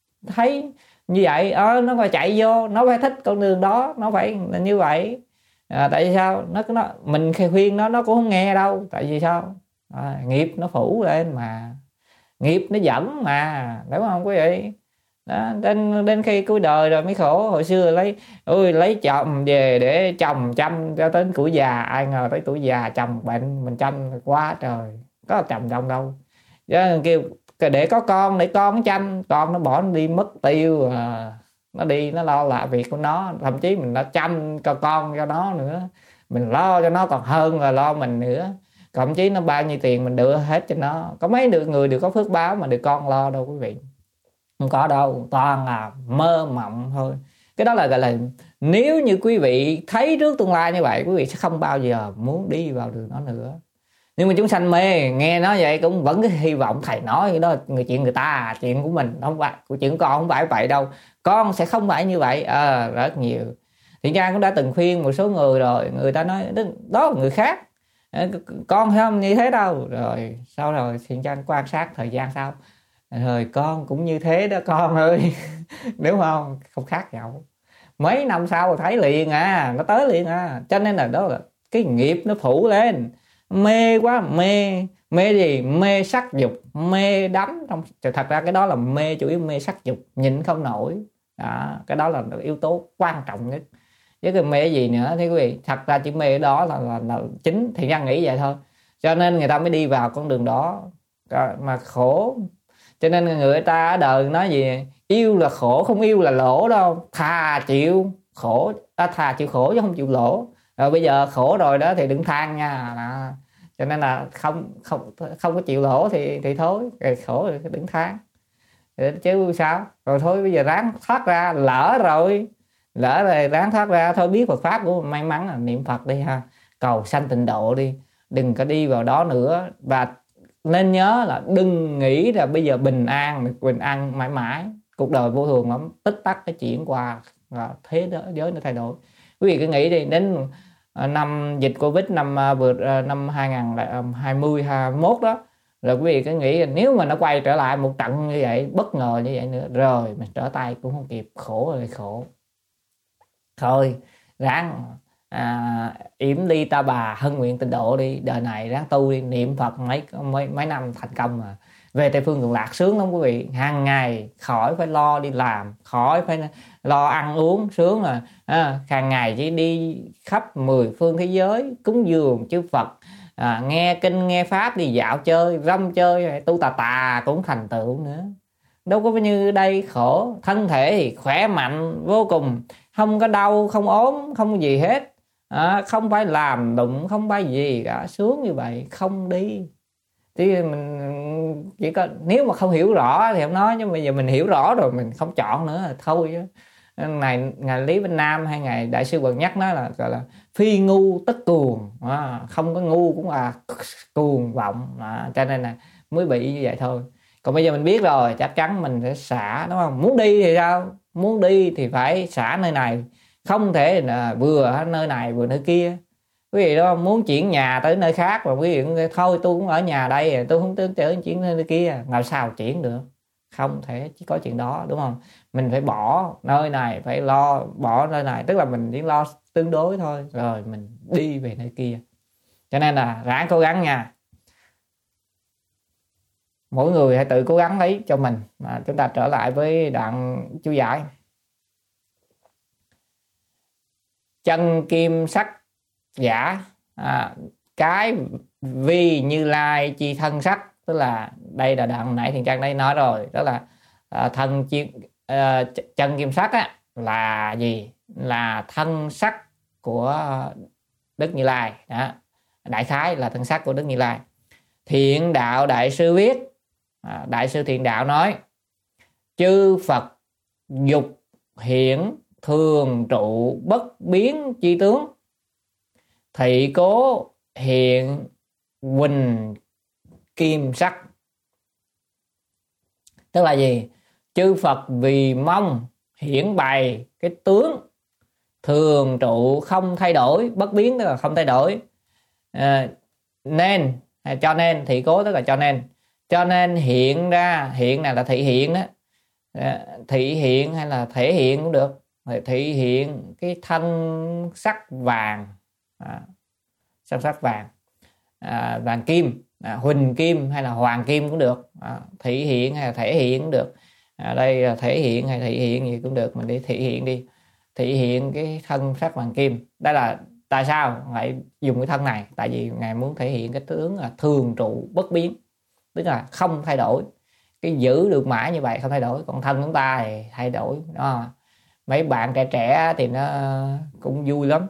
thấy như vậy, ờ, nó phải chạy vô, nó phải thích con đường đó, nó phải là như vậy. À, tại vì sao? Nó, nó mình khuyên nó nó cũng không nghe đâu. Tại vì sao? À, nghiệp nó phủ lên mà, nghiệp nó dẫn mà, đúng không quý vị? Đó, đến đến khi cuối đời rồi mới khổ. Hồi xưa lấy ôi lấy chồng về để chồng chăm cho đến tuổi già, ai ngờ tới tuổi già chồng bệnh mình chăm quá trời, có chồng chồng đâu. Chứ kêu để có con, để con chăm, con nó bỏ nó đi mất tiêu à. Nó đi nó lo lại việc của nó, thậm chí mình đã chăm cho con cho nó nữa, mình lo cho nó còn hơn là lo mình nữa. Thậm chí nó bao nhiêu tiền mình đưa hết cho nó. Có mấy được người được có phước báo mà được con lo đâu quý vị? Không có đâu, toàn là mơ mộng thôi. Cái đó là gọi là nếu như quý vị thấy trước tương lai như vậy, quý vị sẽ không bao giờ muốn đi vào đường đó nữa. Nhưng mà chúng sanh mê, nghe nói vậy cũng vẫn cái hy vọng thầy nói cái đó người chuyện người ta, chuyện của mình không phải, của chuyện con không phải vậy đâu, con sẽ không phải như vậy. À, rất nhiều. Thiện Trang cũng đã từng khuyên một số người rồi, người ta nói đó là người khác, con không như thế đâu. Rồi sau rồi Thiện Trang quan sát thời gian sau, rồi con cũng như thế đó con ơi. Đúng không? Không khác nhau. Mấy năm sau thấy liền à, nó tới liền à. Cho nên là đó là cái nghiệp nó phủ lên. Mê quá, mê. Mê gì? Mê sắc dục, mê đắm trong. Thật ra cái đó là mê, chủ yếu mê sắc dục, nhịn không nổi. Đó, cái đó là yếu tố quan trọng nhất. Chứ cái mê gì nữa thì quý vị, thật ra chỉ mê đó là, là, là chính. Thì Nhân nghĩ vậy thôi. Cho nên người ta mới đi vào con đường đó mà khổ. Cho nên người ta ở đời nói gì? Yêu là khổ, không yêu là lỗ đâu. Thà chịu khổ, à, thà chịu khổ chứ không chịu lỗ. Rồi bây giờ khổ rồi đó thì đừng than nha. Đó. Cho nên là không không không có chịu lỗ thì thì thôi, rồi khổ rồi đừng than. Chứ sao? Rồi thôi bây giờ ráng thoát ra, lỡ rồi. Lỡ rồi ráng thoát ra thôi, biết Phật pháp của may mắn là niệm Phật đi ha. Cầu sanh tịnh độ đi, đừng có đi vào đó nữa. Và nên nhớ là đừng nghĩ là bây giờ bình an, bình an mãi mãi. Cuộc đời vô thường lắm, tích tắc cái chuyển qua, và thế đó, giới nó thay đổi. Quý vị cứ nghĩ đi, đến năm dịch Covid năm vừa năm hai nghìn hai mươi hai mươi mốt đó, rồi quý vị cứ nghĩ nếu mà nó quay trở lại một trận như vậy, bất ngờ như vậy nữa, rồi mình trở tay cũng không kịp, khổ rồi khổ. Thôi ráng à, yểm ly ta bà, hân nguyện tịnh độ đi, đời này ráng tu đi, niệm Phật mấy mấy mấy năm thành công mà. về Tây Phương Cực Lạc sướng lắm quý vị, hàng ngày khỏi phải lo đi làm, khỏi phải lo ăn uống, sướng rồi à, hàng ngày chỉ đi khắp mười phương thế giới cúng dường chư Phật, à, nghe kinh nghe pháp, đi dạo chơi rong chơi, tu tà tà cũng thành tựu nữa. Đâu có như đây khổ, thân thể thì khỏe mạnh vô cùng, không có đau không ốm không gì hết, à, không phải làm đụng không phải gì cả, sướng như vậy không đi. Thì mình chỉ có nếu mà không hiểu rõ thì không nói, nhưng bây giờ mình hiểu rõ rồi mình không chọn nữa là thôi chứ. Này ngài Lý Vinh Nam hay ngài Đại sư Quần Nhắc nói là gọi là phi ngu tất cuồng, à, không có ngu cũng là cuồng vọng, à, cho nên là mới bị như vậy thôi. Còn bây giờ mình biết rồi chắc chắn mình sẽ xả, đúng không? Muốn đi thì sao? Muốn đi thì phải xả nơi này, không thể là vừa nơi này vừa nơi kia. Quý vị đó muốn chuyển nhà tới nơi khác mà quý vị thôi tôi cũng ở nhà đây, tôi không tới trở chuyển nơi kia, làm sao chuyển được? Không thể chỉ có chuyện đó, đúng không? Mình phải bỏ nơi này, phải lo bỏ nơi này, tức là mình chỉ lo tương đối thôi, rồi mình đi về nơi kia. Cho nên là ráng cố gắng nha, mỗi người hãy tự cố gắng lấy cho mình. Mà chúng ta trở lại với đoạn chú giải. Chân kim sắc giả, à, cái vi Như Lai chi thân sắc, tức là đây là đoạn nãy Thiện Trang đây nói rồi, đó là à, thân chi, à, chân kim sắc á, là gì? Là thân sắc của Đức Như Lai đó. Đại khái là thân sắc của Đức Như Lai. Thiện Đạo Đại sư viết, à, Đại sư Thiện Đạo nói: chư Phật dục hiển thường trụ bất biến chi tướng, thị cố hiện huỳnh kim sắc. Tức là gì? Chư Phật vì mong hiển bày cái tướng thường trụ không thay đổi, bất biến tức là không thay đổi, à, nên cho nên thị cố tức là cho nên cho nên hiện ra, hiện này là thị hiện đó, à, thị hiện hay là thể hiện cũng được, thị hiện cái thân sắc vàng, à, sắc sắc vàng, à, vàng kim, à, huỳnh kim hay là hoàng kim cũng được, à, thị hiện hay là thể hiện cũng được, à, đây là thể hiện hay thị hiện gì cũng được, mình đi thị hiện đi, thị hiện cái thân sắc vàng kim. Đây là tại sao lại dùng cái thân này? Tại vì ngài muốn thể hiện cái tướng là thường trụ bất biến, tức là không thay đổi, cái giữ được mãi như vậy không thay đổi. Còn thân chúng ta thì thay đổi đó. Mấy bạn trẻ trẻ thì nó cũng vui lắm.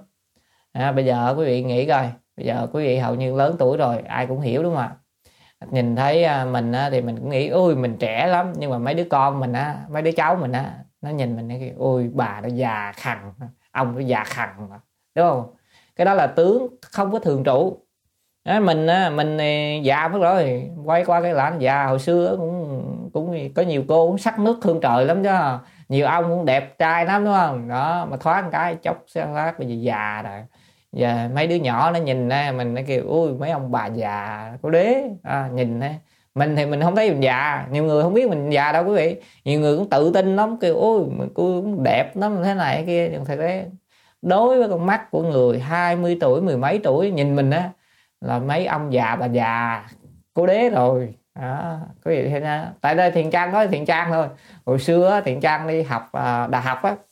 À, bây giờ quý vị nghĩ coi, bây giờ quý vị hầu như lớn tuổi rồi, ai cũng hiểu đúng không ạ? Nhìn thấy mình thì mình cũng nghĩ ôi mình trẻ lắm, nhưng mà mấy đứa con mình á, mấy đứa cháu mình á, nó nhìn mình nó kêu ôi bà nó già khằn, ông nó già khằn, đúng không? Cái đó là tướng không có thường trụ. Đó, mình mình già mất rồi, quay qua cái lãnh già hồi xưa cũng cũng có nhiều cô cũng sắc nước thương trời lắm chứ, nhiều ông cũng đẹp trai lắm đúng không? Đó mà thoáng cái chốc xe phát bây giờ già rồi. Giờ mấy đứa nhỏ nó nhìn á, mình nó kêu ui mấy ông bà già cô đế, à, nhìn á. Mình thì mình không thấy mình già, nhiều người không biết mình già đâu quý vị, nhiều người cũng tự tin lắm kêu ôi cô cũng đẹp lắm thế này kia. Nhưng thật ra đối với con mắt của người hai mươi tuổi mười mấy tuổi nhìn mình á là mấy ông già bà già cô đế rồi đó quý vị. Tại đây Thiện Trang nói Thiện Trang thôi, hồi xưa Thiện Trang đi học đại học á,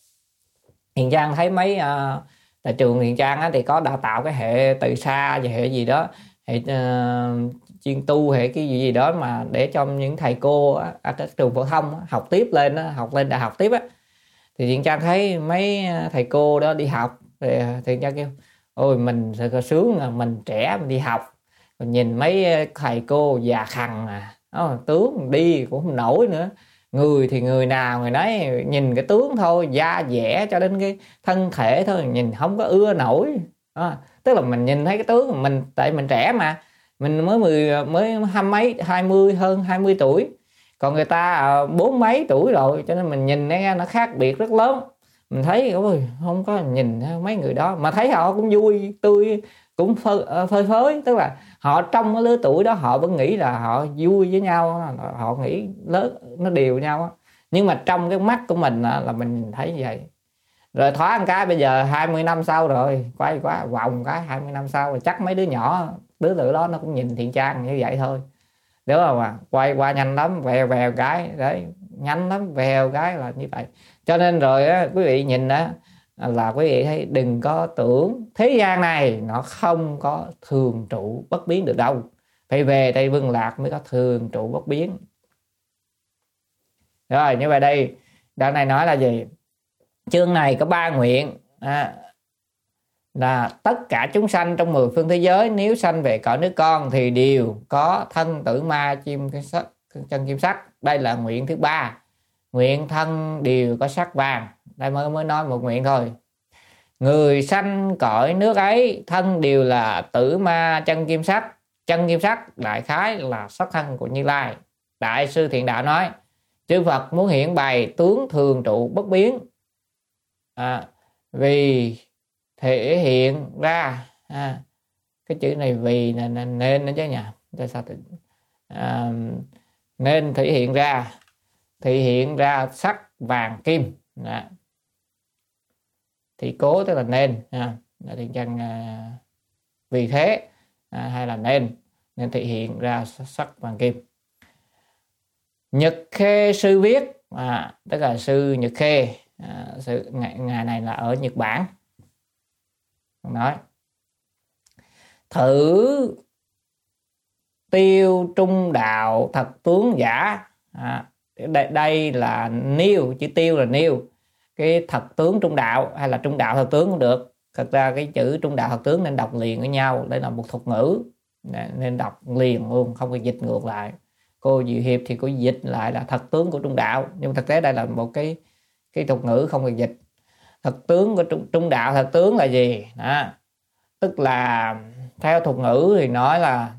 Thiện Trang thấy mấy uh, tại trường Thiện Trang á, thì có đào tạo cái hệ từ xa và hệ gì đó, hệ uh, chuyên tu hệ cái gì gì đó mà để cho những thầy cô á, ở các trường phổ thông á, học tiếp lên á, học lên đại học tiếp á. Thì Thiện Trang thấy mấy thầy cô đó đi học thì Thiện Trang kêu ôi mình sẽ sướng là mình trẻ mình đi học, còn nhìn mấy thầy cô già khằn à, đó, tướng đi cũng không nổi nữa. Người thì người nào người nấy, nhìn cái tướng thôi, da dẻ cho đến cái thân thể thôi, nhìn không có ưa nổi đó. Tức là mình nhìn thấy cái tướng của mình, tại mình trẻ mà, mình mới mười mới hai mấy hai mươi hơn hai mươi tuổi, còn người ta bốn mấy tuổi rồi, cho nên mình nhìn nó, nó khác biệt rất lớn. Mình thấy ôi không có nhìn mấy người đó mà thấy họ cũng vui tươi, cũng phơi phơi phới, tức là họ trong cái lứa tuổi đó họ vẫn nghĩ là họ vui với nhau, họ nghĩ lớn nó đều nhau, nhưng mà trong cái mắt của mình là mình thấy như vậy. Rồi thoáng cái bây giờ hai mươi năm sau rồi, quay quá vòng cái hai mươi năm sau rồi chắc mấy đứa nhỏ đứa tự đó nó cũng nhìn Thiện Trang như vậy thôi. đúng không ạ? Quay qua nhanh lắm, vèo vèo cái đấy, nhanh lắm, vèo cái là như vậy. Cho nên rồi á, quý vị nhìn á, là quý vị thấy đừng có tưởng thế gian này nó không có thường trụ bất biến được đâu, phải về Tây Vương Lạc mới có thường trụ bất biến. Rồi như vậy đây đoạn này nói là gì? Chương này có ba nguyện, à, là tất cả chúng sanh trong mười phương thế giới nếu sanh về cõi nước con thì đều có thân tử ma chim sắc, chân kim sắc. Đây là nguyện thứ ba. Nguyện thân đều có sắc vàng. Đây mới mới nói một nguyện thôi. Người sanh cõi nước ấy thân đều là tử ma chân kim sắc. Chân kim sắc đại khái là sắc thân của Như Lai. Đại sư Thiện Đạo nói chư Phật muốn hiện bày tướng thường trụ bất biến, à, vì thể hiện ra, à, cái chữ này vì nên nên nó chứ nhỉ, tại sao thì, à, nên thể hiện ra thể hiện ra sắc vàng kim. Đó. Thì cố tức là nên, à, thì chân, à, vì thế, à, hay là nên nên thể hiện ra sắc vàng kim. Nhật Khê sư viết, à, tức là sư Nhật Khê, à, sư, ngày, ngày này là ở Nhật Bản. Nói thử tiêu trung đạo thật tướng giả, à, đây, đây là nêu, chữ tiêu là nêu cái thật tướng trung đạo hay là trung đạo thật tướng cũng được. Thật ra cái chữ trung đạo thật tướng nên đọc liền với nhau, đây là một thuật ngữ nên đọc liền luôn, không có dịch ngược lại. Cô Diệu Hiệp thì cô dịch lại là thật tướng của trung đạo, nhưng thực tế đây là một cái cái thuật ngữ không được dịch. Thật tướng của trung, trung đạo thật tướng là gì? Đó. Tức là theo thuật ngữ thì nói là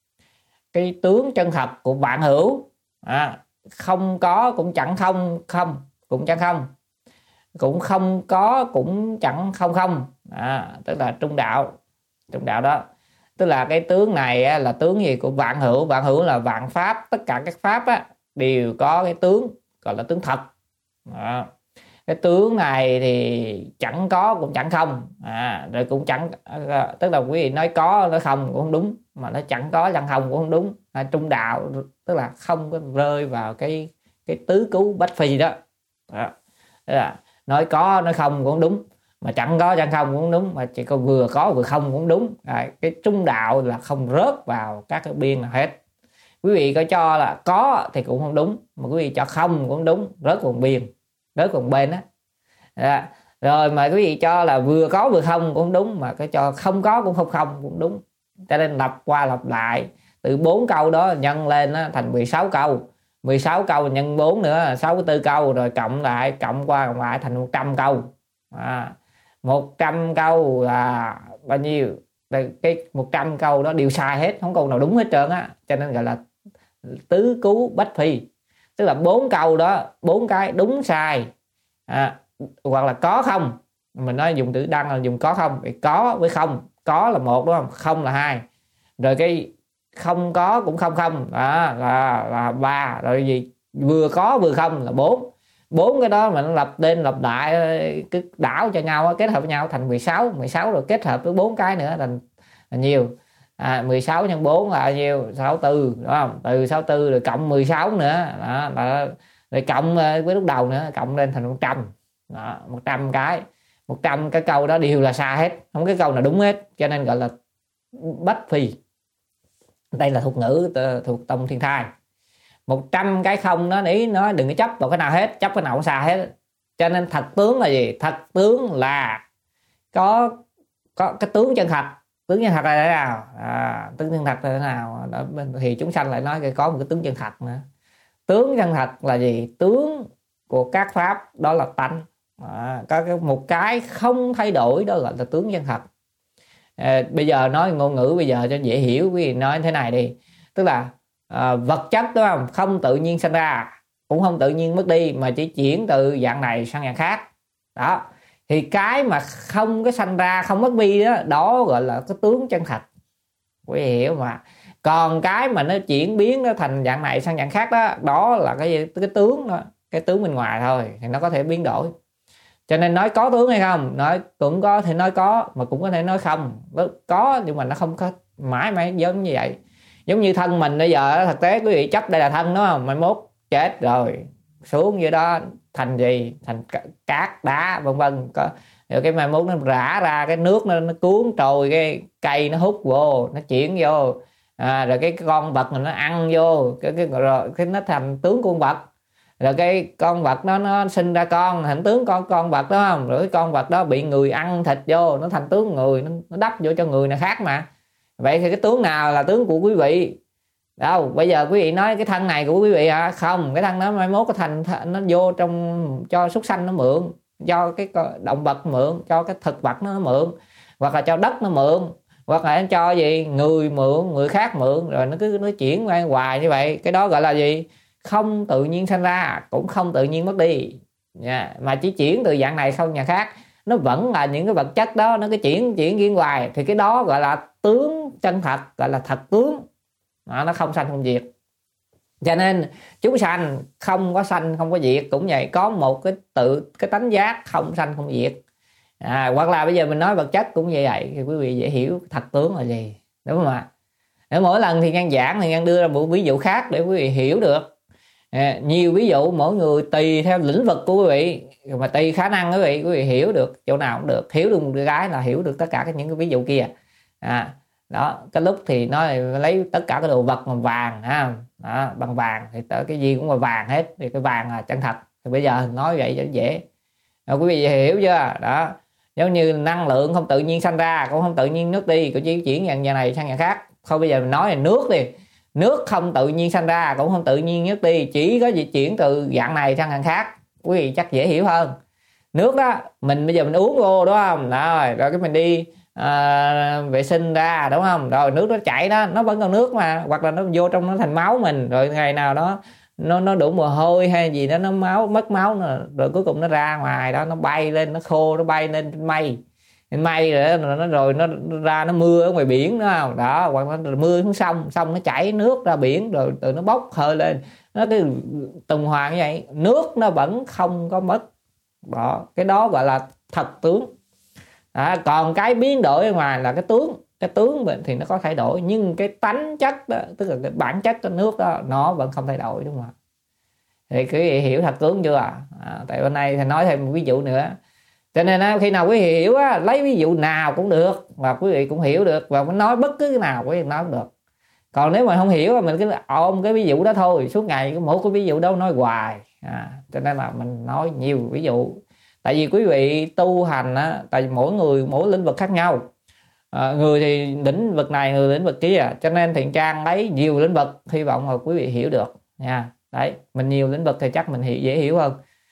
cái tướng chân thật của vạn hữu, à, không có cũng chẳng không, không cũng chẳng không, cũng không có cũng chẳng không không, à, tức là trung đạo. Trung đạo đó tức là cái tướng này là tướng gì của vạn hữu. Vạn hữu là vạn pháp, tất cả các pháp á, đều có cái tướng gọi là tướng thật. Đó. Cái tướng này thì chẳng có cũng chẳng không, à, rồi cũng chẳng, tức là quý vị nói có nói không cũng không đúng, mà nó chẳng có chẳng không cũng không đúng. À, trung đạo tức là không có rơi vào cái cái tứ cứu bách phi đó. Đó. Tức là nói có nói không cũng đúng, mà chẳng có chẳng không cũng đúng, mà chỉ có vừa có vừa không cũng đúng. À, cái trung đạo là không rớt vào các cái biên nào hết. Quý vị có cho là có thì cũng không đúng, mà quý vị cho không cũng đúng, rớt vào biên, rớt vào bên đó. À, rồi mà quý vị cho là vừa có vừa không cũng đúng, mà cái cho không có cũng không không cũng đúng. Cho nên lặp qua lặp lại từ bốn câu đó nhân lên đó, thành mười sáu câu. mười sáu câu nhân bốn nữa là sáu mươi tư câu, rồi cộng lại cộng qua cộng lại thành một trăm câu. À, một trăm câu là bao nhiêu? Cái một trăm câu đó đều sai hết, không câu nào đúng hết trơn á. Cho nên gọi là tứ cứu bách phi. Tức là bốn câu đó, bốn cái đúng sai, à, hoặc là có không. Mình nói dùng từ đăng là dùng có không. Có với không, có là một đúng không, không là hai, rồi cái không có cũng không không, đó là là ba, rồi gì vừa có vừa không là bốn. Bốn cái đó mà nó lặp lên lặp lại cứ đảo cho nhau, kết hợp với nhau thành mười sáu. mười sáu rồi kết hợp với bốn cái nữa thành là nhiều. À, mười sáu nhân bốn là nhiêu? sáu mươi tư đúng không? Từ sáu mươi tư rồi cộng mười sáu nữa đó, là rồi cộng với lúc đầu nữa, cộng lên thành một trăm. Đó, một trăm cái. một trăm cái câu đó đều là sai hết, không cái câu nào đúng hết, cho nên gọi là bách phi. Đây là thuật ngữ thuộc tông Thiên Thai. một trăm cái không nó ý nó đừng có chấp vào cái nào hết, chấp cái nào cũng sai hết. Cho nên thật tướng là gì? Thật tướng là có có cái tướng chân thật. Tướng chân thật là thế nào? À, tướng chân thật là thế nào? Đó, thì chúng sanh lại nói có một cái tướng chân thật nữa. Tướng chân thật là gì? Tướng của các pháp đó là tánh. À, có một cái không thay đổi đó gọi là tướng chân thật. À, bây giờ nói ngôn ngữ bây giờ cho dễ hiểu, quý vị nói thế này đi. Tức là à, vật chất đúng không? Không tự nhiên sinh ra, cũng không tự nhiên mất đi, mà chỉ chuyển từ dạng này sang dạng khác. Đó. Thì cái mà không cái sanh ra, không mất đi đó, đó gọi là cái tướng chân thật. Quý vị hiểu mà. Còn cái mà nó chuyển biến nó thành dạng này sang dạng khác đó, đó là cái cái tướng đó, cái tướng bên ngoài thôi, thì nó có thể biến đổi. Cho nên nói có tướng hay không, nói cũng có thể nói có, mà cũng có thể nói không. Có nhưng mà nó không có mãi mãi giống như vậy. Giống như thân mình bây giờ thực tế quý vị chấp đây là thân đúng không, mai mốt chết rồi xuống dưới đó thành gì, thành cát đá vân vân, có rồi cái mai mốt nó rã ra cái nước nó, nó cuốn trôi cái cây nó hút vô, nó chuyển vô, à, rồi cái con vật nó ăn vô cái, cái rồi cái nó thành tướng con vật, rồi cái con vật đó nó sinh ra con thành tướng con con vật đó không, rồi cái con vật đó bị người ăn thịt vô nó thành tướng người, nó, nó đắp vô cho người này khác mà. Vậy thì cái tướng nào là tướng của quý vị? Đâu bây giờ quý vị nói cái thân này của quý vị hả? Không, cái thân đó mai mốt cái thành nó vô trong cho súc sanh nó mượn, cho cái động vật mượn, cho cái thực vật nó mượn, hoặc là cho đất nó mượn, hoặc là cho gì người mượn, người khác mượn, rồi nó cứ nó chuyển qua hoài như vậy. Cái đó gọi là gì? Không tự nhiên sanh ra, cũng không tự nhiên mất đi, yeah. Mà chỉ chuyển từ dạng này không nhà khác, nó vẫn là những cái vật chất đó, nó cứ chuyển chuyển chuyển hoài, thì cái đó gọi là tướng chân thật, gọi là thật tướng. Đó, nó không sanh không diệt. Cho nên chúng sanh không có sanh không có diệt cũng vậy, có một cái tự cái tánh giác không sanh không diệt. À, hoặc là bây giờ mình nói vật chất cũng vậy vậy, thì quý vị dễ hiểu thật tướng là gì, đúng không ạ? Để mỗi lần thì ngang giảng thì ngang đưa ra một ví dụ khác để quý vị hiểu được. À, nhiều ví dụ mỗi người tùy theo lĩnh vực của quý vị, mà tùy khả năng quý vị quý vị hiểu được chỗ nào cũng được, hiểu được một cái là hiểu được tất cả những cái ví dụ kia. À, đó, cái lúc thì nó lấy tất cả cái đồ vật bằng vàng ha, đó, bằng vàng thì tới cái gì cũng là vàng hết, thì cái vàng là chân thật. Thì bây giờ nói vậy cho dễ, à, quý vị hiểu chưa? Đó, giống như năng lượng không tự nhiên sanh ra, cũng không tự nhiên nước đi, cũng chỉ chuyển dạng nhà này sang nhà khác. Thôi bây giờ mình nói là nước đi, nước không tự nhiên sanh ra, cũng không tự nhiên nước đi, chỉ có gì chuyển từ dạng này sang dạng khác, quý vị chắc dễ hiểu hơn. Nước đó mình bây giờ mình uống vô đúng không, rồi rồi cái mình đi à, vệ sinh ra đúng không, rồi nước nó chảy đó, nó vẫn còn nước mà, hoặc là nó vô trong nó thành máu mình, rồi ngày nào đó nó nó đủ mồ hôi hay gì đó, nó máu mất máu nữa, rồi cuối cùng nó ra ngoài đó, nó bay lên, nó khô, nó bay lên trên mây, trên mây rồi nó rồi nó ra nó mưa ở ngoài biển đúng không đó, hoặc là mưa xuống sông, sông nó chảy nước ra biển, rồi từ nó bốc hơi lên, nó cứ tuần hoàn như vậy, nước nó vẫn không có mất đó. Cái đó gọi là thật tướng. À, còn cái biến đổi ở ngoài là cái tướng, cái tướng mình thì nó có thay đổi, nhưng cái tánh chất đó, tức là cái bản chất của nước đó nó vẫn không thay đổi, đúng không ạ? Thì quý vị hiểu thật tướng chưa? À, tại hôm nay thì nói thêm một ví dụ nữa, cho nên á, khi nào quý vị hiểu á, lấy ví dụ nào cũng được và quý vị cũng hiểu được, và mình nói bất cứ cái nào quý vị nói cũng được. Còn nếu mà không hiểu mình cứ ôm cái ví dụ đó thôi, suốt ngày mỗi cái ví dụ đâu nói hoài. À, cho nên là mình nói nhiều ví dụ. Tại vì quý vị tu hành á, tại vì mỗi người mỗi lĩnh vực khác nhau, à, người thì lĩnh vực này, người lĩnh vực kia, cho nên Thiện Trang lấy nhiều lĩnh vực, hy vọng là quý vị hiểu được nha. Đấy, mình nhiều lĩnh vực thì chắc mình hiểu, dễ hiểu hơn.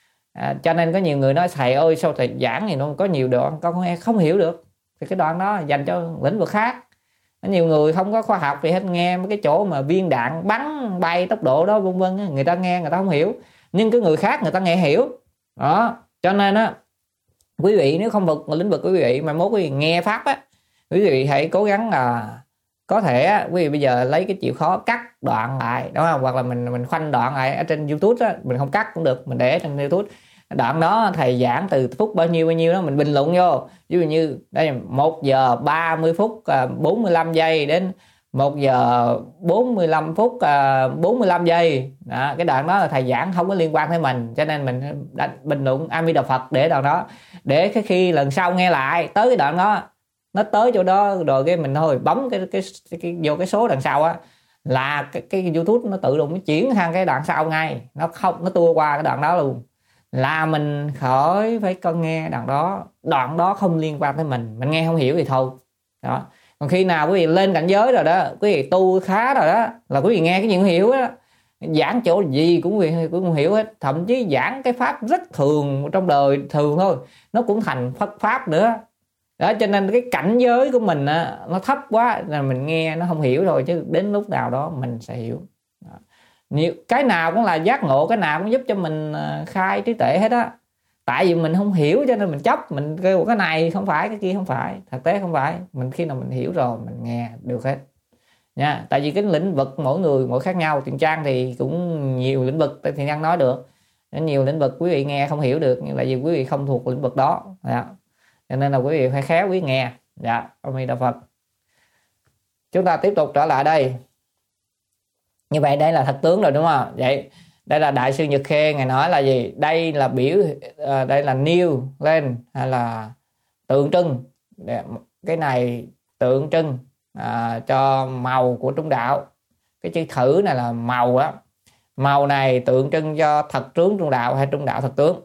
À, cho nên có nhiều người nói thầy ơi sao thầy giảng thì nó có nhiều đoạn con không hiểu được, thì cái đoạn đó dành cho lĩnh vực khác. Nhiều người không có khoa học gì hết, nghe mấy cái chỗ mà viên đạn bắn bay tốc độ đó vân vân, người ta nghe người ta không hiểu, nhưng cái người khác người ta nghe hiểu đó. Cho nên á, quý vị nếu không vực lĩnh vực của quý vị mà mốt quý vị nghe pháp á, quý vị hãy cố gắng là có thể á, quý vị bây giờ lấy cái chịu khó cắt đoạn lại đúng không, hoặc là mình mình khoanh đoạn lại ở trên YouTube á, mình không cắt cũng được, mình để trên YouTube đoạn đó thầy giảng từ phút bao nhiêu bao nhiêu đó mình bình luận vô, ví dụ như đây một giờ ba mươi phút bốn mươi lăm giây đến một giờ bốn mươi lăm phút bốn mươi lăm giây đó, cái đoạn đó là thầy giảng không có liên quan tới mình, cho nên mình đã bình luận A Di Đà Phật để đoạn đó, để cái khi lần sau nghe lại tới cái đoạn đó nó tới chỗ đó rồi cái mình thôi bấm cái cái, cái, cái vô cái số đằng sau á, là cái, cái YouTube nó tự động nó chuyển sang cái đoạn sau ngay, nó không nó tua qua cái đoạn đó luôn, là mình khỏi phải con nghe đoạn đó, đoạn đó không liên quan tới mình, mình nghe không hiểu thì thôi đó. Còn khi nào quý vị lên cảnh giới rồi đó, quý vị tu khá rồi đó, là quý vị nghe cái gì cũng hiểu đó, giảng chỗ gì cũng quý vị cũng hiểu hết, thậm chí giảng cái pháp rất thường trong đời thường thôi nó cũng thành Phật pháp nữa đó. Cho nên cái cảnh giới của mình á, nó thấp quá là mình nghe nó không hiểu thôi, chứ đến lúc nào đó mình sẽ hiểu đó. Nhiều cái nào cũng là giác ngộ, cái nào cũng giúp cho mình khai trí tuệ hết á. Tại vì mình không hiểu cho nên mình chấp, mình kêu cái này không phải, cái kia không phải, thực tế không phải. Mình khi nào mình hiểu rồi mình nghe được hết nha. Tại vì cái lĩnh vực mỗi người mỗi khác nhau. Thiện Trang thì cũng nhiều lĩnh vực Thiện Trang nói được, nhiều lĩnh vực quý vị nghe không hiểu được, nhưng là vì quý vị không thuộc lĩnh vực đó, đó. Cho nên là quý vị phải khéo quý nghe. Dạ, A Di Đà Phật. Chúng ta tiếp tục trở lại đây. Như vậy đây là thật tướng rồi đúng không? Vậy đây là Đại sư Nhật Khê ngài nói là gì? Đây là biểu à, đây là nêu lên hay là tượng trưng. Cái này tượng trưng à, cho màu của trung đạo. Cái chữ thử này là màu á. Màu này tượng trưng cho thật tướng trung đạo hay trung đạo thật tướng.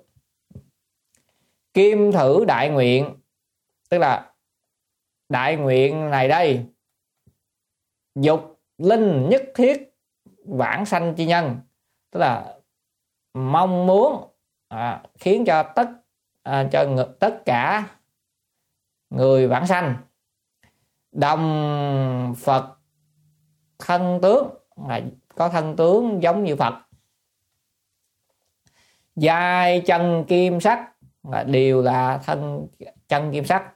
Kim thử đại nguyện, tức là đại nguyện này đây, dục linh nhất thiết vãng sanh chi nhân, tức là mong muốn à, khiến cho tất à, cho tất cả người vãng sanh. Đồng Phật thân tướng, là có thân tướng giống như Phật. Giai chân kim sắc, là đều là thân chân kim sắc.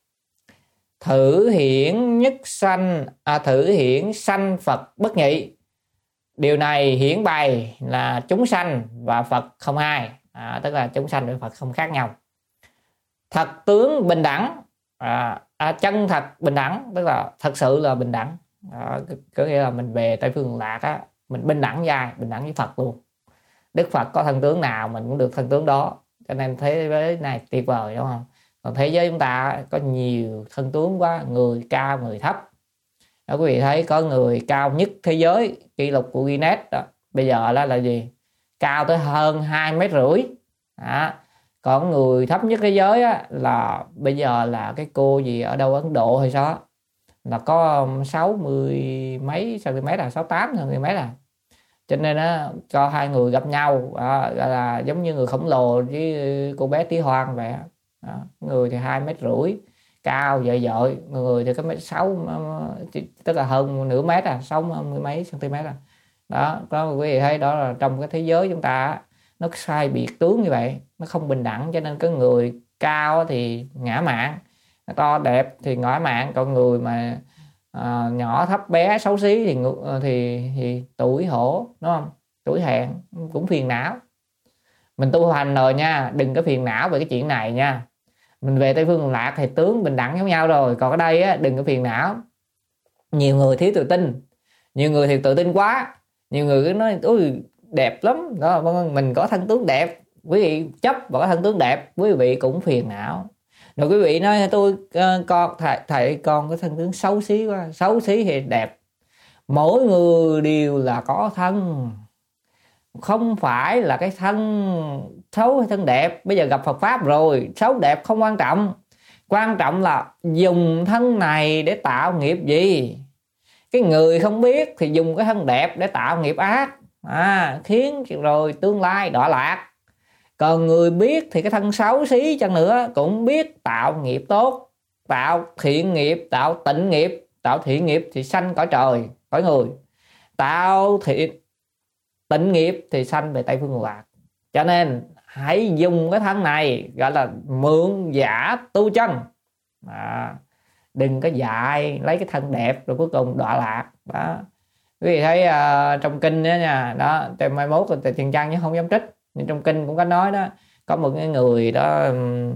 Thử hiển nhất sanh, à, thử hiển sanh Phật bất nhị. Điều này hiển bày là chúng sanh và Phật không hai, à, tức là chúng sanh và Phật không khác nhau. Thật tướng bình đẳng, à, à, chân thật bình đẳng, tức là thật sự là bình đẳng. À, có nghĩa là mình về Tây Phương Lạc á, mình bình đẳng dài, bình đẳng với Phật luôn. Đức Phật có thân tướng nào mình cũng được thân tướng đó, cho nên thế giới này tuyệt vời đúng không? Còn thế giới chúng ta có nhiều thân tướng quá, người cao người thấp. Đó, quý vị thấy có người cao nhất thế giới, kỷ lục của Guinness đó, bây giờ là là gì? Cao tới hơn hai mét rưỡi. Đó. Còn người thấp nhất thế giới á, là bây giờ là cái cô gì ở đâu Ấn Độ hay sao, là có sáu mươi mấy cm, là sáu mươi tám cm à. Cho nên á, cho hai người gặp nhau à, là giống như người khổng lồ với cô bé tí hoang vậy. À, người thì hai mét rưỡi cao dội dội, người thì có mét sáu, tức là hơn nửa mét à, sáu mươi mấy cm à. Đó, có quý vị thấy đó là trong cái thế giới chúng ta nó sai biệt tướng như vậy, nó không bình đẳng, cho nên cái người cao thì ngã mạn, to đẹp thì ngã mạn, còn người mà à, nhỏ thấp bé xấu xí thì thì thì tuổi hổ đúng không, tuổi hèn cũng phiền não. Mình tu hành rồi nha, đừng có phiền não về cái chuyện này nha. Mình về Tây Phương Lạc thì tướng bình đẳng giống nhau rồi, còn ở đây á, đừng có phiền não. Nhiều người thiếu tự tin, nhiều người thì tự tin quá, nhiều người cứ nói ôi đẹp lắm đó, mình có thân tướng đẹp, quý vị chấp vào cái thân tướng đẹp, quý vị cũng phiền não. Rồi quý vị nói tôi con thầy, thầy con có thân tướng xấu xí quá, xấu xí thì đẹp. Mỗi người đều là có thân, không phải là cái thân xấu hay thân đẹp. Bây giờ gặp Phật Pháp rồi, xấu đẹp không quan trọng, quan trọng là dùng thân này để tạo nghiệp gì. Cái người không biết thì dùng cái thân đẹp để tạo nghiệp ác, à, khiến rồi tương lai đọa lạc. Còn người biết thì cái thân xấu xí chăng nữa cũng biết tạo nghiệp tốt, tạo thiện nghiệp, tạo tịnh nghiệp. Tạo thiện nghiệp thì sanh cõi trời, cõi người. Tạo thiện tịnh nghiệp thì sanh về Tây Phương Lạc. Cho nên hãy dùng cái thân này gọi là mượn giả tu chân, à, đừng có dại lấy cái thân đẹp rồi cuối cùng đọa lạc đó. Quý vị thấy uh, trong kinh đó nha, đó từ mai mốt từ Tiền Trang chứ không dám trích, nhưng trong kinh cũng có nói đó, có một cái người đó um,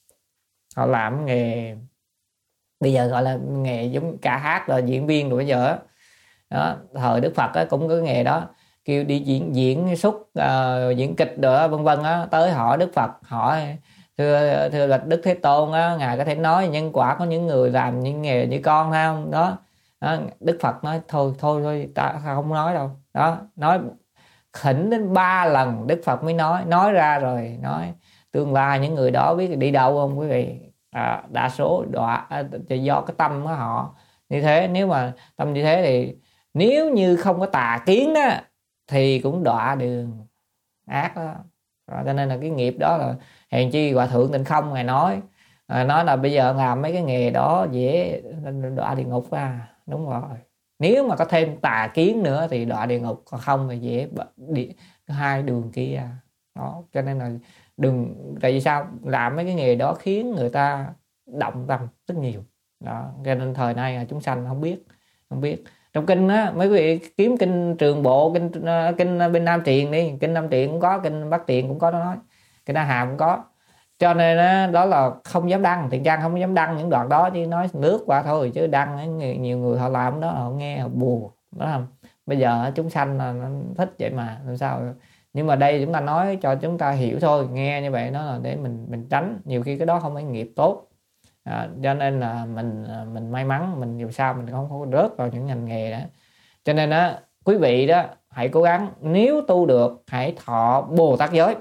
họ làm nghề bây giờ gọi là nghề giống ca hát rồi diễn viên rồi bây giờ đó. Thời Đức Phật á, cũng có cái nghề đó, kêu đi diễn diễn xuất uh, diễn kịch rồi vân vân á, tới hỏi Đức Phật, hỏi thưa thưa là Đức Thế Tôn á, ngài có thể nói nhân quả có những người làm những nghề như con hay không đó. Đó, Đức Phật nói thôi thôi thôi ta không nói đâu đó, nói khỉnh đến ba lần Đức Phật mới nói nói ra rồi nói tương lai những người đó biết đi đâu không quý vị, à, đa số đọa à, do cái tâm của họ như thế. Nếu mà tâm như thế thì nếu như không có tà kiến đó thì cũng đọa đường ác đó. Rồi, cho nên là cái nghiệp đó là hèn chi Hòa Thượng Tịnh Không ngài nói à, nói là bây giờ làm mấy cái nghề đó dễ đọa địa ngục à. Đúng rồi, nếu mà có thêm tà kiến nữa thì đọa địa ngục, còn không thì dễ đi hai đường kia đó. Cho nên là đừng, tại vì sao làm mấy cái nghề đó khiến người ta động tâm rất nhiều đó. Cho nên thời nay chúng sanh không biết không biết trong kinh á, mấy vị kiếm kinh Trường Bộ, kinh kinh bên Nam Truyền đi, kinh Nam Truyền cũng có, kinh Bắc Truyền cũng có nói, kinh A Hàm cũng có. Cho nên đó, đó là không dám đăng, Tiền Trang không dám đăng những đoạn đó, chứ nói nước qua thôi, chứ đăng nhiều người họ làm đó họ nghe họ buồn đó không? Bây giờ chúng sanh là nó thích vậy mà làm sao. Nhưng mà đây chúng ta nói cho chúng ta hiểu thôi, nghe như vậy đó là để mình mình tránh, nhiều khi cái đó không phải nghiệp tốt. À, cho nên là mình mình may mắn, mình dù sao mình không có rớt vào những ngành nghề đó. Cho nên đó quý vị đó hãy cố gắng, nếu tu được hãy thọ Bồ Tát giới,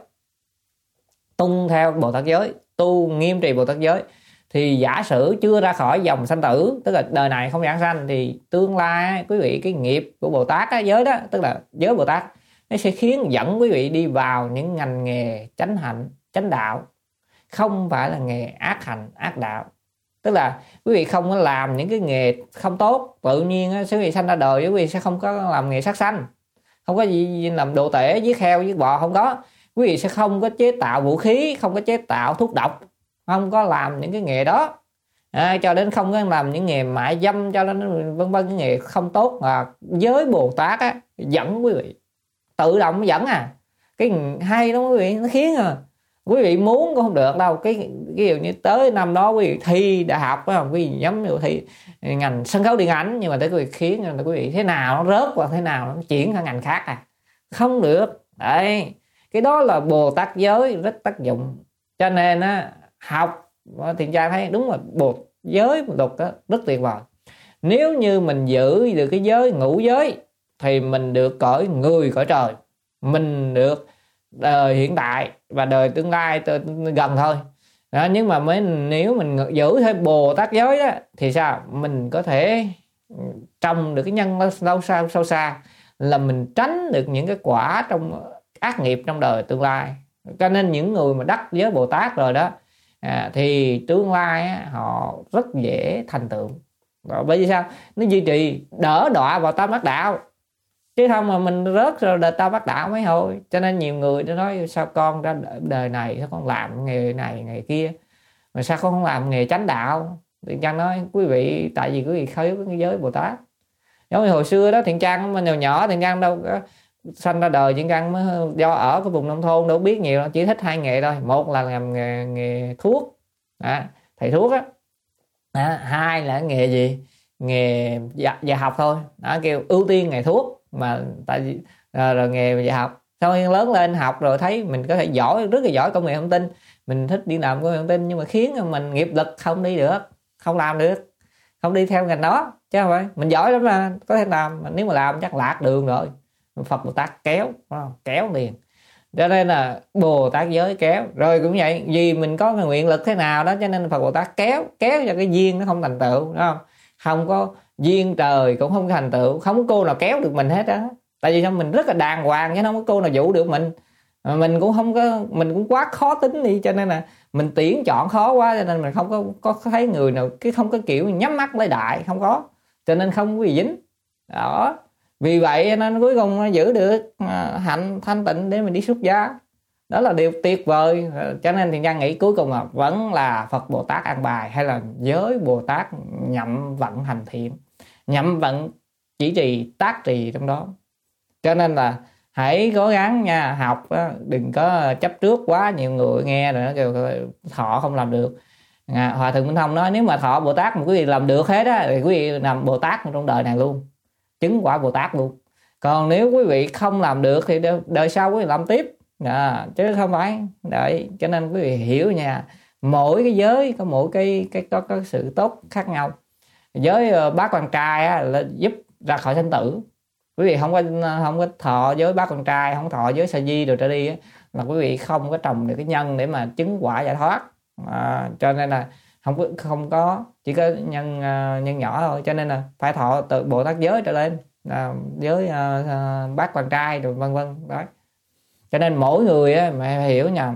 tuân theo Bồ Tát giới, tu nghiêm trì Bồ Tát giới. Thì giả sử chưa ra khỏi dòng sanh tử, tức là đời này không giảng sanh, thì tương lai quý vị cái nghiệp của Bồ Tát á, giới đó, tức là giới Bồ Tát, nó sẽ khiến dẫn quý vị đi vào những ngành nghề chánh hạnh, chánh đạo, không phải là nghề ác hạnh, ác đạo. Tức là quý vị không có làm những cái nghề không tốt, tự nhiên á, quý vị sanh ra đời quý vị sẽ không có làm nghề sát sanh, không có gì làm đồ tể, giết heo, giết bò, không có. Quý vị sẽ không có chế tạo vũ khí, không có chế tạo thuốc độc, không có làm những cái nghề đó. À, cho đến không có làm những nghề mại dâm, cho đến vân vân, cái nghề không tốt. Mà giới Bồ Tát á, dẫn quý vị, tự động nó dẫn à. Cái hay đó quý vị, nó khiến à quý vị muốn cũng không được đâu. Cái ví dụ như tới năm đó quý vị thi đại học phải không, quý vị nhắm vô thi ngành sân khấu điện ảnh, nhưng mà tới quý vị khiến là quý vị thế nào nó rớt, hoặc thế nào nó chuyển sang ngành khác à, không được. Đấy, cái đó là Bồ Tát giới rất tác dụng. Cho nên á, học Thiện Tra thấy đúng là Bồ giới luật đó rất tuyệt vời. Nếu như mình giữ được cái giới ngũ giới thì mình được cõi người cõi trời, mình được đời hiện tại và đời tương lai gần thôi đó. Nhưng mà mới nếu mình giữ thêm Bồ Tát giới đó thì sao, mình có thể trồng được cái nhân lâu xa sâu xa, là mình tránh được những cái quả trong ác nghiệp trong đời tương lai. Cho nên những người mà đắc giới Bồ Tát rồi đó à, thì tương lai á, họ rất dễ thành tựu. Bởi vì sao? Nó duy trì đỡ đọa vào tam ác đạo, chứ không mà mình rớt rồi đời tam ác đạo mấy hồi. Cho nên nhiều người nó nói sao con ra đời này sao con làm nghề này nghề kia, mà sao con không làm nghề chánh đạo. Thiện Trang nói quý vị, tại vì quý vị khơi với cái giới Bồ Tát. Giống như hồi xưa đó, Thiện Trang mà nhỏ nhỏ, Thiện Trang đâu có sanh ra đời, Thiện Trang mới do ở cái vùng nông thôn đâu biết nhiều, chỉ thích hai nghề thôi. Một là làm nghề, nghề thuốc à, thầy thuốc á à, hai là nghề gì, nghề dạ, dạ học thôi đó, kêu ưu tiên nghề thuốc. Mà tại vì rồi, rồi nghề dạ học, sau khi lớn lên học rồi thấy mình có thể giỏi, rất là giỏi công nghệ thông tin, mình thích đi làm công nghệ thông tin, nhưng mà khiến mình nghiệp lực không đi được, không làm được, không đi theo ngành đó. Chứ không phải mình giỏi lắm mà có thể làm, mà nếu mà làm chắc lạc đường rồi. Phật Bồ Tát kéo, kéo liền. Cho nên là Bồ Tát giới kéo. Rồi cũng vậy, vì mình có cái nguyện lực thế nào đó, cho nên Phật Bồ Tát kéo, kéo cho cái duyên nó không thành tựu, đúng không? Không có duyên trời cũng không thành tựu, không có cô nào kéo được mình hết á. Tại vì sao? Mình rất là đàng hoàng, chứ không có cô nào dụ được mình. Mình cũng không có, mình cũng quá khó tính đi, cho nên là mình tuyển chọn khó quá, cho nên mình không có, có thấy người nào cái không có kiểu nhắm mắt lấy đại, không có, cho nên không có gì dính đó. Vì vậy nên cuối cùng giữ được hạnh thanh tịnh để mình đi xuất gia, đó là điều tuyệt vời. Cho nên Thiện Trang nghĩ cuối cùng là vẫn là Phật Bồ Tát an bài, hay là giới Bồ Tát nhậm vận hành thiện, nhậm vận chỉ trì tác trì trong đó. Cho nên là hãy cố gắng nha, học đừng có chấp trước quá. Nhiều người nghe rồi nó kêu thọ không làm được. à, Hòa Thượng Minh Thông nói nếu mà thọ Bồ Tát mà quý vị làm được hết á, thì quý vị làm Bồ Tát trong đời này luôn, chứng quả Bồ Tát luôn. Còn nếu quý vị không làm được thì đời sau quý vị làm tiếp à, chứ không phải đợi. Cho nên quý vị hiểu nha, mỗi cái giới có mỗi cái cái có, có sự tốt khác nhau. Giới uh, bác con trai á, là giúp ra khỏi sanh tử. Quý vị không có không có thọ giới bác con trai, không thọ giới sa di rồi trở đi á, là quý vị không có trồng được cái nhân để mà chứng quả giải thoát. À, cho nên là không có không có chỉ có nhân uh, nhân nhỏ thôi. Cho nên là phải thọ từ Bồ Tát giới trở lên, à, giới uh, uh, bác con trai rồi vân vân đó. Cho nên mỗi người á, mà hiểu nha.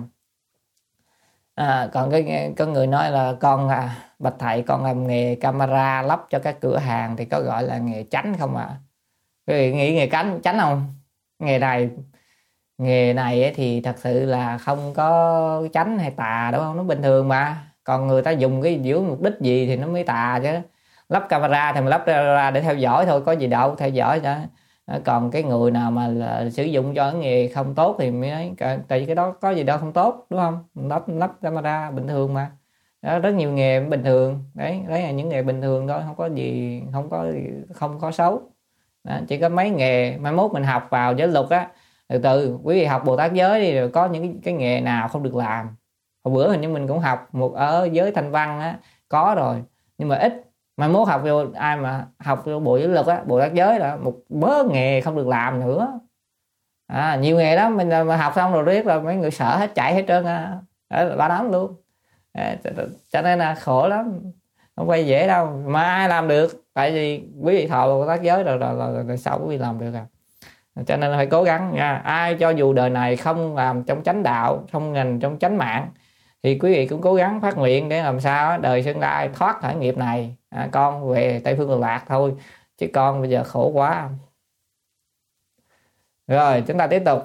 À, còn cái có người nói là con à, bạch thầy con làm nghề camera lắp cho các cửa hàng thì có gọi là nghề chánh không ạ? À? Quý vị nghĩ nghề cánh chánh không? Nghề này nghề này thì thật sự là không có chánh hay tà, đúng không? Nó bình thường mà. Còn người ta dùng cái giữa mục đích gì thì nó mới tà chứ. Lắp camera thì mình lắp ra để theo dõi thôi, có gì đâu, theo dõi đó. Còn cái người nào mà là sử dụng cho cái nghề không tốt thì mới nói, tại vì cái đó có gì đâu không tốt, đúng không? Lắp lắp camera bình thường mà. Đó, rất nhiều nghề bình thường đấy, đấy là những nghề bình thường thôi, không có gì, không có không có xấu. Đó, chỉ có mấy nghề mai mốt mình học vào giới luật á, từ từ quý vị học Bồ Tát giới đi, rồi có những cái, cái nghề nào không được làm. Hồi bữa hình như mình cũng học một ở giới Thanh Văn á, có rồi nhưng mà ít. Mai mốt học vô, ai mà học vô bộ giới luật á, Bồ Tát giới là một bớ nghề không được làm nữa. À, nhiều nghề đó mình mà học xong rồi riết là mấy người sợ hết, chạy hết trơn á, ba đám luôn. À, cho nên là khổ lắm, không phải dễ đâu mà ai làm được, tại vì quý vị thọ Bồ Tát giới rồi, rồi, rồi, rồi, rồi sao quý vị làm được à. Cho nên phải cố gắng nha. Ai cho dù đời này không làm trong chánh đạo, không ngành trong chánh mạng, thì quý vị cũng cố gắng phát nguyện để làm sao đời tương lai thoát khỏi nghiệp này, à, con về Tây Phương Cực Lạc thôi, chứ con bây giờ khổ quá. Rồi chúng ta tiếp tục.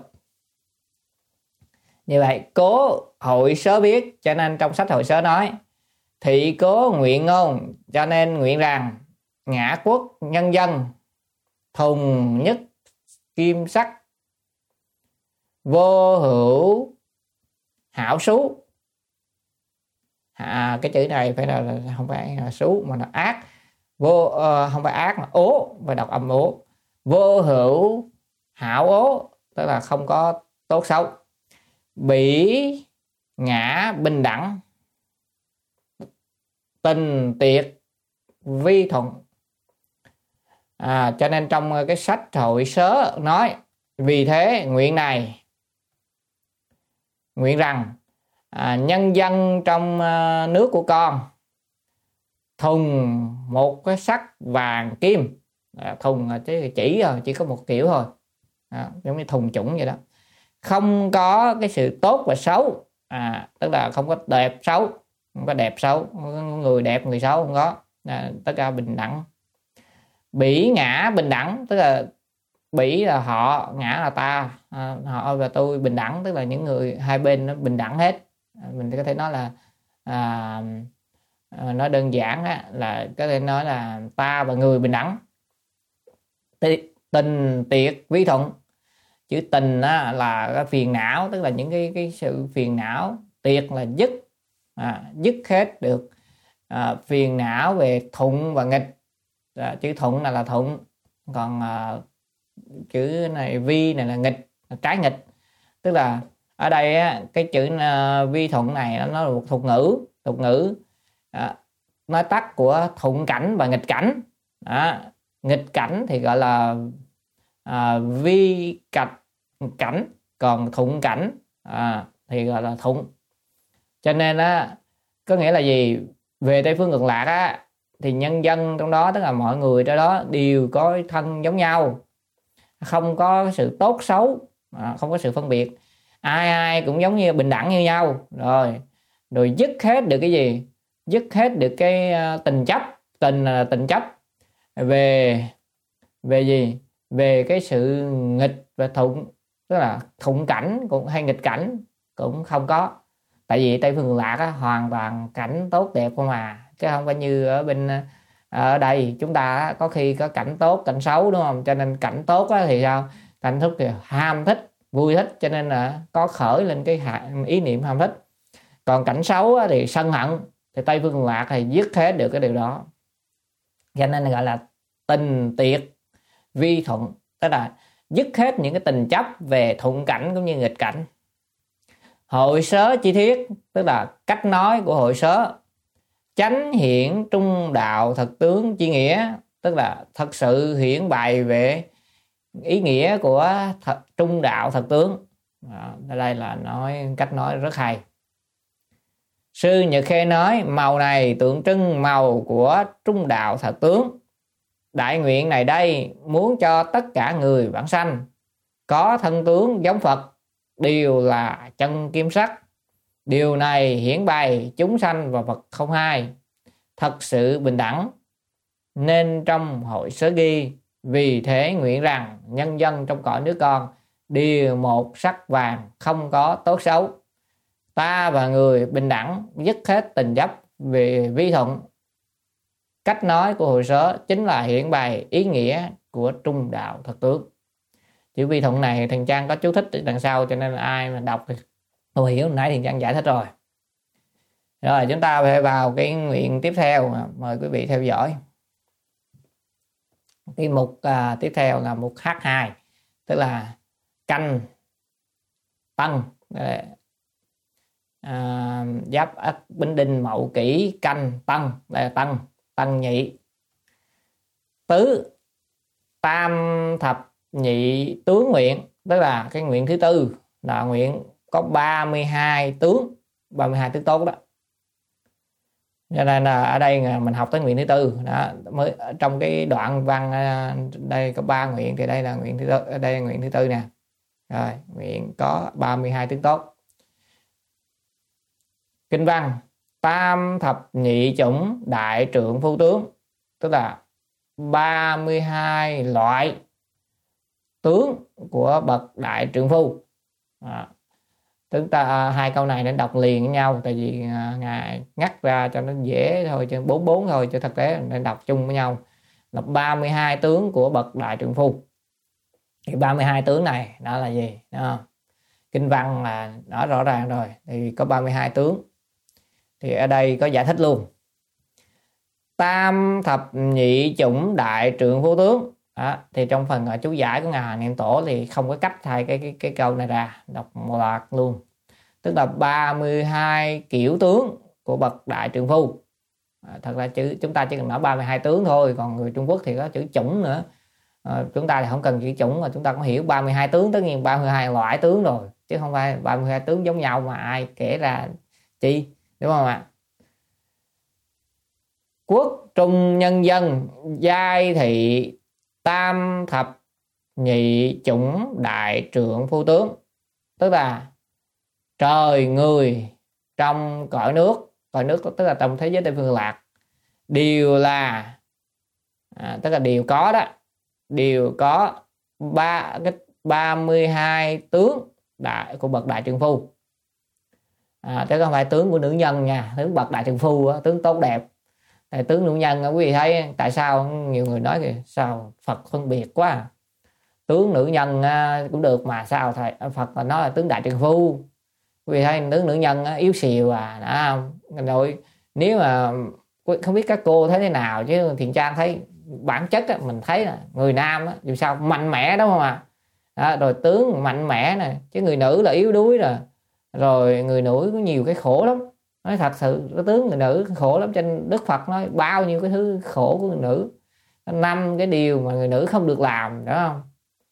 Như vậy cố hội sớ biết, cho nên trong sách hội sớ nói thị cố nguyện ngôn, cho nên nguyện rằng ngã quốc nhân dân thùng nhất kim sắc vô hữu hảo xú. À, cái chữ này phải là, là không phải là xú mà là ác. Vô uh, không phải ác mà ố, phải đọc âm ố. Vô hữu hảo ố, tức là không có tốt xấu. Bỉ ngã bình đẳng, tình tiệt vi thuận. À, cho nên trong cái sách hội sớ nói vì thế nguyện này, nguyện rằng à, nhân dân trong uh, nước của con thùng một cái sắc vàng kim. À, thùng chỉ chỉ rồi, chỉ có một kiểu thôi, à, giống như thùng chủng vậy đó, không có cái sự tốt và xấu. À, tức là không có đẹp xấu, không có đẹp xấu, người đẹp người xấu không có, à, tất cả bình đẳng. Bỉ ngã bình đẳng, tức là bỉ là họ, ngã là ta, à, họ và tôi bình đẳng, tức là những người hai bên nó bình đẳng hết. À, mình có thể nói là à, à, nói đơn giản á, là có thể nói là ta và người bình đẳng. Tình tiệt vi thuận, chữ tình á, là cái phiền não, tức là những cái cái sự phiền não. Tiệt là dứt, à, dứt hết được à, phiền não về thuận và nghịch. À, chữ thuận là là thuận, còn à, chữ này vi này là nghịch, là trái nghịch. Tức là ở đây á, cái chữ uh, vi thuận này nó là một thuật ngữ, thuật ngữ à, nói tắt của thuận cảnh và nghịch cảnh. À, nghịch cảnh thì gọi là à, vi cạch cảnh, còn thuận cảnh à, thì gọi là thuận. Cho nên á, có nghĩa là gì? Về Tây Phương Cực Lạc á, thì nhân dân trong đó, tức là mọi người trong đó đều có thân giống nhau, không có sự tốt xấu, à, không có sự phân biệt, ai ai cũng giống như bình đẳng như nhau. Rồi rồi dứt hết được cái gì? Dứt hết được cái tình chấp. Tình là tình chấp về về gì? Về cái sự nghịch và thuận, tức là thuận cảnh cũng hay nghịch cảnh cũng không có. Tại vì Tây Phương Cực Lạc á, hoàn toàn cảnh tốt đẹp không à, chứ không phải như ở bên ở đây chúng ta á, có khi có cảnh tốt cảnh xấu, đúng không? Cho nên cảnh tốt á, thì sao? Cảnh tốt thì ham thích, vui thích, cho nên là có khởi lên cái ý niệm ham thích. Còn cảnh xấu á, thì sân hận. Thì Tây Phương Cực Lạc thì dứt hết được cái điều đó, cho nên là gọi là tình tiệt vi thuận, tức là dứt hết những cái tình chấp về thuận cảnh cũng như nghịch cảnh. Hội sớ chi thiết, tức là cách nói của hội sớ. Chánh hiển trung đạo thật tướng chi nghĩa, tức là thật sự hiển bày về ý nghĩa của thật, trung đạo thật tướng. Đó, đây là nói cách nói rất hay. Sư Nhật Khê nói màu này tượng trưng màu của trung đạo thật tướng. Đại nguyện này đây muốn cho tất cả người vãng sanh có thân tướng giống Phật, đều là chân kim sắc. Điều này hiển bày chúng sanh và Phật không hai, thật sự bình đẳng. Nên trong hội sớ ghi, vì thế nguyện rằng nhân dân trong cõi nước con đều một sắc vàng, không có tốt xấu. Ta và người bình đẳng, dứt hết tình chấp về vi thuận. Cách nói của hội sớ chính là hiển bày ý nghĩa của trung đạo thật tướng. Chữ vi thuận này Thiền Trang có chú thích ở đằng sau, cho nên là ai mà đọc thì không hiểu, nãy Thiền Trang giải thích rồi. Rồi chúng ta phải vào cái nguyện tiếp theo, mời quý vị theo dõi. Cái mục à, tiếp theo là mục H hai, tức là Canh Tân, à, Giáp Ất Bính Đinh Mậu Kỷ Canh Tân, đây là Tân Tân Nhị. Tứ Tam Thập Nhị Tướng nguyện, tức là cái nguyện thứ tư là nguyện có ba mươi hai tướng, ba mươi hai tướng tốt đó. Cho nên là ở đây mình học tới nguyện thứ tư đó, mới trong cái đoạn văn đây có ba nguyện thì đây là nguyện thứ tư, đây là nguyện thứ tư nè. Rồi, nguyện có ba mươi hai tướng tốt. Kinh văn Tam Thập Nhị Chủng Đại Trượng Phu Tướng, tức là ba mươi hai loại tướng của bậc đại trượng phu. À, chúng ta hai câu này nên đọc liền với nhau, tại vì à, ngài ngắt ra cho nó dễ thôi, cho bốn bốn thôi, cho thực tế nên đọc chung với nhau là ba mươi hai tướng của bậc đại trượng phu. Thì ba mươi hai tướng này đó là gì? Đó. Kinh văn là nói rõ ràng rồi, thì có ba mươi hai tướng. Thì ở đây có giải thích luôn. Tam Thập Nhị Chủng Đại Trượng Phu Tướng. Đó, thì trong phần uh, chú giải của ngài Hoàng Niệm Tổ thì không có cách thay cái, cái, cái câu này ra, đọc một loạt luôn. Tức là ba mươi hai kiểu tướng của bậc đại trượng phu. À, thật ra chữ chúng ta chỉ cần nói ba mươi hai tướng thôi, còn người Trung Quốc thì có chữ chủng nữa. À, chúng ta thì không cần chữ chủng, mà chúng ta cũng hiểu ba mươi hai tướng, tất nhiên ba mươi hai loại tướng rồi, chứ không phải ba mươi hai tướng giống nhau mà ai kể ra chi, đúng không ạ? Quốc trung nhân dân giai thị tam thập nhị chủng đại trượng phu tướng, tức là trời người trong cõi nước, cõi nước tức là trong thế giới Tây Phương Lạc, đều là à, tức là đều có đó, đều có ba cái ba mươi hai tướng đại của bậc đại trượng phu. À, chứ không phải tướng của nữ nhân nha, tướng bậc đại trượng phu, tướng tốt đẹp. Tại tướng nữ nhân quý vị thấy tại sao nhiều người nói kìa, sao Phật phân biệt quá à? Tướng nữ nhân cũng được mà sao thầy Phật là nói là tướng đại trượng phu. Quý vị thấy tướng nữ nhân yếu xìu à đó. Rồi nếu mà không biết các cô thấy thế nào, chứ Thiện Trang thấy bản chất á, mình thấy là người nam á, dù sao mạnh mẽ đúng không ạ? À? Rồi tướng mạnh mẽ này, chứ người nữ là yếu đuối rồi. Rồi người nữ có nhiều cái khổ lắm. Nói thật sự cái tướng người nữ khổ lắm, cho nên Đức Phật nói bao nhiêu cái thứ khổ của người nữ, năm cái điều mà người nữ không được làm, đó không?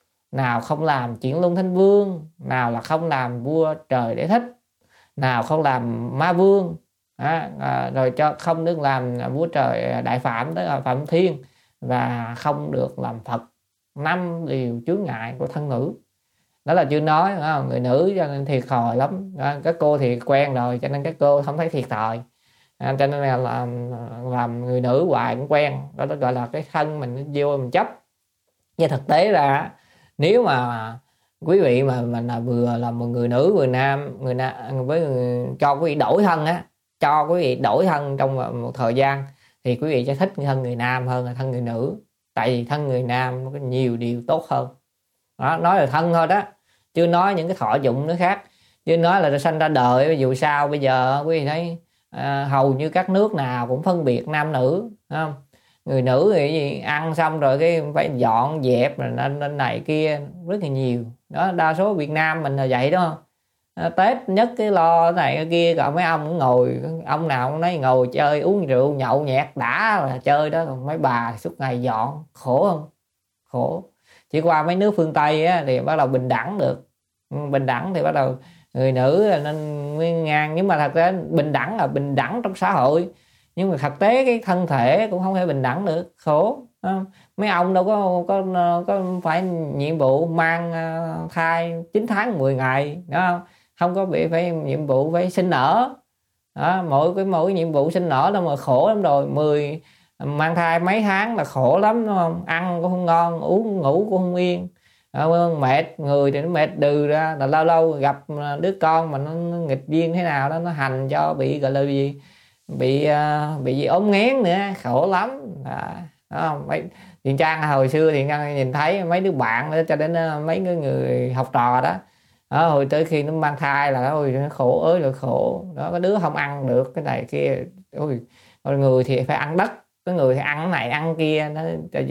Nào không làm chuyển luân thanh vương, nào là không làm vua trời để thích, nào không làm ma vương, à, à, rồi cho không được làm vua trời đại phạm, tức là phạm thiên, và không được làm Phật. Năm điều chướng ngại của thân nữ. Đó là chưa nói không? Người nữ cho nên thiệt thòi lắm. À, các cô thì quen rồi cho nên các cô không thấy thiệt thòi. À, cho nên là làm, làm người nữ hoài cũng quen. Đó, đó gọi là cái thân mình vô mình chấp. Nhưng thực tế ra nếu mà quý vị mà mình là vừa là một người nữ người nam, người nam với người, cho quý vị đổi thân á, cho quý vị đổi thân trong một thời gian thì quý vị sẽ thích thân người nam hơn là thân người nữ. Tại vì thân người nam nó có nhiều điều tốt hơn. Đó, nói là thân thôi đó, chưa nói những cái thọ dụng nữa khác, chưa nói là sanh ra đời. Dù sao bây giờ quý vị thấy à, hầu như các nước nào cũng phân biệt nam nữ, không? Người nữ thì gì ăn xong rồi cái phải dọn dẹp rồi nên, nên này kia rất là nhiều đó. Đa số Việt Nam mình là vậy đó. À, Tết nhất cái lo này cái kia, còn mấy ông cũng ngồi, ông nào cũng nói ngồi chơi uống rượu nhậu nhẹt đã là chơi đó, còn mấy bà suốt ngày dọn, khổ không? Khổ. Chỉ qua mấy nước phương Tây á, thì bắt đầu bình đẳng được. Bình đẳng thì bắt đầu người nữ nên nguyên ngang. Nhưng mà thật ra bình đẳng là bình đẳng trong xã hội, nhưng mà thực tế cái thân thể cũng không thể bình đẳng được. Khổ. Mấy ông đâu có, có, có phải nhiệm vụ mang thai chín tháng mười ngày đó không? Không có bị phải nhiệm vụ phải sinh nở đó. Mỗi cái mỗi nhiệm vụ sinh nở đó mà khổ lắm rồi. Mười mang thai mấy tháng là khổ lắm đúng không? Ăn cũng không ngon, uống ngủ cũng không yên, à, mệt người thì nó mệt đừ ra. Là lâu lâu gặp đứa con mà nó nghịch duyên thế nào đó, nó hành cho bị gọi là gì, bị bị gì ốm nghén nữa, khổ lắm à, đó. Mấy Thiện Trang hồi xưa thì nhìn thấy mấy đứa bạn đó, cho đến mấy cái người học trò đó, đó hồi tới khi nó mang thai là ôi nó khổ ơi là khổ đó. Có đứa không ăn được cái này kia, ôi người thì phải ăn đất, cái người thì ăn cái này ăn kia, nó tại vì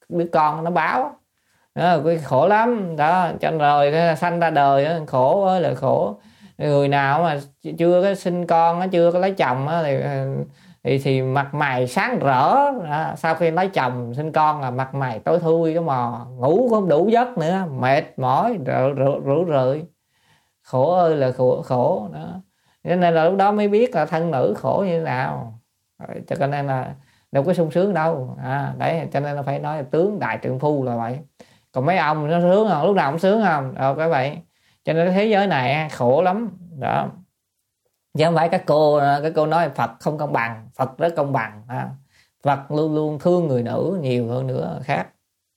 đứa con nó báo đó, cái khổ lắm đó. Cho rồi sanh ra đời khổ ơi là khổ. Người nào mà chưa có sinh con, chưa có lấy chồng thì thì, thì mặt mày sáng rỡ đó. Sau khi lấy chồng sinh con là mặt mày tối thui cái mò, ngủ không đủ giấc nữa, mệt mỏi rủ rượi, khổ ơi là khổ, khổ đó. Cho nên là lúc đó mới biết là thân nữ khổ như thế nào. Cho nên là đâu có sung sướng đâu à, đấy. Cho nên là phải nói là tướng đại trượng phu là vậy. Còn mấy ông nó sướng không, lúc nào cũng sướng không đâu cái vậy. Cho nên thế giới này khổ lắm đó. Chứ không phải các cô các cô nói Phật không công bằng, Phật rất công bằng à. Phật luôn luôn thương người nữ nhiều hơn nữa khác.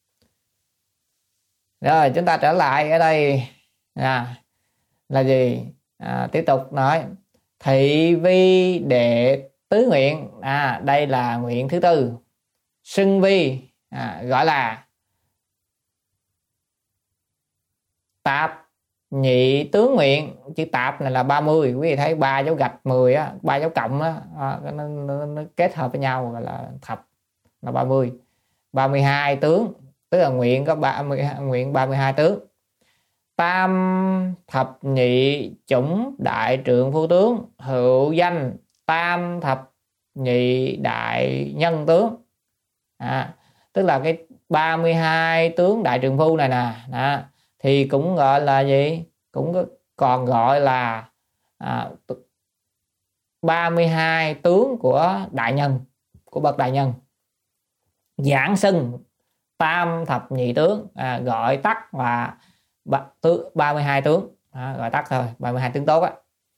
Rồi chúng ta trở lại ở đây à, là gì à, tiếp tục nói thị vi đệ tứ nguyện à, đây là nguyện thứ tư. Xưng vi à, gọi là tạp nhị tướng nguyện. Chữ tạp này là ba mươi, quý vị thấy ba dấu gạch mười á, ba dấu cộng á, à, nó, nó, nó kết hợp với nhau gọi là thập là ba mươi. ba mươi hai tướng, tức là nguyện có ba mươi, nguyện ba mươi hai tướng. Tam thập nhị chủng đại trượng phu tướng, hữu danh tam thập nhị đại nhân tướng à, tức là cái ba mươi hai tướng đại trượng phu này nè đó, thì cũng gọi là gì, cũng còn gọi là à, ba mươi hai tướng của đại nhân, của bậc đại nhân. Giảng xưng tam thập nhị tướng à, gọi tắt là ba mươi hai tướng à, gọi tắt thôi, ba mươi hai tướng tốt á.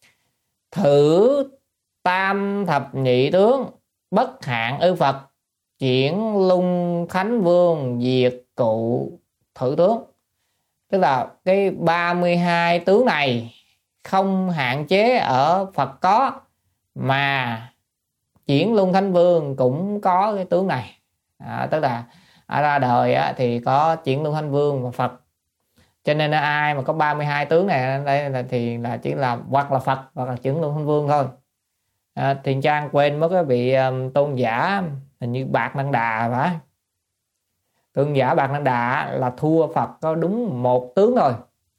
Thử tam thập nhị tướng bất hạn ư Phật, chuyển lung thánh vương diệt cụ thử tướng. Tức là cái ba mươi hai tướng này không hạn chế ở Phật có, mà chuyển lung thánh vương cũng có cái tướng này à, tức là ở ra đời á, thì có chuyển lung thánh vương và Phật. Cho nên ai mà có ba mươi hai tướng này đây là thì là chỉ là hoặc là Phật hoặc là chuyển lung thánh vương thôi. à, Thiền Trang quên mất cái vị um, tôn giả hình như Bạc Năng Đà phải. Tôn giả Bạc Năng Đà là thua Phật có đúng một tướng thôi,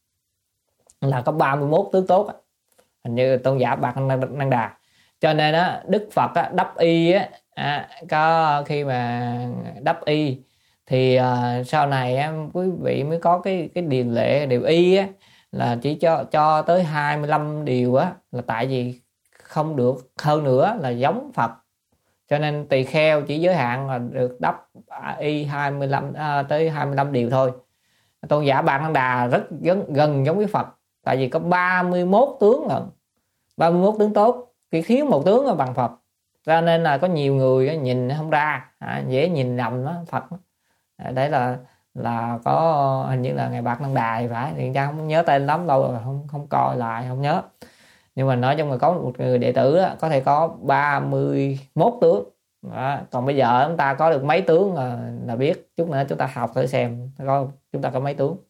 là có ba mươi mốt tướng tốt, hình như tôn giả Bạc Năng Đà. Cho nên á, Đức Phật á, đắp y á, à, có khi mà đắp y thì uh, sau này á, quý vị mới có cái cái điều lệ điều y á, là chỉ cho cho tới hai mươi lăm điều á, là tại vì không được hơn nữa là giống Phật. Cho nên tỳ kheo chỉ giới hạn là được đắp y hai mươi lăm à, tới hai mươi lăm điều thôi. Tôn giả Bạc Năng Đà rất gần, gần giống với Phật, tại vì có ba mươi mốt tướng rồi, ba mươi mốt tướng tốt, chỉ thiếu một tướng là bằng Phật. Cho nên là có nhiều người nhìn không ra, à, dễ nhìn nhầm nó Phật. À, đấy là là có hình như là ngày Bạc Năng Đà thì phải, thì Trang không nhớ tên lắm đâu rồi, không không coi lại không nhớ. Nhưng mà nói chung là có một người đệ tử đó, có thể có ba mươi mốt tướng đó. Còn bây giờ chúng ta có được mấy tướng là, là biết. Chút nữa chúng ta học thử xem có chúng ta có mấy tướng.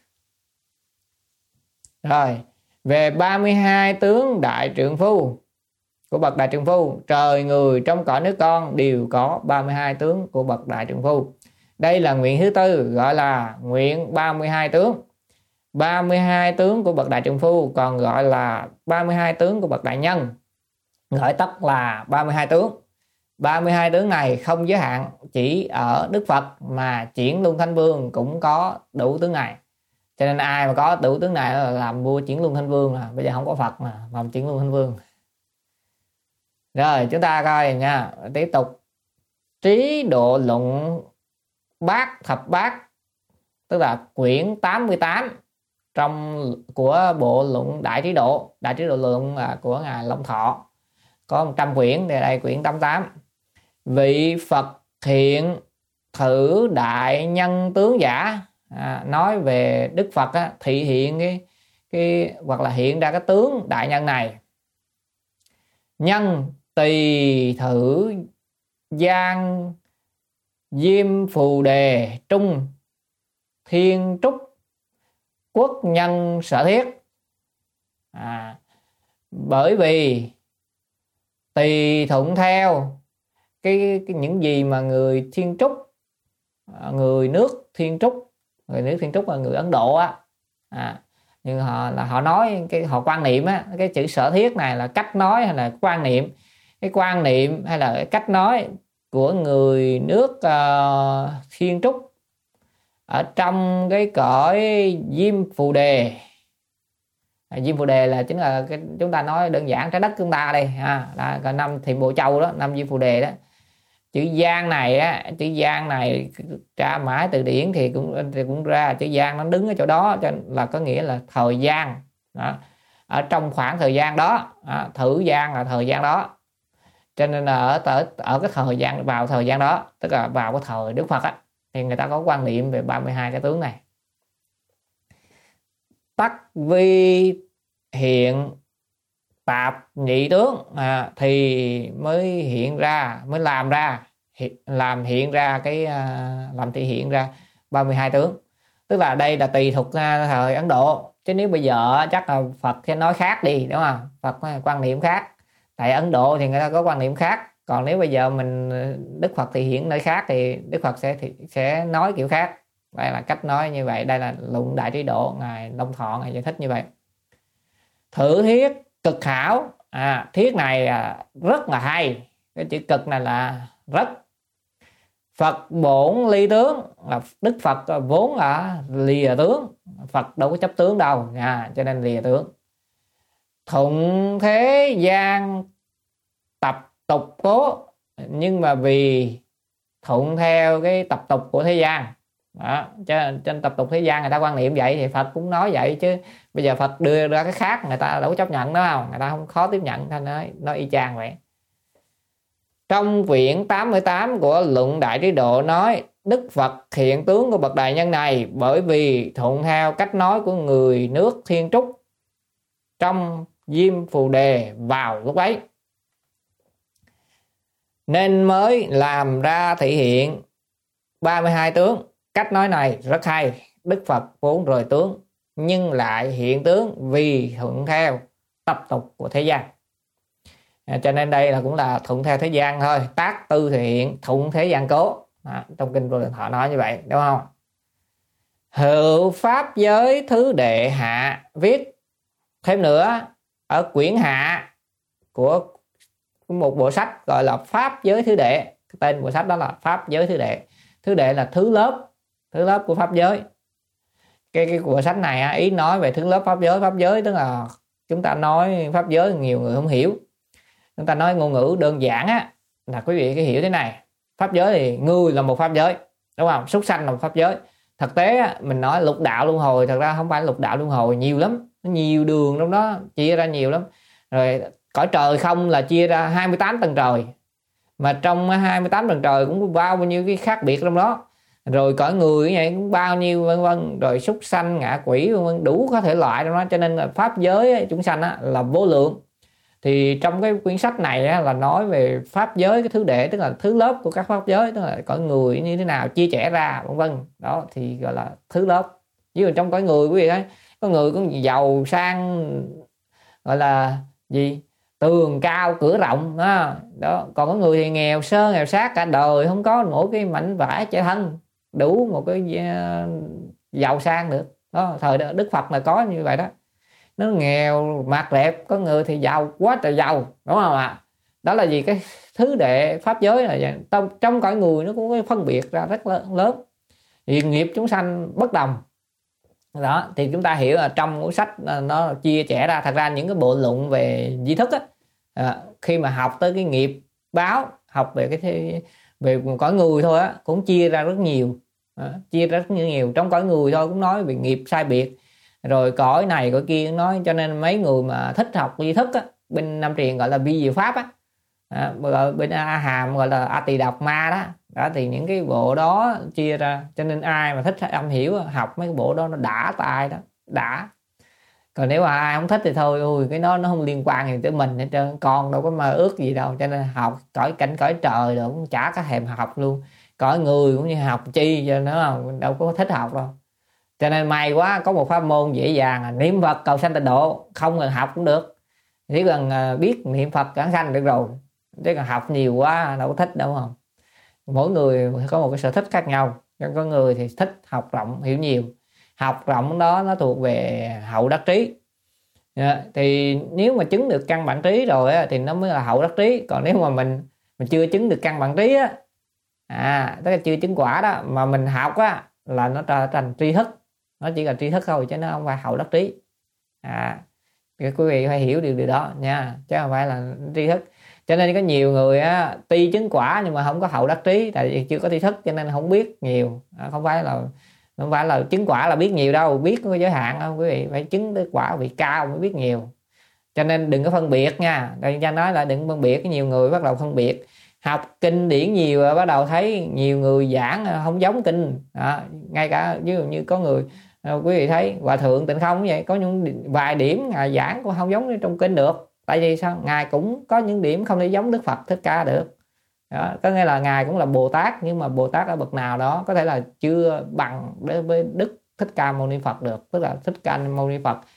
Rồi về ba mươi hai tướng đại trượng phu của bậc đại trượng phu, trời người trong cõi nước con đều có ba mươi hai tướng của bậc đại trượng phu. Đây là nguyện thứ tư, gọi là nguyện ba mươi hai tướng. ba mươi hai tướng của bậc đại trượng phu còn gọi là ba mươi hai tướng của bậc đại nhân, gọi tắt là ba mươi hai tướng. ba mươi hai tướng này không giới hạn chỉ ở Đức Phật, mà chuyển luân thanh vương cũng có đủ tướng này. Cho nên ai mà có đủ tướng này là làm vua chuyển luân thanh vương, là bây giờ không có Phật mà làm chuyển luân thanh vương. Rồi chúng ta coi nha, tiếp tục trí độ luận bát thập bát, tức là quyển tám mươi tám trong của bộ luận đại trí độ. Đại trí độ luận là của ngài Long Thọ, có một trăm quyển, thì đây quyển tám mươi tám. Vị Phật hiện thử đại nhân tướng giả, à, nói về Đức Phật á, thị hiện cái cái hoặc là hiện ra cái tướng đại nhân này. Nhân tỳ thử giang diêm phù đề trung thiên trúc quốc nhân sở thiết. À, bởi vì tùy thuận theo cái, cái những gì mà người thiên trúc người nước Thiên Trúc. Người nước Thiên Trúc là người Ấn Độ á, à, nhưng họ là họ nói cái họ quan niệm á, cái chữ sở thiết này là cách nói hay là quan niệm. Cái quan niệm hay là cái cách nói của người nước uh, Thiên Trúc ở trong cái cõi Diêm Phù Đề. À, Diêm Phù Đề là chính là cái, chúng ta nói đơn giản trái đất chúng ta đây ha, là, là năm Thiểm Bộ Châu đó, năm Diêm Phù Đề đó. Chữ Giang này á, chữ Giang này tra mãi từ điển thì cũng thì cũng ra chữ Giang nó đứng ở chỗ đó, cho là có nghĩa là thời gian đó. Ở trong khoảng thời gian đó, đó thử gian là thời gian đó, cho nên là ở ở, ở cái thời gian vào thời gian đó, tức là vào cái thời Đức Phật á, thì người ta có quan niệm về ba mươi hai cái tướng này. Tắc vi hiện tạp nhị tướng, à, thì mới hiện ra, mới làm ra làm hiện ra cái làm thị hiện ra ba mươi hai tướng. Tức là đây là tùy thuộc thời Ấn Độ, chứ nếu bây giờ chắc là Phật sẽ nói khác đi, đúng không? Phật có quan niệm khác, tại Ấn Độ thì người ta có quan niệm khác. Còn nếu bây giờ mình Đức Phật thị hiện nơi khác thì Đức Phật sẽ thì, sẽ nói kiểu khác. Đây là cách nói như vậy. Đây là Luận Đại Trí Độ, ngài Đông Thọ ngài giải thích như vậy. Thử thiết cực hảo, à, thiết này là rất là hay. Cái chữ cực này là rất. Phật bổn ly tướng, là Đức Phật vốn là lìa tướng, Phật đâu có chấp tướng đâu, à, cho nên lìa tướng. Thuận thế gian tập tục cố, nhưng mà vì thuận theo cái tập tục của thế gian đó, trên, trên tập tục thế gian người ta quan niệm vậy thì Phật cũng nói vậy, chứ bây giờ Phật đưa ra cái khác người ta đâu có chấp nhận đó không, người ta không khó tiếp nhận, nên nói, nói y chang vậy. Trong quyển tám mươi tám của Luận Đại Trí Độ nói Đức Phật hiện tướng của bậc đại nhân này bởi vì thuận theo cách nói của người nước Thiên Trúc trong Diêm Phù Đề vào lúc ấy, nên mới làm ra thị hiện ba mươi hai tướng. Cách nói này rất hay. Đức Phật vốn rời tướng nhưng lại hiện tướng vì thuận theo tập tục của thế gian, à, cho nên đây là cũng là thuận theo thế gian thôi. Tác tư thị hiện thuận thế gian cố, à, trong kinh Vô Lượng Thọ nói như vậy, đúng không? Hữu pháp giới thứ đệ hạ viết thêm nữa ở quyển hạ của một bộ sách gọi là Pháp Giới Thứ Đệ. Tên bộ sách đó là Pháp Giới Thứ Đệ. Thứ đệ là thứ lớp, thứ lớp của pháp giới. Cái, cái bộ sách này ý nói về thứ lớp pháp giới. Pháp giới tức là chúng ta nói pháp giới nhiều người không hiểu. Chúng ta nói ngôn ngữ đơn giản á, là quý vị cứ hiểu thế này. Pháp giới thì người là một pháp giới, đúng không? Súc sanh là một pháp giới. Thực tế mình nói lục đạo luân hồi, thật ra không phải lục đạo luân hồi, nhiều lắm, nó nhiều đường trong đó, chia ra nhiều lắm. Rồi cõi trời không là chia ra hai mươi tám tầng trời, mà trong hai mươi tám tầng trời cũng có bao nhiêu cái khác biệt trong đó. Rồi cõi người vậy cũng bao nhiêu vân vân, rồi súc sanh ngạ quỷ vân vân, đủ các thể loại trong đó. Cho nên là pháp giới chúng sanh á, là vô lượng. Thì trong cái quyển sách này á, là nói về pháp giới cái thứ đệ, tức là thứ lớp của các pháp giới, tức là cõi người như thế nào chia sẻ ra vân vân, đó thì gọi là thứ lớp. Ví dụ trong cõi người quý vị thấy có người có giàu sang, gọi là gì, tường cao cửa rộng đó, đó. Còn có người thì nghèo sơ nghèo sát, cả đời không có mỗi cái mảnh vải che thân đủ một cái uh, giàu sang được đó. Thời Đức Phật là có như vậy đó, nó nghèo mạt rẹp, có người thì giàu quá trời giàu, đúng không ạ? Đó là gì? Cái thứ đệ pháp giới là trong, trong cõi người nó cũng có phân biệt ra rất lớn, thì nghiệp chúng sanh bất đồng đó. Thì chúng ta hiểu là trong cuốn sách nó chia sẻ ra. Thật ra những cái bộ luận về di thức á, à, khi mà học tới cái nghiệp báo, học về cái thế, về cõi người thôi á, cũng chia ra rất nhiều, à, chia ra rất nhiều. Trong cõi người thôi cũng nói về nghiệp sai biệt, rồi cõi này cõi kia nói. Cho nên mấy người mà thích học di thức á, bên Nam Truyền gọi là vi diệu pháp á, à, bên A Hàm gọi là A Tỳ Độc Ma đó. Đó thì những cái bộ đó chia ra, cho nên ai mà thích âm hiểu học mấy cái bộ đó nó đã tai đó, đã. Còn nếu mà ai không thích thì thôi, ui cái nó nó không liên quan gì tới mình hết trơn, con đâu có mơ ước gì đâu. Cho nên học cõi cảnh cõi trời rồi cũng chả có thèm học luôn, cõi người cũng như học chi cho nó đâu có thích học đâu. Cho nên may quá có một pháp môn dễ dàng là niệm Phật cầu sanh tịnh độ, không cần học cũng được, chỉ cần biết niệm Phật giảng sanh được rồi. Chứ còn học nhiều quá đâu có thích đâu, không? Mỗi người có một cái sở thích khác nhau. có người thì thích học rộng hiểu nhiều. Học rộng đó nó thuộc về hậu đắc trí. Yeah. Thì nếu mà chứng được căn bản trí rồi á, thì nó mới là hậu đắc trí. Còn nếu mà mình mình chưa chứng được căn bản trí á, à tức là chưa chứng quả đó, mà mình học á là nó trở thành tri thức. Nó chỉ là tri thức thôi chứ nó không phải hậu đắc trí. À thì quý vị phải hiểu điều điều đó nha, chứ không phải là tri thức. Cho nên có nhiều người á tuy chứng quả nhưng mà không có hậu đắc trí, tại vì chưa có tri thức cho nên không biết nhiều. À, không phải là không phải là chứng quả là biết nhiều đâu, biết có giới hạn không quý vị, phải chứng tới quả vị cao mới biết nhiều. Cho nên đừng có phân biệt nha. Đây cha nói là đừng phân biệt. Nhiều người bắt đầu phân biệt, học kinh điển nhiều rồi bắt đầu thấy nhiều người giảng không giống kinh. À, ngay cả ví dụ như có người quý vị thấy Hòa Thượng Tịnh Không vậy, có những vài điểm ngài giảng cũng không giống trong kinh được. Tại vì sao? Ngài cũng có những điểm không thể giống Đức Phật Thích Ca được. Đó, có nghĩa là ngài cũng là Bồ Tát, nhưng mà Bồ Tát ở bậc nào đó có thể là chưa bằng với Đức Thích Ca Mâu Ni Phật được. Tức là Thích Ca Mâu Ni Phật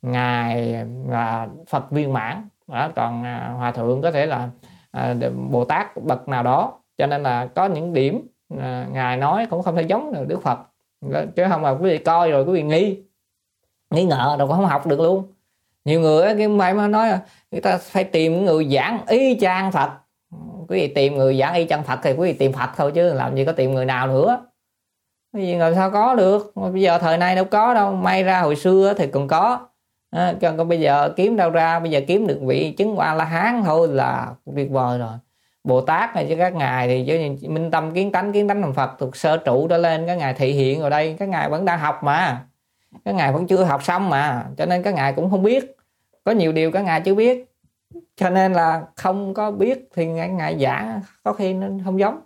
ngài là Phật viên mãn. Đó, còn Hòa Thượng có thể là à, Bồ Tát bậc nào đó, cho nên là có những điểm à, ngài nói cũng không thể giống được Đức Phật. Chứ không là quý vị coi rồi quý vị nghi nghi ngờ rồi cũng không học được luôn. Nhiều người cái mày mà nói người ta phải tìm người giảng y chang Phật. Quý vị tìm người giảng y chang Phật thì quý vị tìm Phật thôi, chứ làm gì có tìm người nào nữa. Cái gì làm sao có được. Bây giờ thời nay đâu có đâu, may ra hồi xưa thì còn có. À, còn bây giờ kiếm đâu ra. Bây giờ kiếm được vị chứng A La Hán thôi là tuyệt vời rồi. Bồ Tát này chứ các ngài thì chứ minh tâm kiến tánh, kiến tánh làm Phật thuộc sơ trụ trở lên, các ngài thị hiện ở đây, các ngài vẫn đang học mà, các ngài vẫn chưa học xong mà, cho nên các ngài cũng không biết, có nhiều điều các ngài chưa biết, cho nên là không có biết thì các ngài giảng có khi nó không giống,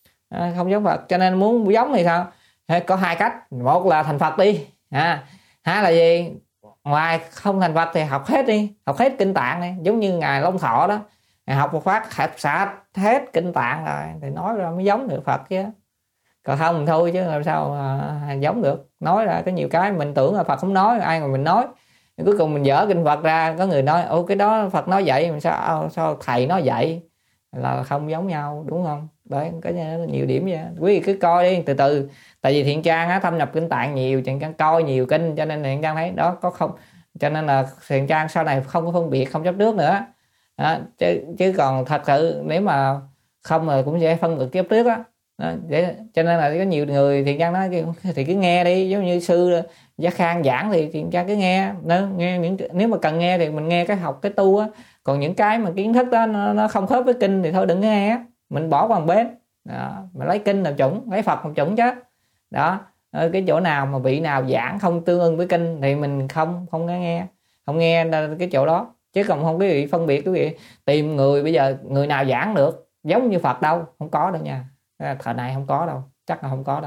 à, không giống Phật. Cho nên muốn giống thì sao? Có hai cách, một là thành Phật đi, à, hai là gì? Ngoài không thành Phật thì học hết đi, học hết kinh tạng đi, giống như ngài Long Thọ đó, học một phát học sạch hết kinh tạng rồi thì nói ra mới giống được Phật chứ. Còn không thôi chứ làm sao mà giống được. Nói ra có nhiều cái mình tưởng là Phật không nói, ai mà mình nói, cuối cùng mình dở kinh Phật ra, có người nói ô cái đó Phật nói vậy, mình sao sao thầy nói vậy, là không giống nhau, đúng không? Đấy, có nhiều điểm vậy. Quý vị cứ coi đi từ từ. Tại vì Thiện Trang á, thâm nhập kinh tạng nhiều, Thiện Trang coi nhiều kinh, cho nên Thiện Trang thấy đó có không, cho nên là Thiện Trang sau này không có phân biệt, không chấp trước nữa. Đó, chứ, chứ còn thật sự nếu mà không rồi cũng sẽ phân biệt kiếp trước á. Đó, để, cho nên là có nhiều người Thiện Trang nói thì cứ nghe đi, giống như sư Gia Khang giảng thì Thiện Trang cứ nghe, nếu, nghe những, nếu mà cần nghe thì mình nghe cái học cái tu á. Còn những cái mà kiến thức đó nó, nó không khớp với kinh thì thôi đừng nghe, mình bỏ qua một bên. Đó, mình lấy kinh làm chuẩn, lấy Phật làm chuẩn chứ. Đó, cái chỗ nào mà vị nào giảng không tương ưng với kinh thì mình không không có nghe, không nghe cái chỗ đó. Chứ còn không quý vị phân biệt, quý vị tìm người bây giờ người nào giảng được giống như Phật đâu, không có đâu nha. Thời này không có đâu, chắc là không có đâu.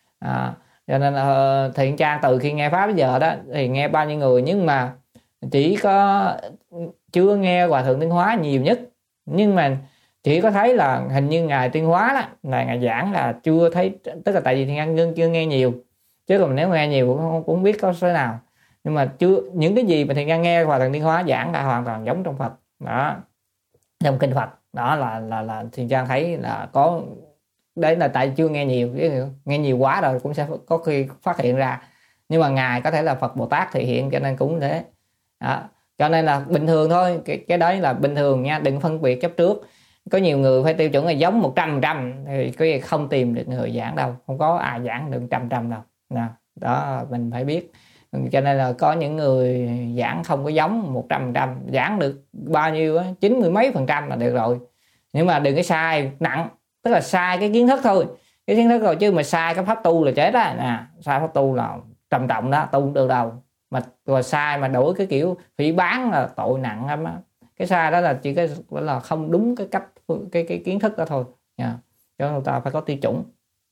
À, cho nên là Thiện Trang từ khi nghe pháp bây giờ đó thì nghe bao nhiêu người, nhưng mà chỉ có chưa nghe Hòa Thượng Tuyên Hóa nhiều nhất, nhưng mà chỉ có thấy là hình như ngài Tuyên Hóa đó là ngài giảng là chưa thấy, tức là tại vì Thiện Trang chưa nghe nhiều, chứ còn nếu nghe nhiều cũng không, cũng biết có số nào. Nhưng mà chưa, những cái gì mà Thiện Trang nghe Hòa Thượng Tuyên Hóa giảng là hoàn toàn giống trong Phật đó, trong kinh Phật đó, là là là Thiện Trang thấy là có. Đấy là tại chưa nghe nhiều, nghe nhiều quá rồi cũng sẽ có khi phát hiện ra. Nhưng mà ngài có thể là Phật Bồ Tát thể hiện, cho nên cũng thế đó. Cho nên là bình thường thôi, cái, cái đấy là bình thường nha, đừng phân biệt chấp trước. Có nhiều người phải tiêu chuẩn là giống một trăm phần trăm thì cái không tìm được người giảng đâu, không có ai giảng được trăm trăm đâu nè. Đó mình phải biết. Cho nên là có những người giảng không có giống một trăm phần trăm, giảng được bao nhiêu á, chín mươi mấy phần trăm là được rồi. Nhưng mà đừng có sai nặng, tức là sai cái kiến thức thôi, cái kiến thức rồi, chứ mà sai cái pháp tu là chết đó nè. Sai pháp tu là trầm trọng đó, tu không được đâu. Mà rồi sai mà đổi cái kiểu phỉ báng là tội nặng lắm á. Cái sai đó là chỉ cái là không đúng cái cách, cái cái kiến thức đó thôi nha. Cho nên người ta phải có tiêu chuẩn.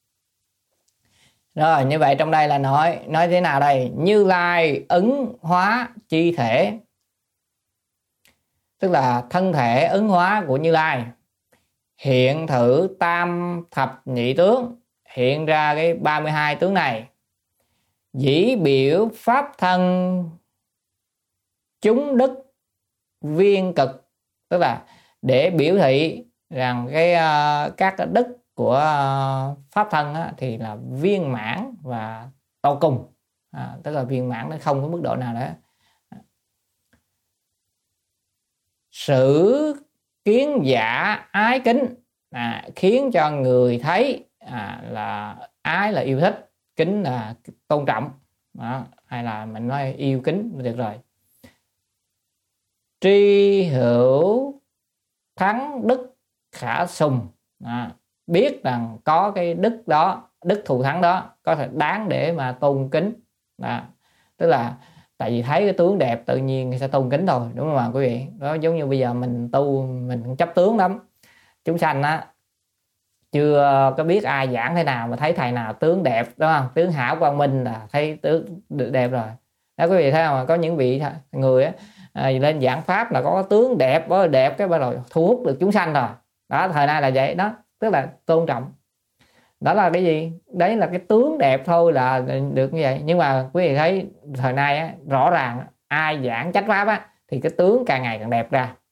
Rồi như vậy trong đây là nói nói thế nào đây? Như Lai ứng hóa chi thể, tức là thân thể ứng hóa của Như Lai hiện thử tam thập nhị tướng, hiện ra cái ba mươi hai tướng này. Dĩ biểu pháp thân chúng đức viên cực, tức là để biểu thị rằng cái uh, các cái đức của pháp thân á, thì là viên mãn và tột cùng, à, tức là viên mãn nó không có mức độ nào nữa. Sự kiến giả ái kính, à, khiến cho người thấy à, là ái là yêu thích, kính là tôn trọng, đó, hay là mình nói yêu kính được rồi. Tri hữu thắng đức khả sùng, à, biết rằng có cái đức đó, đức thù thắng đó có thể đáng để mà tôn kính, à, tức là tại vì thấy cái tướng đẹp tự nhiên sẽ tôn kính thôi, đúng không ạ quý vị? Đó giống như bây giờ mình tu mình chấp tướng lắm, chúng sanh á chưa có biết ai giảng thế nào mà thấy thầy nào tướng đẹp, đúng không? Tướng hảo quang minh là thấy tướng đẹp rồi. Đó quý vị thấy không? Có những vị người á à, lên giảng pháp là có tướng đẹp, có đẹp cái bắt đầu thu hút được chúng sanh rồi. Đó, thời nay là vậy đó, tức là tôn trọng. Đó là cái gì? Đấy là cái tướng đẹp thôi là được như vậy. Nhưng mà quý vị thấy thời nay á, rõ ràng ai giảng chánh pháp á thì cái tướng càng ngày càng đẹp ra.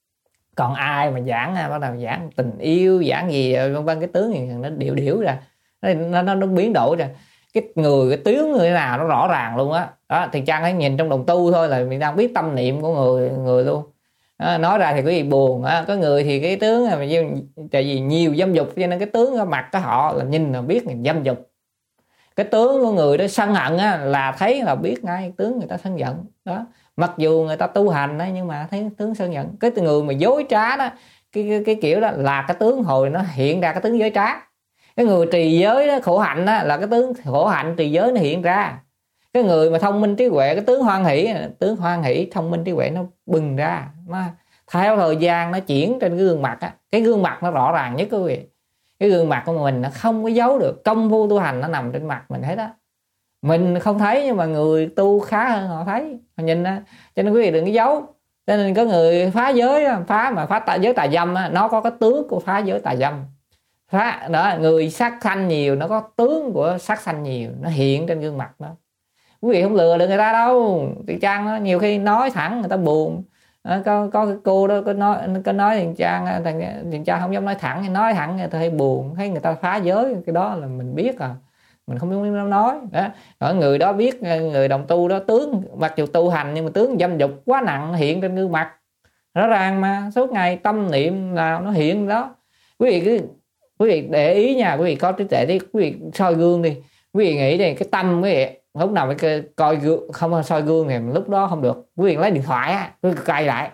Còn ai mà giảng bắt đầu giảng tình yêu, giảng gì vân vân, cái tướng thì nó điệu điệu ra, nó nó nó biến đổi ra. Cái người cái tướng người nào nó rõ ràng luôn á. Đó, thì Trang thấy nhìn trong đồng tu thôi là mình đang biết tâm niệm của người người luôn. Đó, nói ra thì quý vị buồn á, có người thì cái tướng là tại vì nhiều dâm dục cho nên cái tướng cái mặt cái họ là nhìn là biết là dâm dục. Cái tướng của người đó sân hận á là thấy là biết ngay tướng người ta sân giận. Đó, mặc dù người ta tu hành đó, nhưng mà thấy tướng sân giận. Cái người mà dối trá đó, cái, cái, cái kiểu đó là cái tướng hồi nó hiện ra cái tướng dối trá. Cái người trì giới đó, khổ hạnh đó, là cái tướng khổ hạnh trì giới nó hiện ra. Cái người mà thông minh trí huệ, cái tướng hoan hỷ, tướng hoan hỷ thông minh trí huệ nó bừng ra. Nó theo thời gian nó chuyển trên cái gương mặt á, cái gương mặt nó rõ ràng nhất quý vị. Cái gương mặt của mình nó không có giấu được, công phu tu hành nó nằm trên mặt mình hết đó. Mình không thấy nhưng mà người tu khá hơn họ thấy, họ nhìn đó. Cho nên quý vị đừng có giấu. Cho nên có người phá giới, phá mà phá tà, giới tà dâm đó, nó có cái tướng của phá giới tà dâm. Phá đó, người sát sanh nhiều nó có tướng của sát sanh nhiều, nó hiện trên gương mặt đó. Quý vị không lừa được người ta đâu. Thì Trang đó, nhiều khi nói thẳng người ta buồn. À, có có cái cô đó có nói có nói thì Trang thì Trang không dám nói thẳng, nói thẳng người ta hay buồn, thấy người ta phá giới, cái đó là mình biết à, mình không muốn nói đó. Ở người đó biết, người đồng tu đó tướng mặc dù tu hành nhưng mà tướng dâm dục quá nặng hiện trên gương mặt rõ ràng mà, suốt ngày tâm niệm nào nó hiện đó. Quý vị cứ quý vị để ý nha, quý vị có trí tuệ đi, quý vị soi gương đi, quý vị nghĩ đi, cái tâm quý vị lúc nào phải coi gương, không soi gương thì lúc đó không được. Quý vị lấy điện thoại á, quý vị cay lại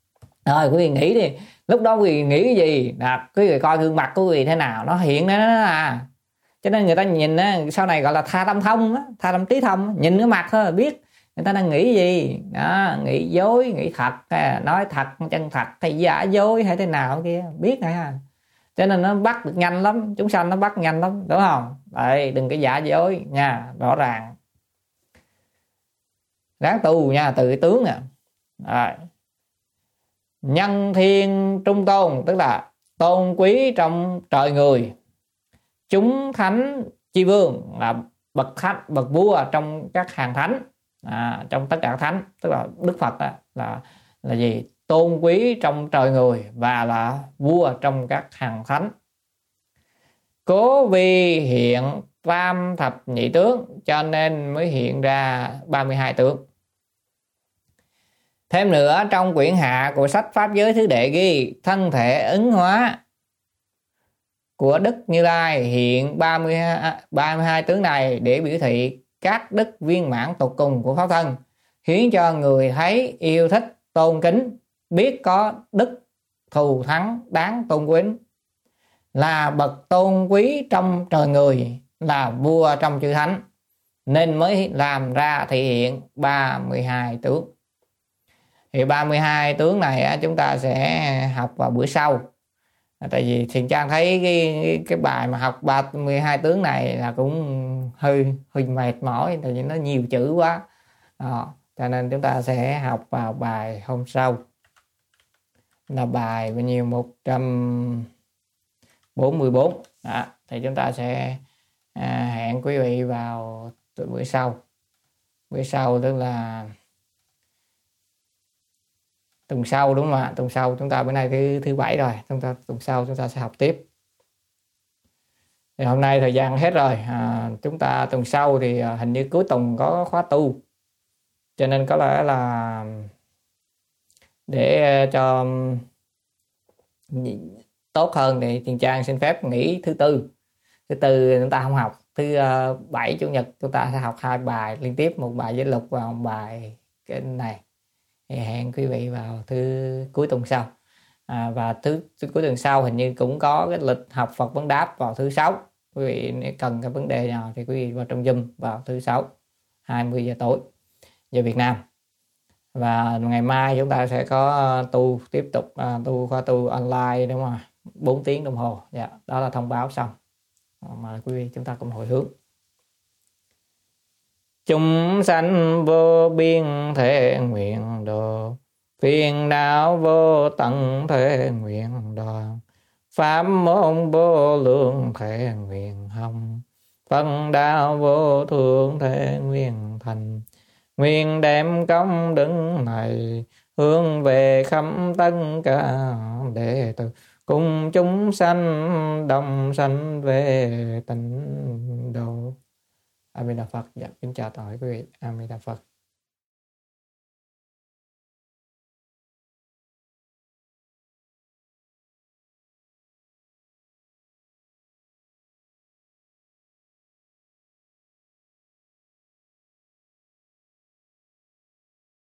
rồi quý vị nghĩ đi, lúc đó quý vị nghĩ cái gì là quý vị coi gương mặt của quý vị thế nào nó hiện ra đó à. Cho nên người ta nhìn á, sau này gọi là tha tâm thông á, tha tâm trí thông, nhìn cái mặt thôi là biết người ta đang nghĩ gì đó, nghĩ dối, nghĩ thật, nói thật, chân thật hay giả dối hay thế nào kia, biết này ha. Cho nên nó bắt được nhanh lắm, chúng sanh nó bắt nhanh lắm, đúng không? Đấy, đừng có giả dối nha, rõ ràng. Ráng tu nha, từ cái tướng nè. Rồi. Nhân thiên trung tôn, tức là tôn quý trong trời người. Chúng thánh chi vương, là bậc thánh, bậc vua trong các hàng thánh, à, trong tất cả các thánh, tức là Đức Phật đó, là là gì? Tôn quý trong trời người và là vua trong các hàng thánh. Cố vi hiện tam thập nhị tướng, cho nên mới hiện ra ba mươi hai tướng. Thêm nữa, trong quyển hạ của sách Pháp Giới Thứ Đệ ghi thân thể ứng hóa của Đức Như Lai hiện ba mươi hai, ba mươi hai tướng này để biểu thị các đức viên mãn tột cùng của Pháp thân, khiến cho người thấy yêu thích, tôn kính, biết có đức thù thắng đáng tôn kính, là bậc tôn quý trong trời người, là vua trong chư thánh, nên mới làm ra thể hiện ba mươi hai tướng. Thì ba mươi hai tướng này chúng ta sẽ học vào bữa sau. Tại vì Thiện Trang thấy cái, cái bài mà học ba mươi hai tướng này là cũng hơi hơi mệt mỏi, tại vì nó nhiều chữ quá. Đó, cho nên chúng ta sẽ học vào bài hôm sau, là bài bao nhiêu một trăm bốn mươi bốn. Đó, thì chúng ta sẽ à, hẹn quý vị vào bữa sau. Bữa sau tức là tuần sau, đúng không ạ? Tuần sau chúng ta bữa nay thứ thứ bảy rồi, chúng ta tuần sau chúng ta sẽ học tiếp. Thì hôm nay thời gian hết rồi, à, chúng ta tuần sau thì à, hình như cuối tuần có khóa tu, cho nên có lẽ là để cho tốt hơn thì Thiên Trang xin phép nghỉ thứ tư. Thứ tư chúng ta không học, thứ uh, bảy chủ nhật chúng ta sẽ học hai bài liên tiếp, một bài với Lục và một bài cái này. Thì hẹn quý vị vào thứ cuối tuần sau. À, và thứ, thứ cuối tuần sau hình như cũng có cái lịch học Phật vấn đáp vào thứ sáu. Quý vị nếu cần cái vấn đề nào thì quý vị vào trong Zoom vào thứ sáu hai mươi giờ tối giờ Việt Nam. Và ngày mai chúng ta sẽ có tu tiếp tục, uh, tu khóa tu online đúng không? bốn tiếng đồng hồ. Dạ, đó là thông báo xong. Mà quý vị chúng ta cùng hồi hướng. Chúng sanh vô biên thể nguyện độ, phiền não vô tận thể nguyện đoàn, pháp môn vô lượng thể nguyện hồng, phân đạo vô thượng thể nguyện thành. Nguyện đem công đức này hướng về khắp tất cả đệ tử, cùng chúng sanh đồng sanh về tịnh độ. A Di Đà Phật. Dạ, kính chào toàn thể quý vị. A Di Đà Phật.